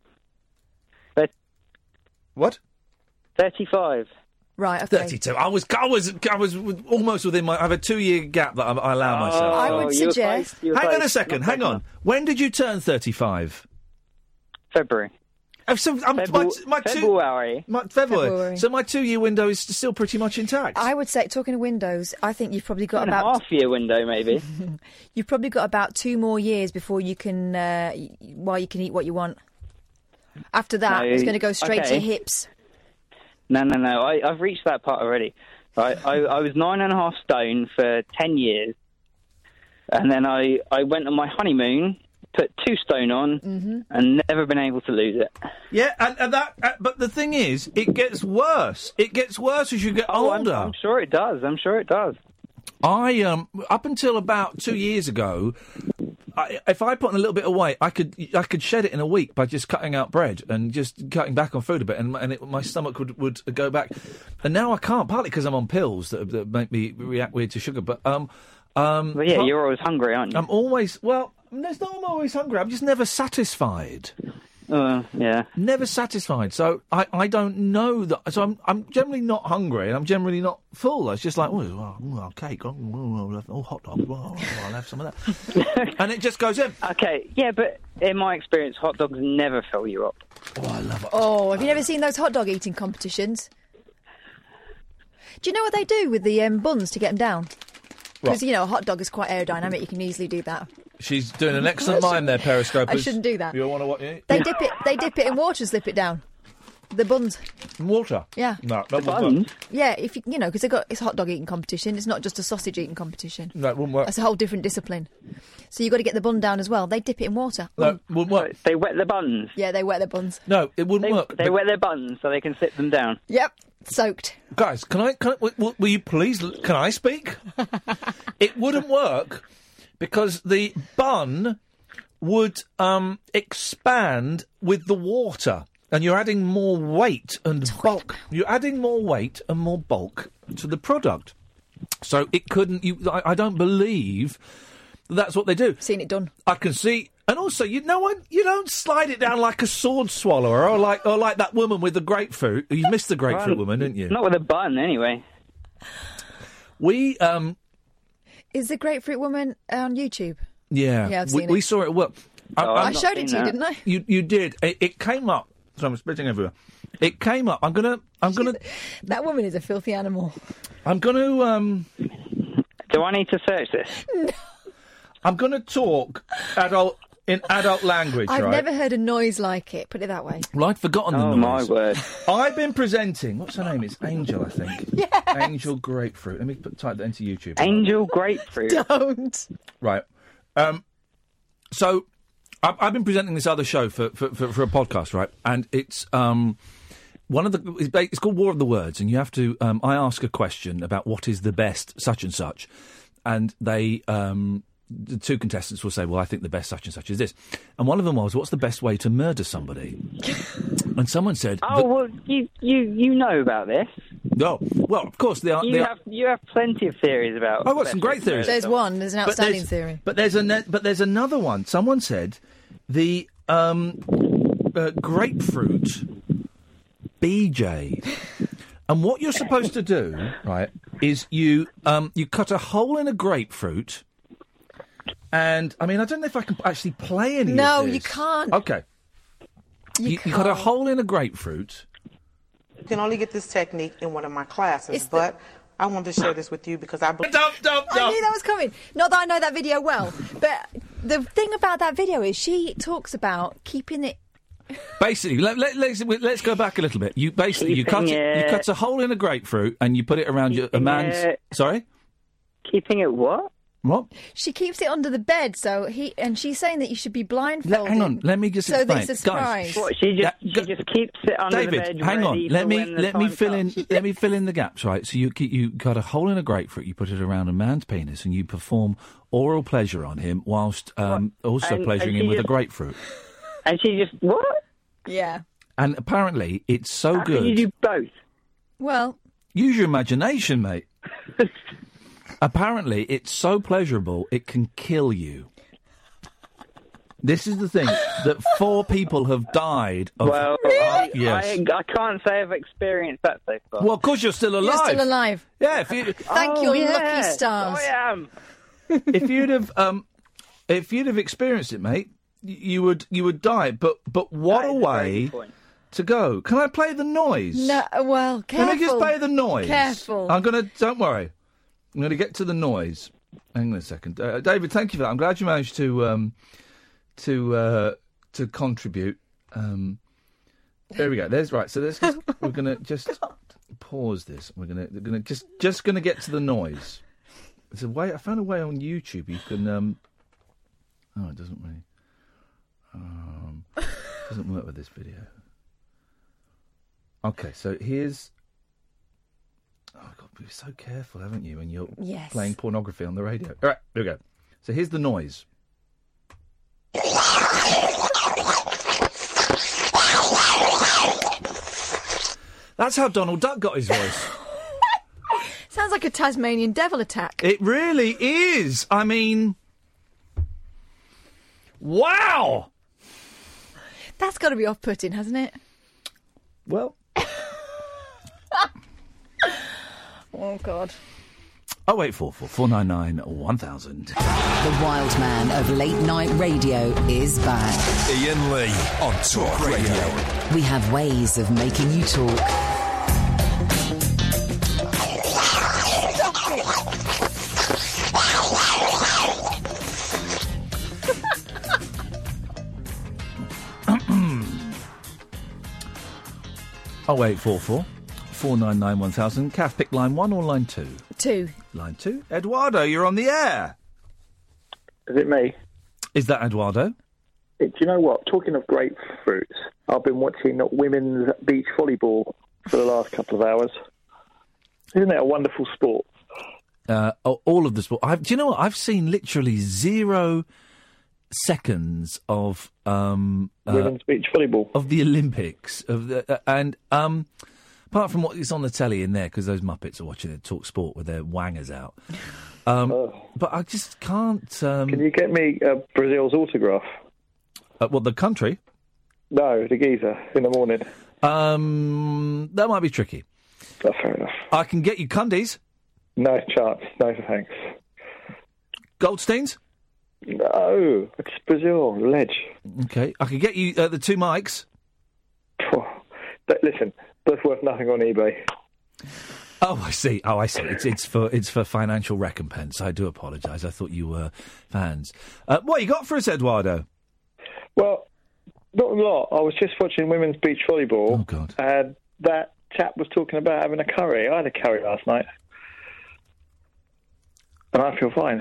But What? thirty-five. Right. Okay. Thirty-two. I was, I was, I was almost within my. I have a two-year gap that I, I allow myself. I would Oh, you were suggest. close, you were Hang on close. a second. Not Hang close on. enough. When did you turn thirty-five? February. Oh, so um, my, Febru- my two, February. my, February. February. So my two-year window is still pretty much intact. I would say, talking of windows, I think you've probably got Two and a about half year window, maybe. you've probably got about two more years before you can, uh, y- while you can eat what you want. After that, No, it's going to go straight to okay. your hips. No, no, no. I, I've reached that part already. Right, I, I was nine and a half stone for ten years, and then I, I went on my honeymoon, put two stone on, Mm-hmm. and never been able to lose it. Yeah, and, and that. Uh, but the thing is, it gets worse. It gets worse as you get Oh, I'm, older. I'm sure it does. I'm sure it does. I um up until about two years ago, I, if I put on a little bit of weight, I could I could shed it in a week by just cutting out bread and just cutting back on food a bit, and, and it, my stomach would, would go back. And now I can't, partly because I'm on pills that, that make me react weird to sugar. But um, um, But yeah, but you're always hungry, aren't you? I'm always well. It's not I'm always hungry. I'm just never satisfied. Uh, yeah. Never satisfied. So I, I don't know that. So I'm I'm generally not hungry, and I'm generally not full. It's just like, oh, well, oh cake, oh, oh, oh, hot dog, oh, I'll have some of that, and it just goes in. Okay, yeah, but in my experience, hot dogs never fill you up. Oh, I love it. Oh, have you never seen those hot dog eating competitions? Do you know what they do with the um, buns to get them down? Because, you know, a hot dog is quite aerodynamic. You can easily do that. She's doing an excellent mime there, Periscopers. I shouldn't do that. You want to what? You They dip it. They dip it in water and slip it down. The buns. Water? Yeah. No, not buns? Yeah, if you you know, because they got it's a hot dog eating competition. It's not just a sausage eating competition. No, it wouldn't work. That's a whole different discipline. So you got to get the bun down as well. They dip it in water. No, it wouldn't work. They wet the buns. Yeah, they wet their buns. No, it wouldn't They, work. they wet their buns so they can sit them down. Yep. Soaked. Guys, can I? Can I will, will- will you please? Can I speak? It wouldn't work because the bun would um, expand with the water, and you're adding more weight and bulk. You're adding more weight and more bulk to the product, so it couldn't. You, I, I don't believe that's what they do. Seen it done. I can see. And also, you know what? You don't slide it down like a sword swallower, or like, or like that woman with the grapefruit. You missed the grapefruit Well, woman, didn't you? Not with a bun, anyway. We, um, Is the grapefruit woman on YouTube? yeah, Yeah, I've we, seen we it. saw it at work. I I showed it to you, didn't I? You, you did. It, it came up. So I'm spitting everywhere. It came up. I'm gonna, I'm gonna, That woman is a filthy animal. I'm gonna. Um, Do I need to search this? I'm gonna talk adult in adult language. I've right? never heard a noise like it. Put it that way. Well, I'd forgotten the Oh, noise. my word. I've been presenting. What's her name? It's Angel, I think. Yes. Angel Grapefruit. Let me put, type that into YouTube. Angel Grapefruit. Don't. Right. Um, so, I've, I've been presenting this other show for, for, for, for a podcast, right? And it's um, one of the. It's, ba- it's called War of the Words, and you have to. Um, I ask a question about what is the best such and such, and they. Um, the two contestants will say, well, I think the best such and such is this. And one of them was, what's the best way to murder somebody? And someone said... Oh, well, you, you, you know about this. No. Well, of course, they are... You they are have you have plenty of theories about... I've got some great theories. There's one. There's an But outstanding there's- theory. But there's, a ne- but there's another one. Someone said the um, uh, grapefruit B J. And what you're supposed to do, right, is you um, you cut a hole in a grapefruit... And, I mean, I don't know if I can actually play any No, of this. you can't. Okay. You You, you cut a can't. hole in a grapefruit. You can only get this technique in one of my classes, but I wanted to share this with you because I believe. I knew that was coming. Not that I know that video well, but the thing about that video is she talks about keeping it. Basically, let, let, let's let's go back a little bit. You basically you cut Keeping it, you it- cut a hole in a grapefruit and you put it around your, a Keeping man's. it- Sorry, Keeping it what? what? She keeps it under the bed, so he and she's saying that you should be blindfolded. Let- hang on, let me just so explain. there's a surprise. Guys, What, she just, That- she just keeps it under David, the bed. hang on. ready Let for me when the let me time fill comes. in let me fill in the gaps, right? So you ke- you cut a hole in a grapefruit, you put it around a man's penis, and you perform oral pleasure on him whilst um, also And- pleasuring and him she with a just- grapefruit. And she just what? Yeah. And apparently, it's so How good. can you do both? Well, Use your imagination, mate. Apparently, it's so pleasurable it can kill you. This is the thing that four people have died of. Well, Uh, yes. I, I can't say I've experienced that so far. Well, of course you're still alive. you're still alive. Yeah. If you Thank Oh, your yeah. lucky stars. I am. if you'd have um, if you'd have experienced it, mate, y- you would you would die. But but what That a is a way great point. to go. Can I play the noise? No, well, careful. Can I just play the noise? Careful. I'm gonna. Don't worry. I'm gonna get to the noise. Hang on a second, uh, David. Thank you for that. I'm glad you managed to um, to uh, to contribute. Um, there we go. There's right. So let's just, we're gonna just pause this. We're gonna we're gonna just just gonna get to the noise. There's a way. I found a way on YouTube. You can. Um, oh, it doesn't really. Um, doesn't work with this video. Okay, so here's. Oh, God, be so careful, haven't you, when you're Yes. playing pornography on the radio? All right, here we go. So here's the noise. That's how Donald Duck got his voice. Sounds like a Tasmanian devil attack. It really is. I mean, wow. That's got to be off-putting, hasn't it? Well. Oh, God. Oh eight four four four nine nine one thousand. The wild man of late night radio is back. Ian Lee on Talk Radio. We have ways of making you talk. Oh eight four four four nine nine one thousand. Kath, pick line one or line two? Two. Line two. Eduardo, you're on the air. Is it me? Is that Eduardo? Do you know what? Talking of grapefruits, I've been watching women's beach volleyball for the last couple of hours. Isn't it a wonderful sport? Uh, oh, all of the sport. I've, do you know what? I've seen literally zero seconds of um, uh, Women's beach volleyball of the Olympics of the, uh, and um, apart from what is on the telly in there, because those Muppets are watching it, Talk Sport with their wangers out. Um, but I just can't. Um, Can you get me uh, Brazil's autograph? Uh, what, the country? No, the geezer in the morning. Um, that might be tricky. Oh, fair enough. I can get you Cundies. No chance. No thanks. Goldsteins? No, it's Brazil, ledge. Okay. I can get you uh, the two mics. But listen, both worth nothing on eBay. Oh, I see. Oh, I see. It's it's for it's for financial recompense. I do apologise. I thought you were fans. Uh, what you got for us, Eduardo? Well, not a lot. I was just watching women's beach volleyball. Oh, God. And that chap was talking about having a curry. I had a curry last night. And I feel fine.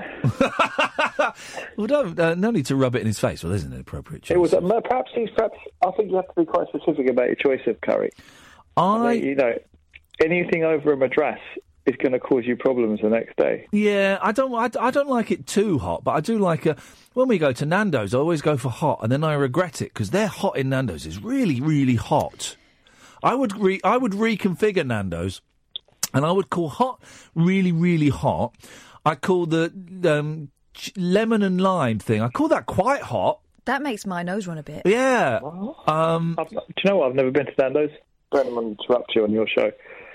Well, don't, uh, no need to rub it in his face. Well, isn't it appropriate choice? It was uh, perhaps he's perhaps. I think you have to be quite specific about your choice of curry. I, you know, anything over a madras is going to cause you problems the next day. Yeah, I don't. I, I don't like it too hot, but I do like a. When we go to Nando's, I always go for hot, and then I regret it because their hot in Nando's is really, really hot. I would re, I would reconfigure Nando's, and I would call hot really, really hot. I call the um, ch- lemon and lime thing. I call that quite hot. That makes my nose run a bit. Yeah. Um, I've, do you know what? I've never been to Nando's. Don't want to interrupt you on your show.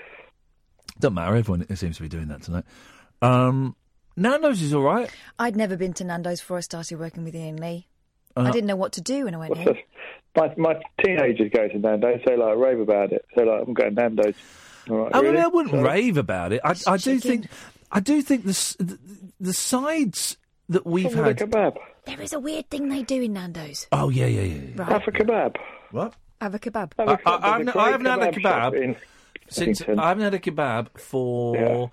Don't matter. Everyone seems to be doing that tonight. Um, Nando's is all right. I'd never been to Nando's before I started working with Ian Lee. Uh, I didn't know what to do when I went What's in. this? My, my teenagers go to Nando's. They like rave about it. They're like, I'm going to Nando's. All right, I really? mean, I wouldn't So- rave about it. I, I do think, I do think the s- the, the sides that we've Something like had. a kebab. There is a weird thing they do in Nando's. Oh yeah, yeah, yeah. yeah. Right. Have a kebab. What? Have a kebab. Have a I, kebab. I, I've There's n- a I great haven't had a shop kebab in since Paddington. I haven't had a kebab for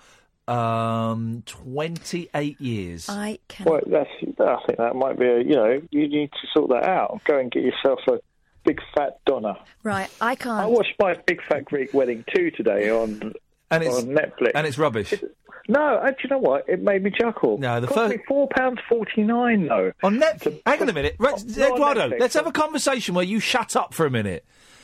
um, twenty-eight years. I can. Well, that's, I think that might be a, you know, you need to sort that out. Go and get yourself a big fat doner. Right, I can't. I watched my Big Fat Greek Wedding two today on, and it's, on Netflix. And it's rubbish. It, no, uh, do you know what? It made me chuckle. No, the it cost first me four pounds forty-nine though. On Netflix. Hang on a minute, right, not on Eduardo. Netflix. Let's have a conversation where you shut up for a minute.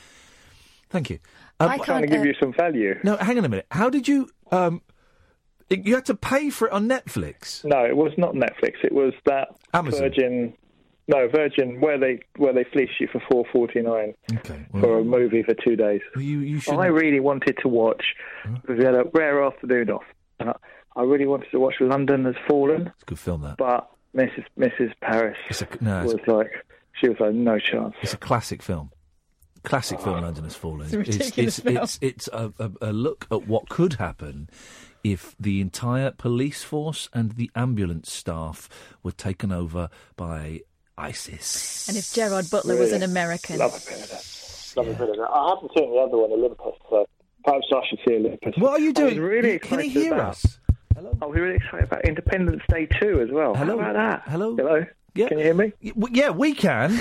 Thank you. Um, I I'm trying to can't, give uh, you some value. No, hang on a minute. How did you? Um, you had to pay for it on Netflix. No, it was not Netflix. It was that Amazon. Virgin. No, Virgin, where they where they fleece you for four forty-nine okay, for a movie for two days. Well, you you should. I really wanted to watch because we had a rare afternoon off. And I, I really wanted to watch London Has Fallen. It's a good film, that. But Missus Missus Paris It's a, no, it's, was like, she was like, no chance. it's a classic film. Classic film. London Has Fallen. It's a ridiculous it's, film. it's, it's a, a, a look at what could happen if the entire police force and the ambulance staff were taken over by ISIS. And if Gerard Butler was an American. Love a bit of that. Love a bit of that. I haven't seen the other one, Olympus, so perhaps I should see Olympus. What are you I was doing? really Can he excited hear about, us? I was really excited about Independence Day two as well. Hello? How about that? Hello? Hello? Yeah. Can you hear me? Y- w- Yeah, we can.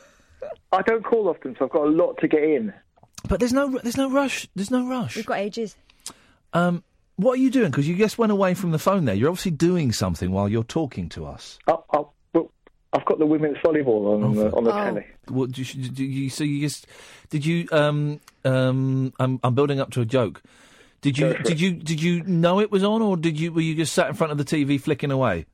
I don't call often, so I've got a lot to get in. But there's no there's no rush. There's no rush. We've got ages. Um, what are you doing? Because you just went away from the phone there. You're obviously doing something while you're talking to us. Oh, oh, well, I've got the women's volleyball on, the, on the Oh. telly. What, did you, did you, so you just did you? Um, um, I'm, I'm building up to a joke. Did you Go for did it. you did you know it was on, or did you were you just sat in front of the T V flicking away?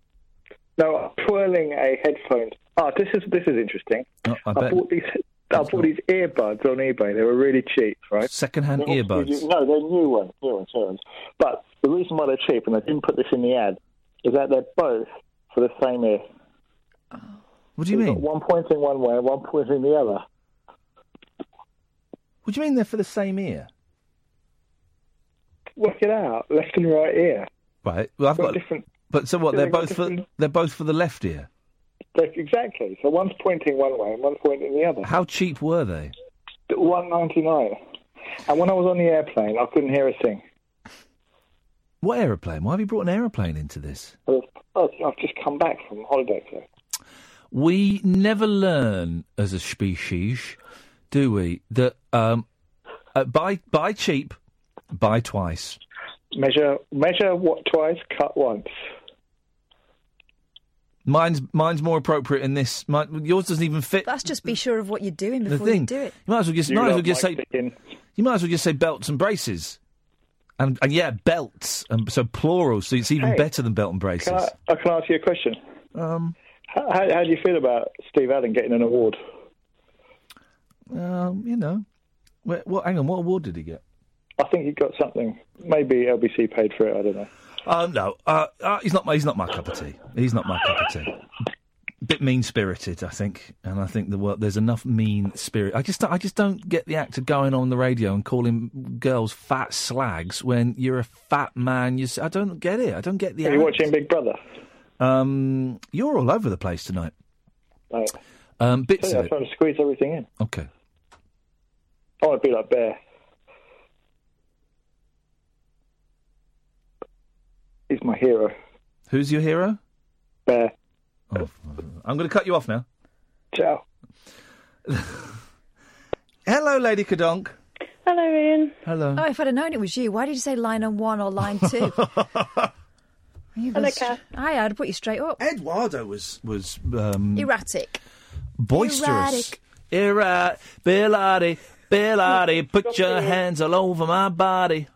No, I'm twirling a headphone. Ah, this is this is interesting. Oh, I I, bet. bought these. I bought these earbuds on eBay. They were really cheap, right? Second-hand They're not- earbuds. No, they're new ones, new ones, new ones. But the reason why they're cheap, and I didn't put this in the ad, is that they're both for the same ear. What do you You've mean? got one pointing one way and one pointing the other. What do you mean they're for the same ear? Work it out. Left and right ear. Right. Well, I've Got got. different. But so what? Yeah, They're they've got both for different- they're both for the left ear. They're- Exactly. So one's pointing one way and one's pointing the other. How cheap were they? One ninety nine. And when I was on the airplane, I couldn't hear a thing. What aeroplane? Why have you brought an aeroplane into this? I was- I've just come back from holiday, so. We never learn as a species, do we, that um, uh, buy buy cheap, buy twice. Measure measure what twice, cut once. Mine's mine's more appropriate in this. Mine, yours doesn't even fit. That's just be sure of what you're doing the before thing. you do it. You might as well just, You might as well love just Mike say. Dickens. You might as well just say belts and braces, and, and yeah, belts, and so plural. So it's even Hey, better than belt and braces. Can I, I can ask you a question? Um, how, how, how do you feel about Steve Allen getting an award? Um, you know, what, what? Hang on, what award did he get? I think he got something. Maybe L B C paid for it. I don't know. Uh, no, uh, uh, he's not. My, he's not my cup of tea. He's not my cup of tea. Bit mean spirited, I think, and I think the world, there's enough mean spirit. I just, I just don't get the act of going on the radio and calling girls fat slags when you're a fat man. You, s- I don't get it. I don't get the. Are you act. watching Big Brother? Um, you're all over the place tonight. No. Um, bits Yeah, of I'm it. trying to squeeze everything in. Okay. I want to be like Bear. He's my hero. Who's your hero? Bear. Oh, I'm going to cut you off now. Ciao. Hello, Lady Kadonk. Hello, Ian. Hello. Oh, if I'd have known it was you, why did you say line on one or line two? You Hello, go Kath. str- Hi, I'd put you straight up. Eduardo was was um, Erratic. boisterous. Erratic. Erratic. Bill-Ardy, Bill-Ardy, put your hands all over my body.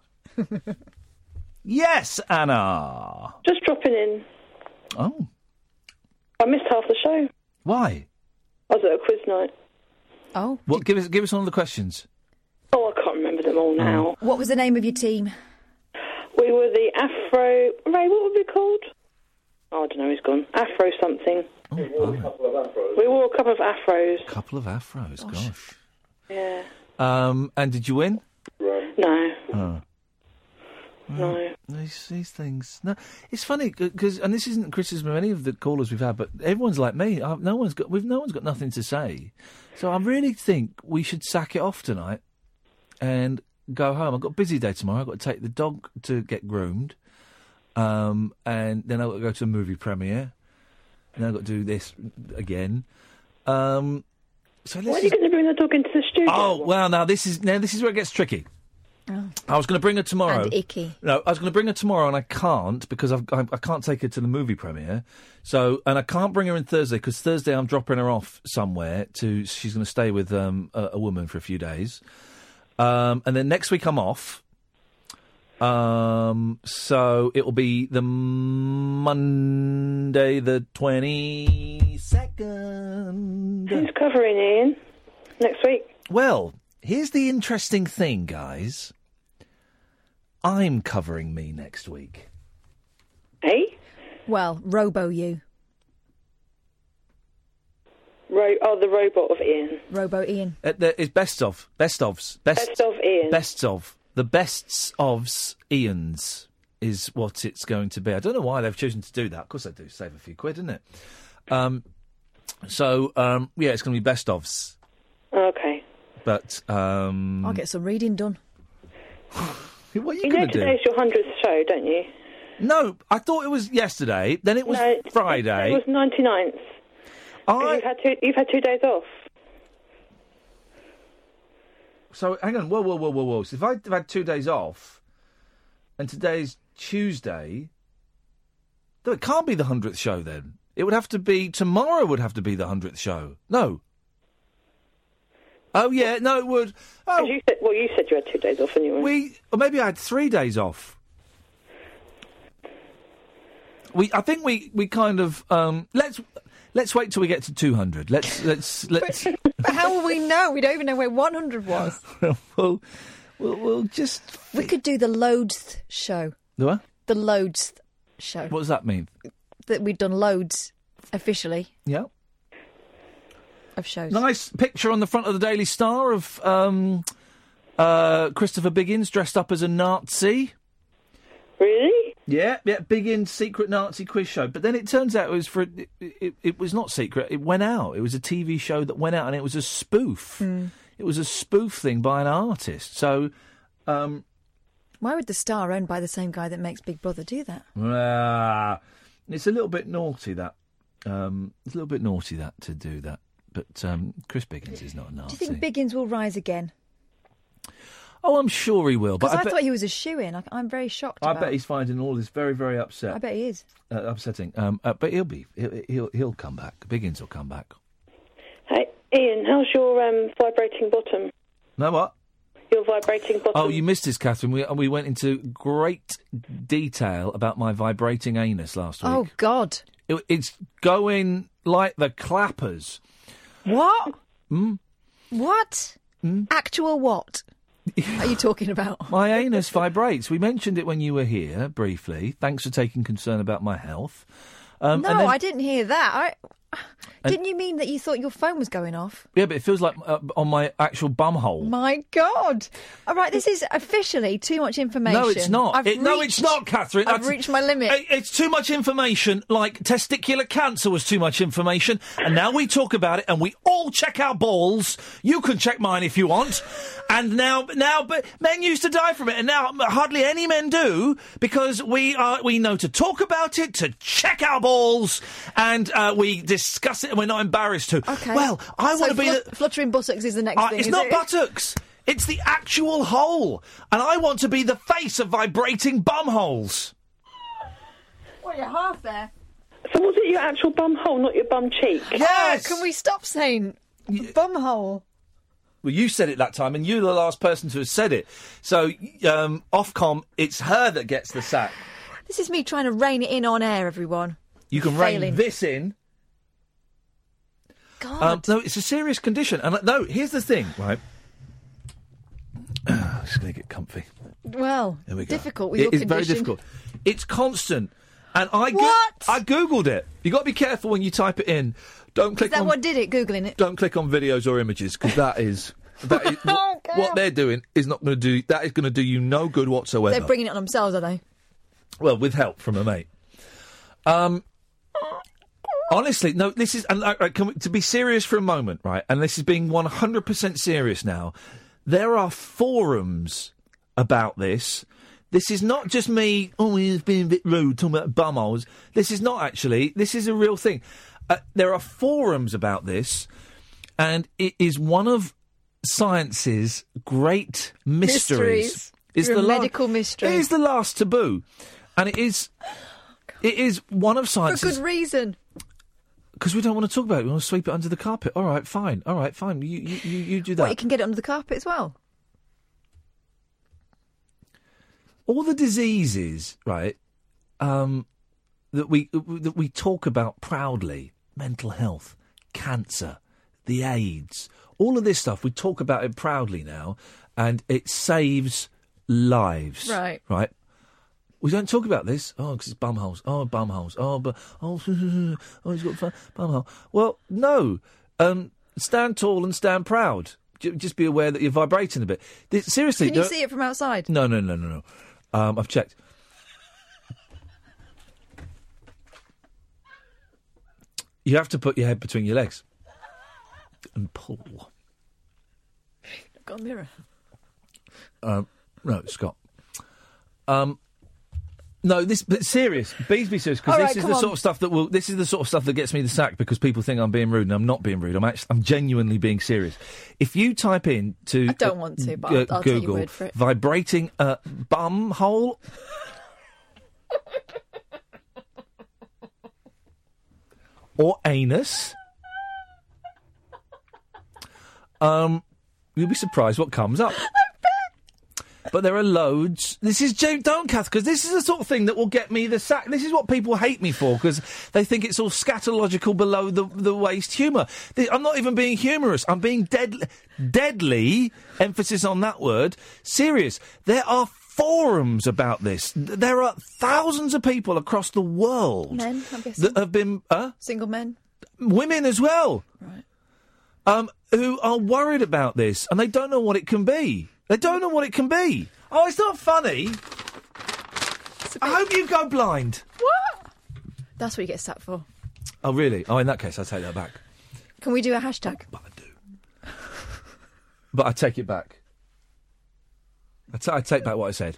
Yes, Anna. Just dropping in. Oh. I missed half the show. Why? I was at a quiz night. Oh. What? Give us give us one of the questions. Oh, I can't remember them all now. What was the name of your team? We were the Afro... Ray, what were we called? Oh, I don't know, he's gone. Afro something. We wore a couple of afros. We wore a couple of afros. Couple of afros. Gosh. Yeah. Um. And did you win? No. Oh. No. These, these things. No, it's funny because, and this isn't criticism of any of the callers we've had, but everyone's like me. I, no one's got. We've no one's got nothing to say. So I really think we should sack it off tonight and go home. I've got a busy day tomorrow. I've got to take the dog to get groomed, um, and then I've got to go to a movie premiere, and then I've got to do this again. Um, so let's Why are you just- going to bring the dog into the studio? Oh well, now this is now this is where it gets tricky. Oh. I was going to bring her tomorrow. And icky. No, I was going to bring her tomorrow, and I can't because I've, I, I can't take her to the movie premiere. So, and I can't bring her in Thursday because Thursday I'm dropping her off somewhere to. She's going to stay with um, a, a woman for a few days, um, and then next week I'm off. Um, so it will be the Monday, the twenty second. Who's covering Ian next week? Well, here's the interesting thing, guys. I'm covering me next week. Hey? Well, Robo you. Ro- oh, the robot of Ian. Robo Ian. Uh, there is best of, best ofs, best, Best of Ian. bests of, the bests ofs Ian's is what it's going to be. I don't know why they've chosen to do that. Of course they do, save a few quid, isn't it? Um, so um, yeah, it's going to be best ofs, Okay. but um, I'll get some reading done. what are you, You know going to do? today's your hundredth show, don't you? No, I thought it was yesterday. Then it was No, Friday. It was ninety-ninth. I... You've had two. You've had two days off. So hang on, whoa, whoa, whoa, whoa, whoa. So if I'd had two days off, and today's Tuesday, no, it can't be the hundredth show. Then it would have to be tomorrow. Would have to be the hundredth show. No. Oh yeah, no, it would. Oh, you said, well, you said you had two days off, anyway. we, or maybe I had three days off. We, I think we, we kind of um, let's let's wait till we get to two hundred. Let's let's let's. But how will we know? We don't even know where one hundred was. we'll, we'll we'll just. We could do the loads show. The what? The loads show. What does that mean? That we've done loads officially Yeah. of shows. Nice picture on the front of the Daily Star of um, uh, Christopher Biggins dressed up as a Nazi. Really? Yeah, yeah, Biggins' secret Nazi quiz show. But then it turns out it was for it, it, it was not secret. It went out. It was a T V show that went out, and it was a spoof. Mm. It was a spoof thing by an artist. So, um, Why would the Star, owned by the same guy that makes Big Brother, do that? ah, it's a little bit naughty that. Um, it's a little bit naughty that to do that. But um, Chris Biggins is not a Do Nazi. you think Biggins will rise again? Oh, I'm sure he will. But Because I, I, bet, thought he was a shoe-in. I, I'm very shocked. I about. bet he's finding all this very, very upset. I bet he is. Uh, upsetting. Um, uh, but he'll be. He'll, he'll he'll come back. Biggins will come back. Hey, Ian, how's your um, vibrating bottom? No what? Your vibrating bottom. Oh, you missed this, Catherine. We we went into great detail about my vibrating anus last week. Oh, God. It, it's going like the clappers. What? Mm? What? Actual what are you talking about? My anus vibrates. We mentioned it when you were here, briefly. Thanks for taking concern about my health. Um, no, and then- I didn't hear that. I... And- Didn't you mean that you thought your phone was going off? Yeah, but it feels like uh, on my actual bum hole. My God! All right, this is officially too much information. No, it's not. I've It- no, reached- it's not, Catherine. I've That's- reached my limit. It- It's too much information, like testicular cancer was too much information, and now we talk about it, and we all check our balls. You can check mine if you want. And now, now, but men used to die from it, and now hardly any men do, because we are we know to talk about it, to check our balls, and uh, we discuss it, and we're not embarrassed to. Okay. Well, I So want to be flut- the. fluttering buttocks is the next Uh, thing. it's is not it? buttocks. It's the actual hole, and I want to be the face of vibrating bum holes. Well, you're half there. So was it your actual bum hole, not your bum cheek? Yes! Oh, can we stop saying bum hole? Well, you said it that time, and you're the last person to have said it. So, um, Ofcom, it's her that gets the sack. This is me trying to rein it in on air, everyone. You can Failing. rein this in. God. Um, no, it's a serious condition. And uh, no, here's the thing, right? I'm just going to get comfy. Well, There we go. difficult with It your is condition. very difficult. It's constant. And I, go- What? I Googled it. you got to be careful when you type it in. Don't Is click that on what did it? Googling it. don't click on videos or images, because that is... That is what, what they're doing is not going to do... That is going to do you no good whatsoever. They're bringing it on themselves, are they? Well, with help from a mate. Um, honestly, no. This is and uh, uh, can we, to be serious for a moment, right? And this is being one hundred percent serious now. There are forums about this. This is not just me. Oh, he's being a bit rude, talking about bumholes. This is not actually. This is a real thing. Uh, there are forums about this, and it is one of science's great mysteries. Mysteries. It's Your the la- medical mystery. It is the last taboo, and it is. It is one of For science's. good reason. Because we don't want to talk about it. We want to sweep it under the carpet. All right, fine. All right, fine. You you you, you do that. What, you can get it under the carpet as well? All the diseases, right? Um, that we that we talk about proudly: mental health, cancer, the AIDS, all of this stuff. We talk about it proudly now, and it saves lives. Right. Right. We don't talk about this. Oh, because it's bumholes. Oh, bumholes. Oh, but oh, oh, he's got fun, bumhole. Well, no. Um, stand tall and stand proud. J- just be aware that you're vibrating a bit. This, seriously, Can you don't- see it from outside? No, no, no, no, no. Um, I've checked. You have to put your head between your legs and pull. I've got a mirror. Um, no, Scott. Um, no, this but serious. Please be serious, because All this right, is come the on. sort of stuff that will. This is the sort of stuff that gets me the sack because people think I'm being rude, and I'm not being rude. I'm actually, I'm genuinely being serious. If you type in to I don't want to, but I'll- I'll take your Google word for it. vibrating uh, bum hole. Or anus. Um, you'll be surprised what comes up. But there are loads. This is James. Don't, Kath, because this is the sort of thing that will get me the sack. This is what people hate me for, because they think it's all scatological, below the the waist humour. Th- I'm not even being humorous. I'm being deadly, deadly. Emphasis on that word. Serious. There are forums about this. Th- There are thousands of people across the world Men, I'm guessing. that have been uh, Single men. women as well. Right. Um, who are worried about this, and they don't know what it can be. They don't know what it can be. Oh, it's not funny. I hope you go blind. What? That's what you get sacked for. Oh, really? Oh, in that case, I take that back. Can we do a hashtag? But I take it back. I, t- I take back what I said.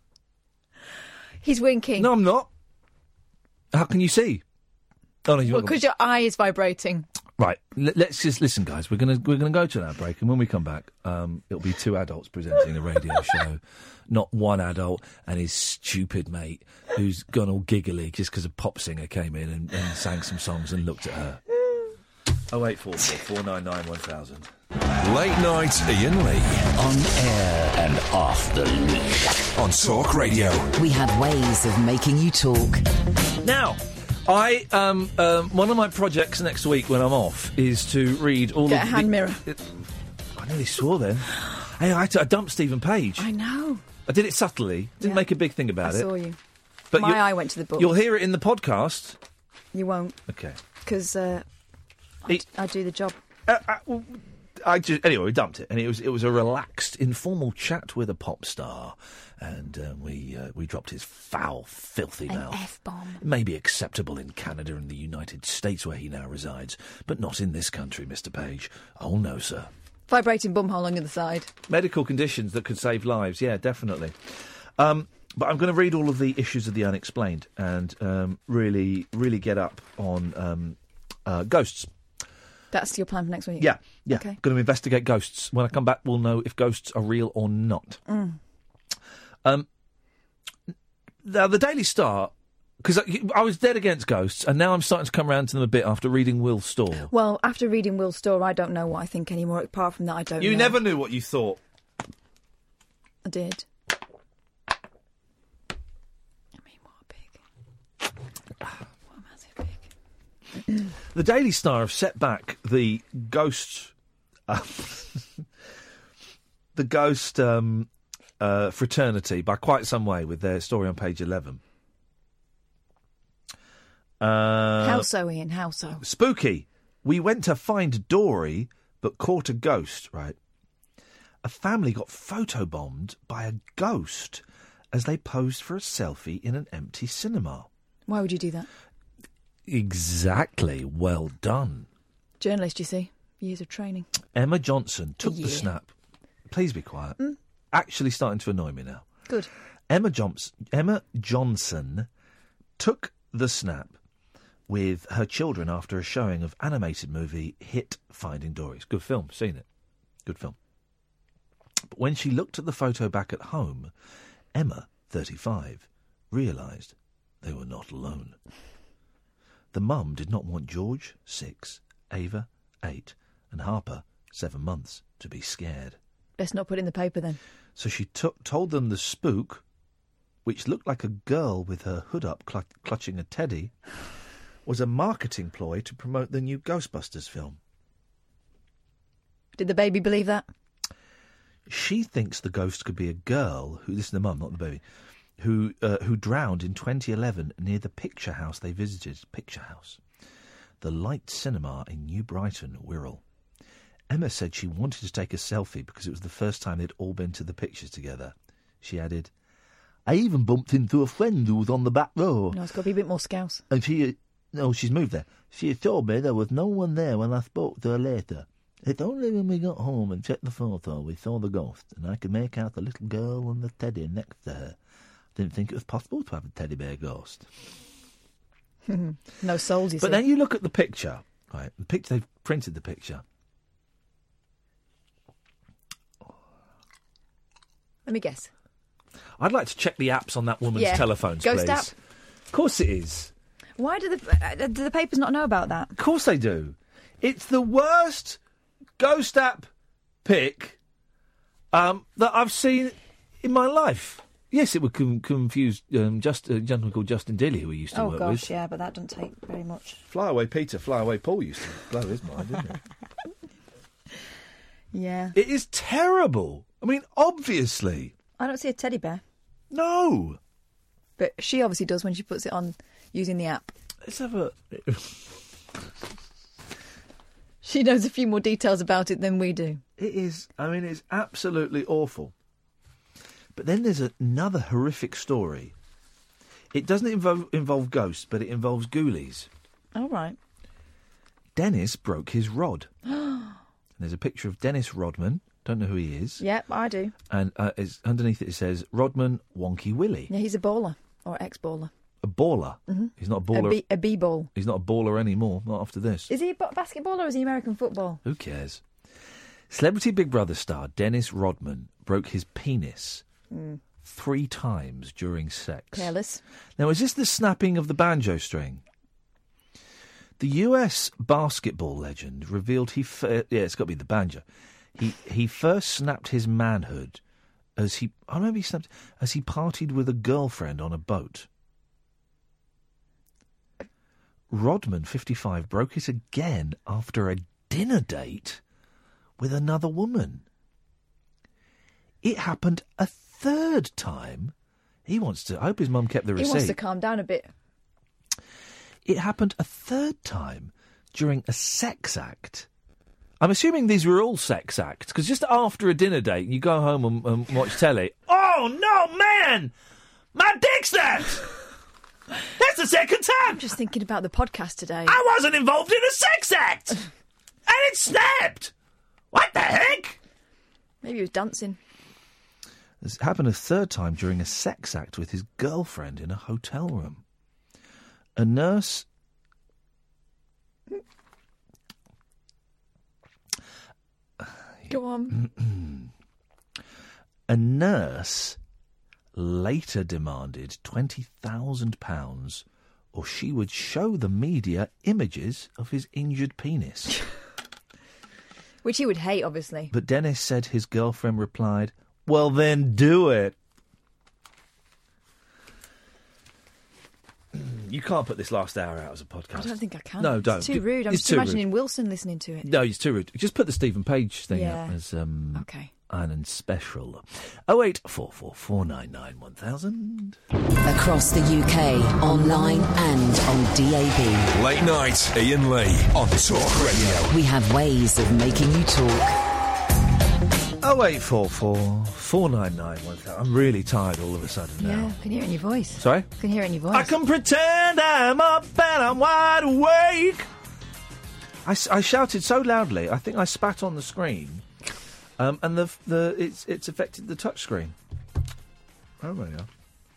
He's winking. No, I'm not. How can you see? Oh, no, you're not Because your eye is vibrating. Right, L- let's just listen, guys. We're gonna we're gonna go to that break, and when we come back, um, it'll be two adults presenting a radio show, not one adult and his stupid mate who's gone all giggly just because a pop singer came in and, and sang some songs and looked at her. Oh eight four four four nine nine one thousand. Late night Ian Lee On air and off the leash. on Talk Radio. We have ways of making you talk. Now, I um, um one of my projects next week when I'm off is to read all Get of a hand the, mirror. It, I nearly swore then. Hey, I, had to, I dumped Stephen Page. I know. I did it subtly. Didn't Yeah. make a big thing about I it. saw you. But My you- eye went to the book. You'll hear it in the podcast. You won't, Okay. because uh, I, d- I do the job. Uh, uh, well, I just anyway we dumped it, and it was it was a relaxed, informal chat with a pop star, and uh, we uh, we dropped his foul, filthy An mouth. F-bomb. It may be acceptable in Canada and the United States where he now resides, but not in this country, Mister Page. Oh no, sir. Vibrating bumhole on the other side. Medical conditions that could save lives, yeah, definitely. Um, but I'm going to read all of the issues of the unexplained and um, really, really get up on um, uh, ghosts. That's your plan for next week? Yeah, yeah. Okay. Going to investigate ghosts. When I come back, we'll know if ghosts are real or not. Mm. Um, now, the Daily Star, because I, I was dead against ghosts, and now I'm starting to come around to them a bit after reading Will Storr. Well, after reading Will Storr, I don't know what I think anymore. Apart from that, I don't You know. never knew what you thought. I did. The Daily Star have set back the ghost, uh, the ghost um, uh, fraternity by quite some way with their story on page eleven. Uh, How so, Ian? How so? Spooky. We went to find Dory, but caught a ghost. Right. A family got photobombed by a ghost as they posed for a selfie in an empty cinema. Why would you do that? Exactly. Well done. Journalist, you see. Years of training. Emma Johnson took the Yeah. snap. Please be quiet. Mm. Actually starting to annoy me now. Good. Emma Johnson, Emma Johnson took the snap with her children after a showing of animated movie hit Finding Dory. Good film. Seen it. Good film. But when she looked at the photo back at home, Emma, thirty-five, realised they were not alone. The mum did not want George, six, Ava, eight, and Harper, seven months, to be scared. Best not put it in the paper then. So she took, told them the spook, which looked like a girl with her hood up cl- clutching a teddy, was a marketing ploy to promote the new Ghostbusters film. Did the baby believe that? She thinks the ghost could be a girl who, this is the mum, not the baby, who uh, who drowned in twenty eleven near the Picture House they visited. Picture House. The Light Cinema in New Brighton, Wirral. Emma said she wanted to take a selfie because it was the first time they'd all been to the pictures together. She added, I even bumped into a friend who was on the back row. No, it's got to be a bit more scouse. And she... No, she's moved there. She told me there was no one there when I spoke to her later. It's only when we got home and checked the photo we saw the ghost, and I could make out the little girl and the teddy next to her. Didn't think it was possible to have a teddy bear ghost. No souls, you But see. then you look at the picture, right? The picture, they've printed the picture. Let me guess. I'd like to check the apps on that woman's Yeah. telephones, Ghost please. app? Of course it is. Why do the uh, do the papers not know about that? Of course they do. It's the worst ghost app pic um, that I've seen in my life. Yes, it would com- confuse um, just a gentleman called Justin Dilly, who we used to Oh work gosh, with. yeah, but that doesn't take very much. Fly away Peter, fly away Paul used to blow his mind, didn't it? Yeah. It is terrible. I mean, obviously. I don't see a teddy bear. No. But she obviously does when she puts it on using the app. Let's have a... She knows a few more details about it than we do. It is, I mean, it's absolutely awful. But then there's another horrific story. It doesn't involve, involve ghosts, but it involves ghoulies. All right. Dennis broke his rod. And there's a picture of Dennis Rodman. Don't know who he is. Yep, I do. And uh, it's, underneath it, it says, Rodman Wonky Willie. Yeah, he's a baller. Or ex-baller. A baller. Mhm. He's not a A, baller. b- a b-ball. He's not a baller anymore. Not after this. Is he a b- basketball or is he American football? Who cares? Celebrity Big Brother star Dennis Rodman broke his penis Mm. three times during sex. Careless. Now, is this the snapping of the banjo string? The U S basketball legend revealed he... Fir- yeah, it's got to be the banjo. He he first snapped his manhood as he... I remember he snapped... As he partied with a girlfriend on a boat. Rodman, fifty-five, broke it again after a dinner date with another woman. It happened a third time. He wants to... I hope his mum kept the He receipt. wants to calm down a bit. It happened a third time during a sex act. I'm assuming these were all sex acts, because just after a dinner date, you go home and, and watch telly. Oh, no, man! My dick snapped! That's the second time! I'm just thinking about the podcast today. I wasn't involved in a sex act! And it snapped! What the heck? Maybe he was dancing. This happened a third time during a sex act with his girlfriend in a hotel room. A nurse... Go on. A nurse later demanded twenty thousand pounds or she would show the media images of his injured penis. Which he would hate, obviously. But Dennis said his girlfriend replied, well, then do it. You can't put this last hour out as a podcast. I don't think I can. No, don't. It's too rude. I'm It's just too imagining rude. Wilson listening to it. No, it's too rude. Just put the Stephen Page thing Yeah. up as um, okay. Iron Special. Oh eight four four four nine nine one thousand. Across the U K, online and on D A B. Late night, Ian Lee on Talk Radio. We have ways of making you talk. Oh eight four four four nine nine one thousand. I'm really tired all of a sudden now. Yeah, I can hear it in your voice. Sorry? I can hear it in your voice. I can pretend I'm up and I'm wide awake. I, s- I shouted so loudly, I think I spat on the screen, um, and the the it's it's affected the touch screen. Oh, there you are.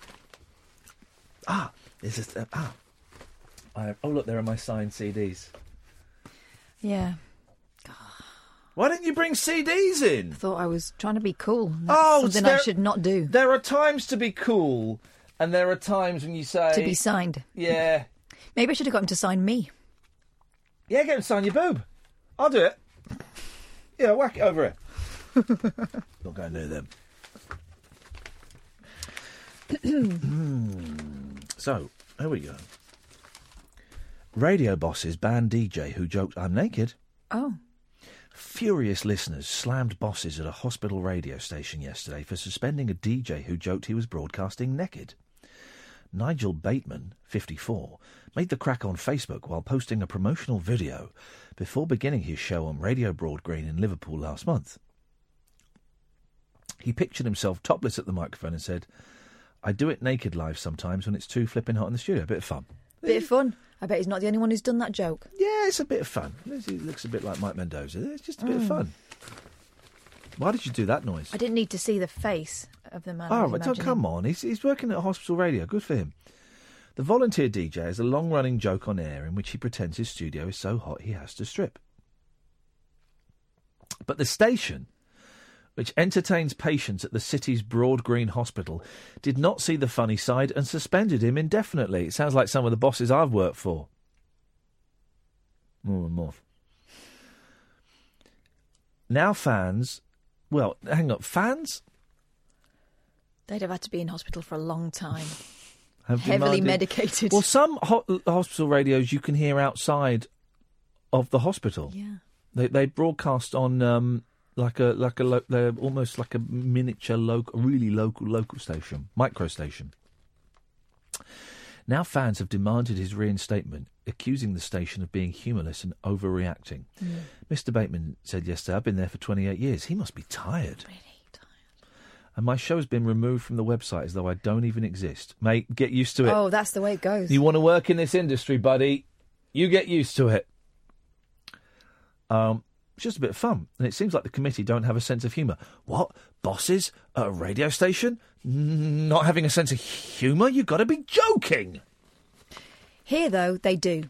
Ah, is this uh, ah? I, oh, look, there are my signed C Ds. Yeah. Why didn't you bring C Ds in? I thought I was trying to be cool. That's Oh, something there- I should not do. There are times to be cool, and there are times when you say To be signed. Yeah. Maybe I should have got him to sign me. Yeah, get him to sign your boob. I'll do it. Yeah, whack it over it. Not going near them. So, here we go. Radio bosses ban D J who joked, I'm naked. Oh. Furious listeners slammed bosses at a hospital radio station yesterday for suspending a D J who joked he was broadcasting naked. Nigel Bateman, fifty-four, made the crack on Facebook while posting a promotional video before beginning his show on Radio Broad Green in Liverpool last month. He pictured himself topless at the microphone and said, I do it naked live sometimes when it's too flipping hot in the studio. A bit of fun. Bit of fun. I bet he's not the only one who's done that joke. Yeah, it's a bit of fun. He looks a bit like Mike Mendoza. It's just a bit of Mm. fun. Why did you do that noise? I didn't need to see the face of the man. I Oh, was but don't, imagining. come on. He's, he's working at hospital radio. Good for him. The volunteer D J has a long-running joke on air in which he pretends his studio is so hot he has to strip. But the station, which entertains patients at the city's Broad Green Hospital, did not see the funny side and suspended him indefinitely. It sounds like some of the bosses I've worked for. More and more. Now fans... Well, hang on. Fans... They'd have had to be in hospital for a long time. have Heavily demanded- medicated. Well, some ho- hospital radios you can hear outside of the hospital. Yeah. They they broadcast on um, like a like a lo- they're almost like a miniature local, really local local station, micro station. Now fans have demanded his reinstatement, accusing the station of being humourless and overreacting. Mm. Mister Bateman said yesterday, I've been there for twenty-eight years. He must be tired. Really tired. And my show's been removed from the website as though I don't even exist. Mate, get used to it. Oh, that's the way it goes. You want to work in this industry, buddy? You get used to it. Um, it's just a bit of fun. And it seems like the committee don't have a sense of humour. What? Bosses at a radio station? N- Not having a sense of humour? You've got to be joking. Here, though, they do.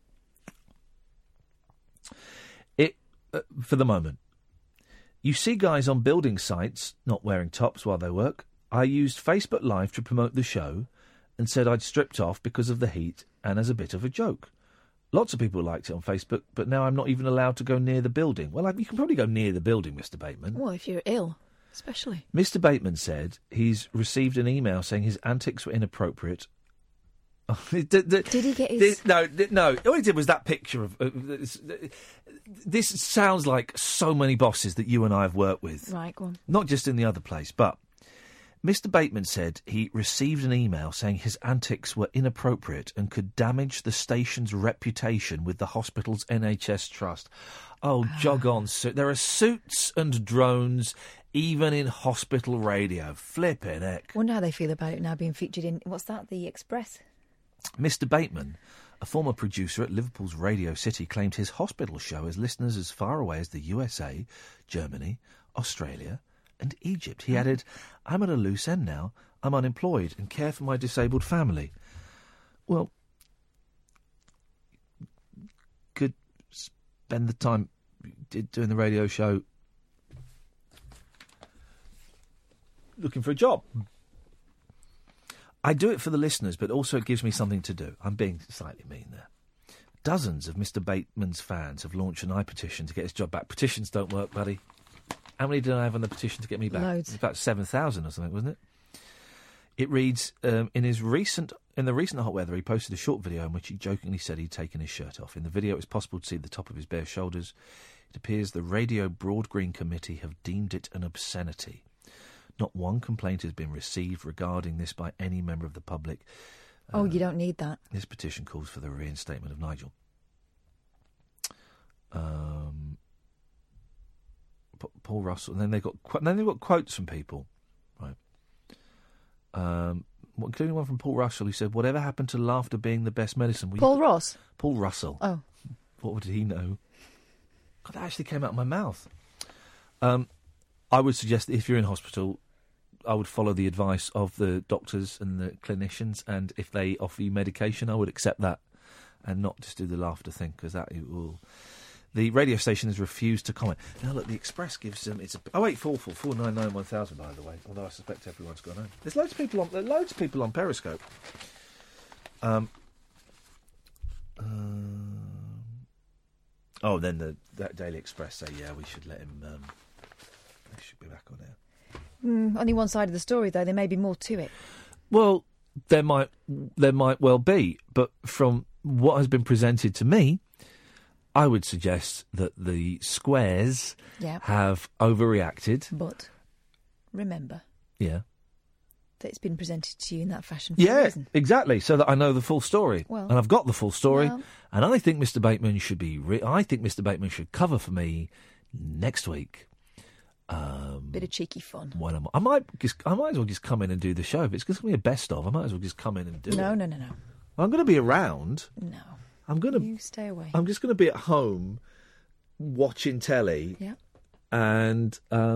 It uh, for the moment. You see guys on building sites not wearing tops while they work. I used Facebook Live to promote the show and said I'd stripped off because of the heat and as a bit of a joke. Lots of people liked it on Facebook, but now I'm not even allowed to go near the building. Well, I, you can probably go near the building, Mister Bateman. Well, if you're ill, especially. Mister Bateman said he's received an email saying his antics were inappropriate. Did he get his... No, no. All he did was that picture of... Uh, this, this sounds like so many bosses that you and I have worked with. Right, go on. Not just in the other place, but... Mister Bateman said he received an email saying his antics were inappropriate and could damage the station's reputation with the hospital's N H S trust. Oh, jog on. Su- there are suits and drones even in hospital radio. Flippin' heck. Wonder how they feel about it now being featured in... What's that, The Express? Mister Bateman, a former producer at Liverpool's Radio City, claimed his hospital show has listeners as far away as the U S A, Germany, Australia and Egypt. He added, I'm at a loose end now. I'm unemployed and care for my disabled family. Well, could spend the time doing the radio show looking for a job. I do it for the listeners, but also it gives me something to do. I'm being slightly mean there. Dozens of Mister Bateman's fans have launched an i-petition to get his job back. Petitions don't work, buddy. How many did I have on the petition to get me back? Loads. It was about seven thousand or something, wasn't it? It reads, um, in his recent in the recent hot weather, he posted a short video in which he jokingly said he'd taken his shirt off. In the video, it's possible to see the top of his bare shoulders. It appears the Radio Broad Green Committee have deemed it an obscenity. Not one complaint has been received regarding this by any member of the public. Oh, uh, you don't need that. This petition calls for the reinstatement of Nigel. Um... Paul Russell, and then they got then they've got quotes from people, right? Um, including one from Paul Russell, who said, "Whatever happened to laughter being the best medicine?" We, Paul Ross, Paul Russell. Oh, what did he know? God, that actually came out of my mouth. Um, I would suggest that if you're in hospital, I would follow the advice of the doctors and the clinicians, and if they offer you medication, I would accept that, and not just do the laughter thing, because that will. The radio station has refused to comment. Now, look, the Express gives them... It's a, oh, eight four four, four nine nine, one thousand, by the way, although I suspect everyone's gone home. There's loads of people on, there are loads of people on Periscope. Um, um, oh, then the that Daily Express say, yeah, we should let him... Um, he should be back on air. Mm, only one side of the story, though. There may be more to it. Well, there might there might well be, but from what has been presented to me... I would suggest that the squares yep. have overreacted. But remember yeah. that it's been presented to you in that fashion for yeah, a reason. Exactly, so that I know the full story. Well, and I've got the full story. Well, and I think Mister Bateman should be... Re- I think Mister Bateman should cover for me next week. Um, Bit of cheeky fun. When I'm, I, might just, I might as well just come in and do the show. If it's going to be a best-of, I might as well just come in and do no, it. No, no, no, no. Well, I'm going to be around. No. I'm gonna. You stay away. I'm just going to be at home watching telly. Yeah. And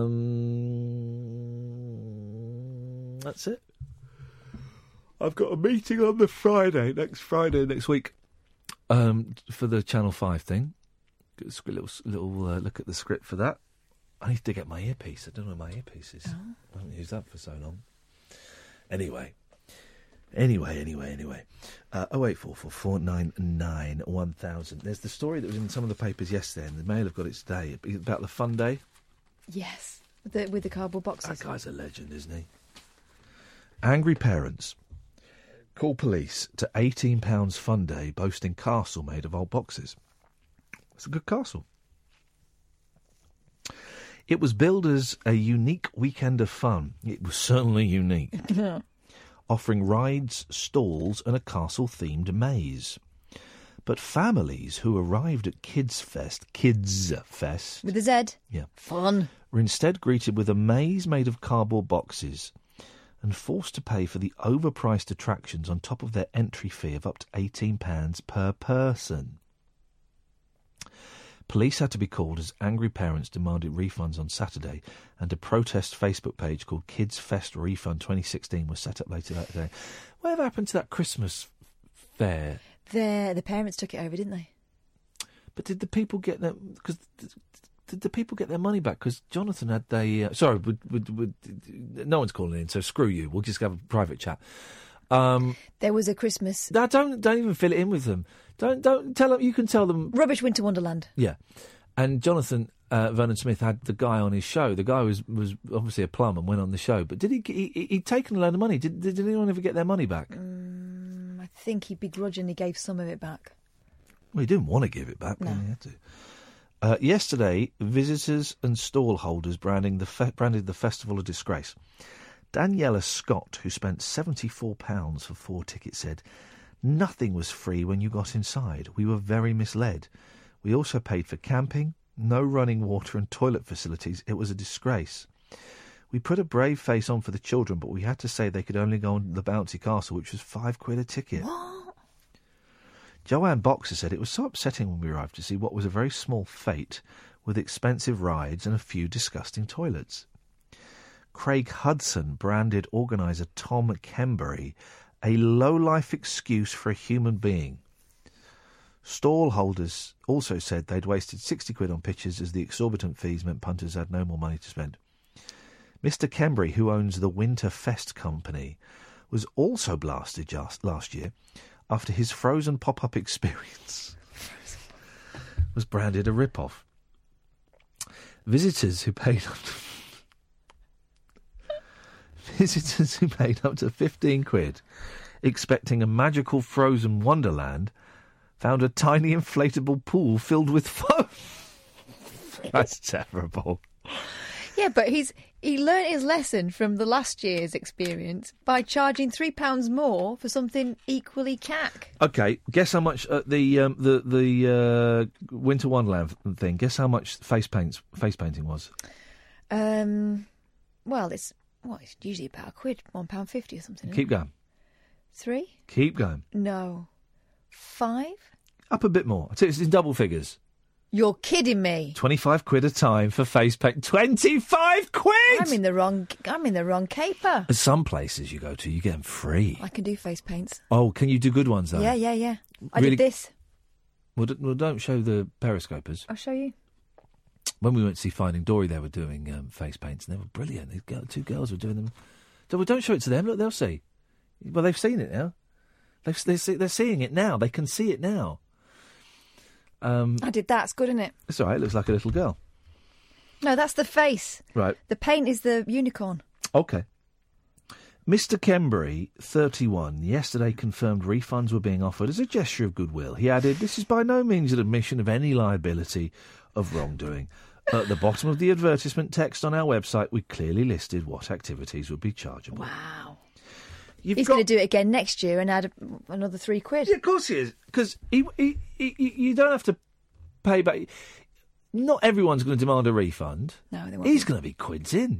um, that's it. I've got a meeting on the Friday, next Friday, next week, um, for the Channel Five thing. Get a little little uh, look at the script for that. I need to get my earpiece. I don't know where my earpiece is. Oh. I haven't used that for so long. Anyway. Anyway, anyway, anyway. Uh, oh eight four four, four nine nine, one thousand. There's the story that was in some of the papers yesterday, and the Mail have got it today, about the Fun Day. Yes, with the, with the cardboard boxes. That guy's a legend, isn't he? Angry parents call police to eighteen pounds Fun Day, boasting castle made of old boxes. It's a good castle. It was billed as a unique weekend of fun. It was certainly unique. Offering rides, stalls and a castle-themed maze. But families who arrived at Kids Fest, Kids Fest... With a Z? Yeah. Fun. ...were instead greeted with a maze made of cardboard boxes and forced to pay for the overpriced attractions on top of their entry fee of up to eighteen pounds per person. Police had to be called as angry parents demanded refunds on Saturday, and a protest Facebook page called Kids Fest Refund twenty sixteen was set up later that day. Whatever happened to that Christmas fair? Their the parents took it over, didn't they? But did the people get their... Because did the people get their money back? Because Jonathan had they... Uh, sorry, would, would, would, no one's calling in, so screw you. We'll just have a private chat. Um, there was a Christmas... No, don't, don't even fill it in with them. Don't don't tell them... You can tell them... Rubbish Winter Wonderland. Yeah. And Jonathan uh, Vernon Smith had the guy on his show. The guy was, was obviously a plum and went on the show. But did he... he he'd taken a load of money. Did, did anyone ever get their money back? Mm, I think he begrudgingly gave some of it back. Well, he didn't want to give it back, no. but he had to. Uh, yesterday, visitors and stall holders branding the fe- branded the Festival a disgrace. Daniela Scott, who spent seventy-four pounds for four tickets, said, "Nothing was free when you got inside. We were very misled. We also paid for camping, no running water and toilet facilities. It was a disgrace. We put a brave face on for the children, but we had to say they could only go on the bouncy castle, which was five quid a ticket." What? Joanne Boxer said, "It was so upsetting when we arrived to see what was a very small fete with expensive rides and a few disgusting toilets." Craig Hudson branded organiser Tom Kembury a low-life excuse for a human being. Stall holders also said they'd wasted sixty quid on pitches as the exorbitant fees meant punters had no more money to spend. Mister Kembury, who owns the Winter Fest Company, was also blasted just last year after his frozen pop-up experience was branded a rip-off. Visitors who paid up to visitors who paid up to fifteen quid expecting a magical frozen wonderland found a tiny inflatable pool filled with foam. That's terrible. Yeah, but he's he learnt his lesson from the last year's experience by charging three pounds more for something equally cack. Okay, guess how much uh, the um, the the uh, Winter Wonderland thing? Guess how much face paints face painting was? Um, well, it's what it's usually about a quid, one pound fifty or something. Keep going. Three? Keep going. No, five. Up a bit more. I tell you, it's in double figures. You're kidding me. Twenty-five quid a time for face paint. Twenty-five quid. I'm in the wrong. I'm in the wrong caper. At some places you go to, you get them free. I can do face paints. Oh, can you do good ones though? Yeah, yeah, yeah. I Really? did this. Well, d- well, don't show the periscopers. I'll show you. When we went to see Finding Dory, they were doing um, face paints, and they were brilliant. These girl, two girls were doing them. So, well, don't show it to them. Look, they'll see. Well, they've seen it now. They've, they're, see- they're seeing it now. They can see it now. Um, I did that. It's good, isn't it? it's all right. It looks like a little girl. No, that's the face. Right. The paint is the unicorn. Okay. Mister Kembury, thirty-one, yesterday confirmed refunds were being offered as a gesture of goodwill. He added, "This is by no means an admission of any liability of wrongdoing. At the bottom of the advertisement text on our website, we clearly listed what activities would be chargeable." Wow. You've He's got- going to do it again next year and add a, another three quid. Yeah, of course he is. Because he, he, he, you don't have to pay back. Not everyone's going to demand a refund. No, they won't. He's going to be quids in.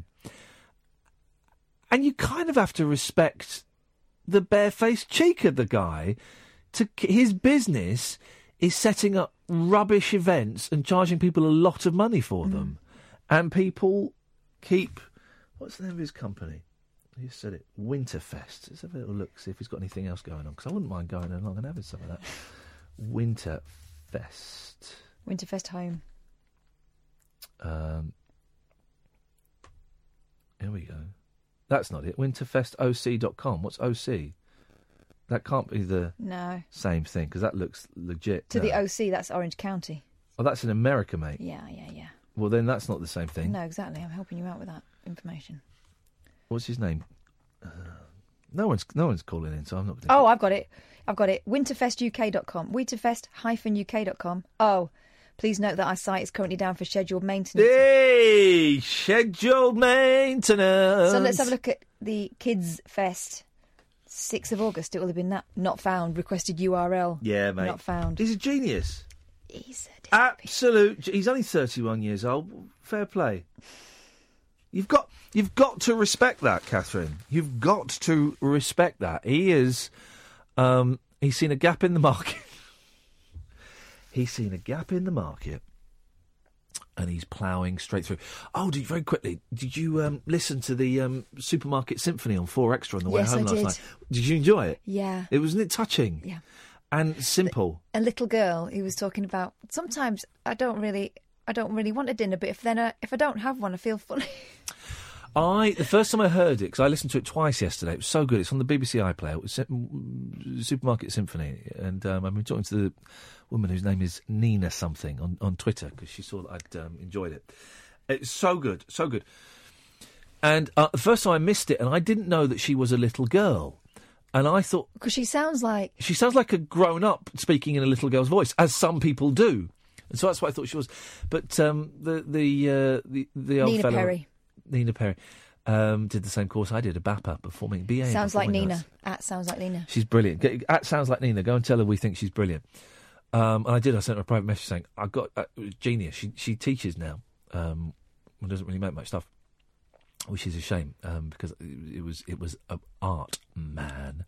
And you kind of have to respect the barefaced cheek of the guy. To his business is setting up rubbish events and charging people a lot of money for them. And people keep... What's the name of his company? He said it. Winterfest. Let's have a little look, see if he's got anything else going on. Because I wouldn't mind going along and having some of that. Winterfest. Winterfest Home. Um, here we go. That's not it. winterfest O C dot com. What's O C? That can't be the No. same thing, because that looks legit. To No. the O C, that's Orange County. Oh, that's in America, mate. Yeah, yeah, yeah. Well, then that's not the same thing. No, exactly. I'm helping you out with that information. What's his name? Uh, no one's no one's calling in, so I'm not going to... Oh, I've got it. I've got it. winterfest U K dot com. winterfest dash U K dot com. Oh, please note that our site is currently down for scheduled maintenance. Hey! Scheduled maintenance! So let's have a look at the Kids Fest. sixth of August. It will have been that. Not found. Requested U R L. Yeah, mate. Not found. He's a genius. He's a absolute. ge- He's only thirty-one years old. Fair play. You've got you've got to respect that, Catherine. You've got to respect that. He is. Um, he's seen a gap in the market. He's seen a gap in the market, and he's ploughing straight through. Oh, did, very quickly, did you um, listen to the um, Supermarket Symphony on four Extra on the way Yes, home I last did. night? Did you enjoy it? Yeah. It wasn't it touching? Yeah. and simple. A little girl who was talking about, sometimes I don't really, I don't really want a dinner, but if then I, if I don't have one, I feel funny. I the first time I heard it, because I listened to it twice yesterday, it was so good. It's on the B B C iPlayer. It was Sim- Supermarket Symphony, and um, I've been talking to the woman whose name is Nina something on, on Twitter because she saw that I'd um, enjoyed it. It's so good, so good. And uh, the first time I missed it, and I didn't know that she was a little girl, and I thought because she sounds like she sounds like a grown up speaking in a little girl's voice, as some people do, and so that's what I thought she was. But um, the the uh, the the old Nina fellow. Perry. Nina Perry um, did the same course I did, a B A P A, performing B A. Sounds like performing Nina. arts. At sounds like Nina. She's brilliant. Get, at sounds like Nina. Go and tell her we think she's brilliant. Um, and I did. I sent her a private message saying I got uh, it was genius. She she teaches now. Um, and doesn't really make much stuff, which is a shame um, because it, it was it was an art, man.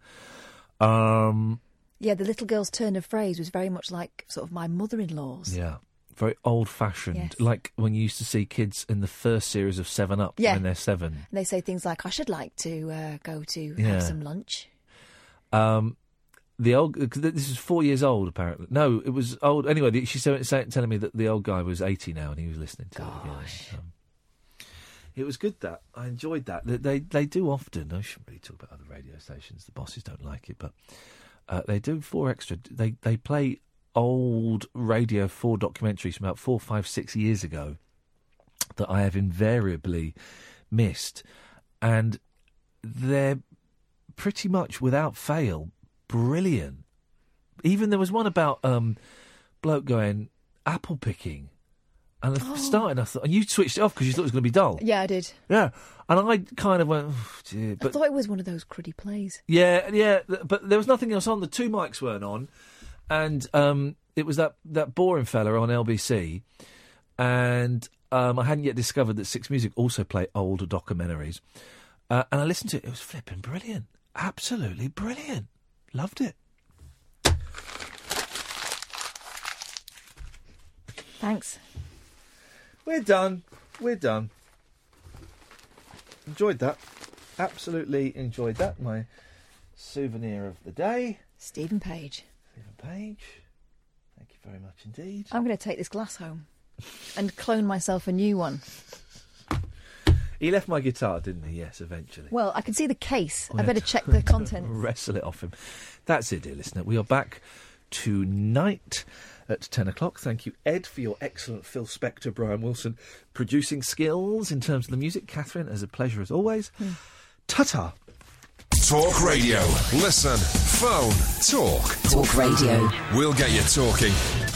Um, yeah, the little girl's turn of phrase was very much like sort of my mother-in-law's. Yeah. Very old-fashioned, Yes. like when you used to see kids in the first series of Seven Up Yeah. when they're seven. And they say things like, I should like to uh, go to Yeah. have some lunch. Um, the old, cause this is four years old apparently. No, it was old. Anyway, the, she's say, say, telling me that the old guy was eighty now and he was listening to it again. Um, it was good that I enjoyed that. They, they they do often. I shouldn't really talk about other radio stations. The bosses don't like it, but uh, they do four extra. They they play old Radio four documentaries from about four, five, six years ago that I have invariably missed, and they're pretty much without fail brilliant. Even there was one about um bloke going apple picking, and Oh. I started. I thought, and you switched it off because you thought it was going to be dull. Yeah, I did. Yeah, and I kind of went, oh, dear. I But thought it was one of those cruddy plays. yeah, yeah, th- but there was nothing else on. The two mics weren't on, and um, it was that, that boring fella on L B C, and um, I hadn't yet discovered that Six Music also play old documentaries, uh, and I listened to it. It was flipping brilliant, absolutely brilliant. Loved it. Thanks. We're done. We're done. Enjoyed that. Absolutely enjoyed that. My souvenir of the day. Stephen Page. Stephen Page. Thank you very much indeed. I'm going to take this glass home and clone myself a new one. He left my guitar, didn't he? Yes, eventually. Well, I can see the case. We I had better to check the contents. Wrestle it off him. That's it, dear listener. We are back tonight at ten o'clock. Thank you, Ed, for your excellent Phil Spector, Brian Wilson producing skills in terms of the music. Catherine, as a pleasure as always. Hmm. Ta-ta. Talk Radio. Listen, phone, talk. Talk Radio. We'll get you talking.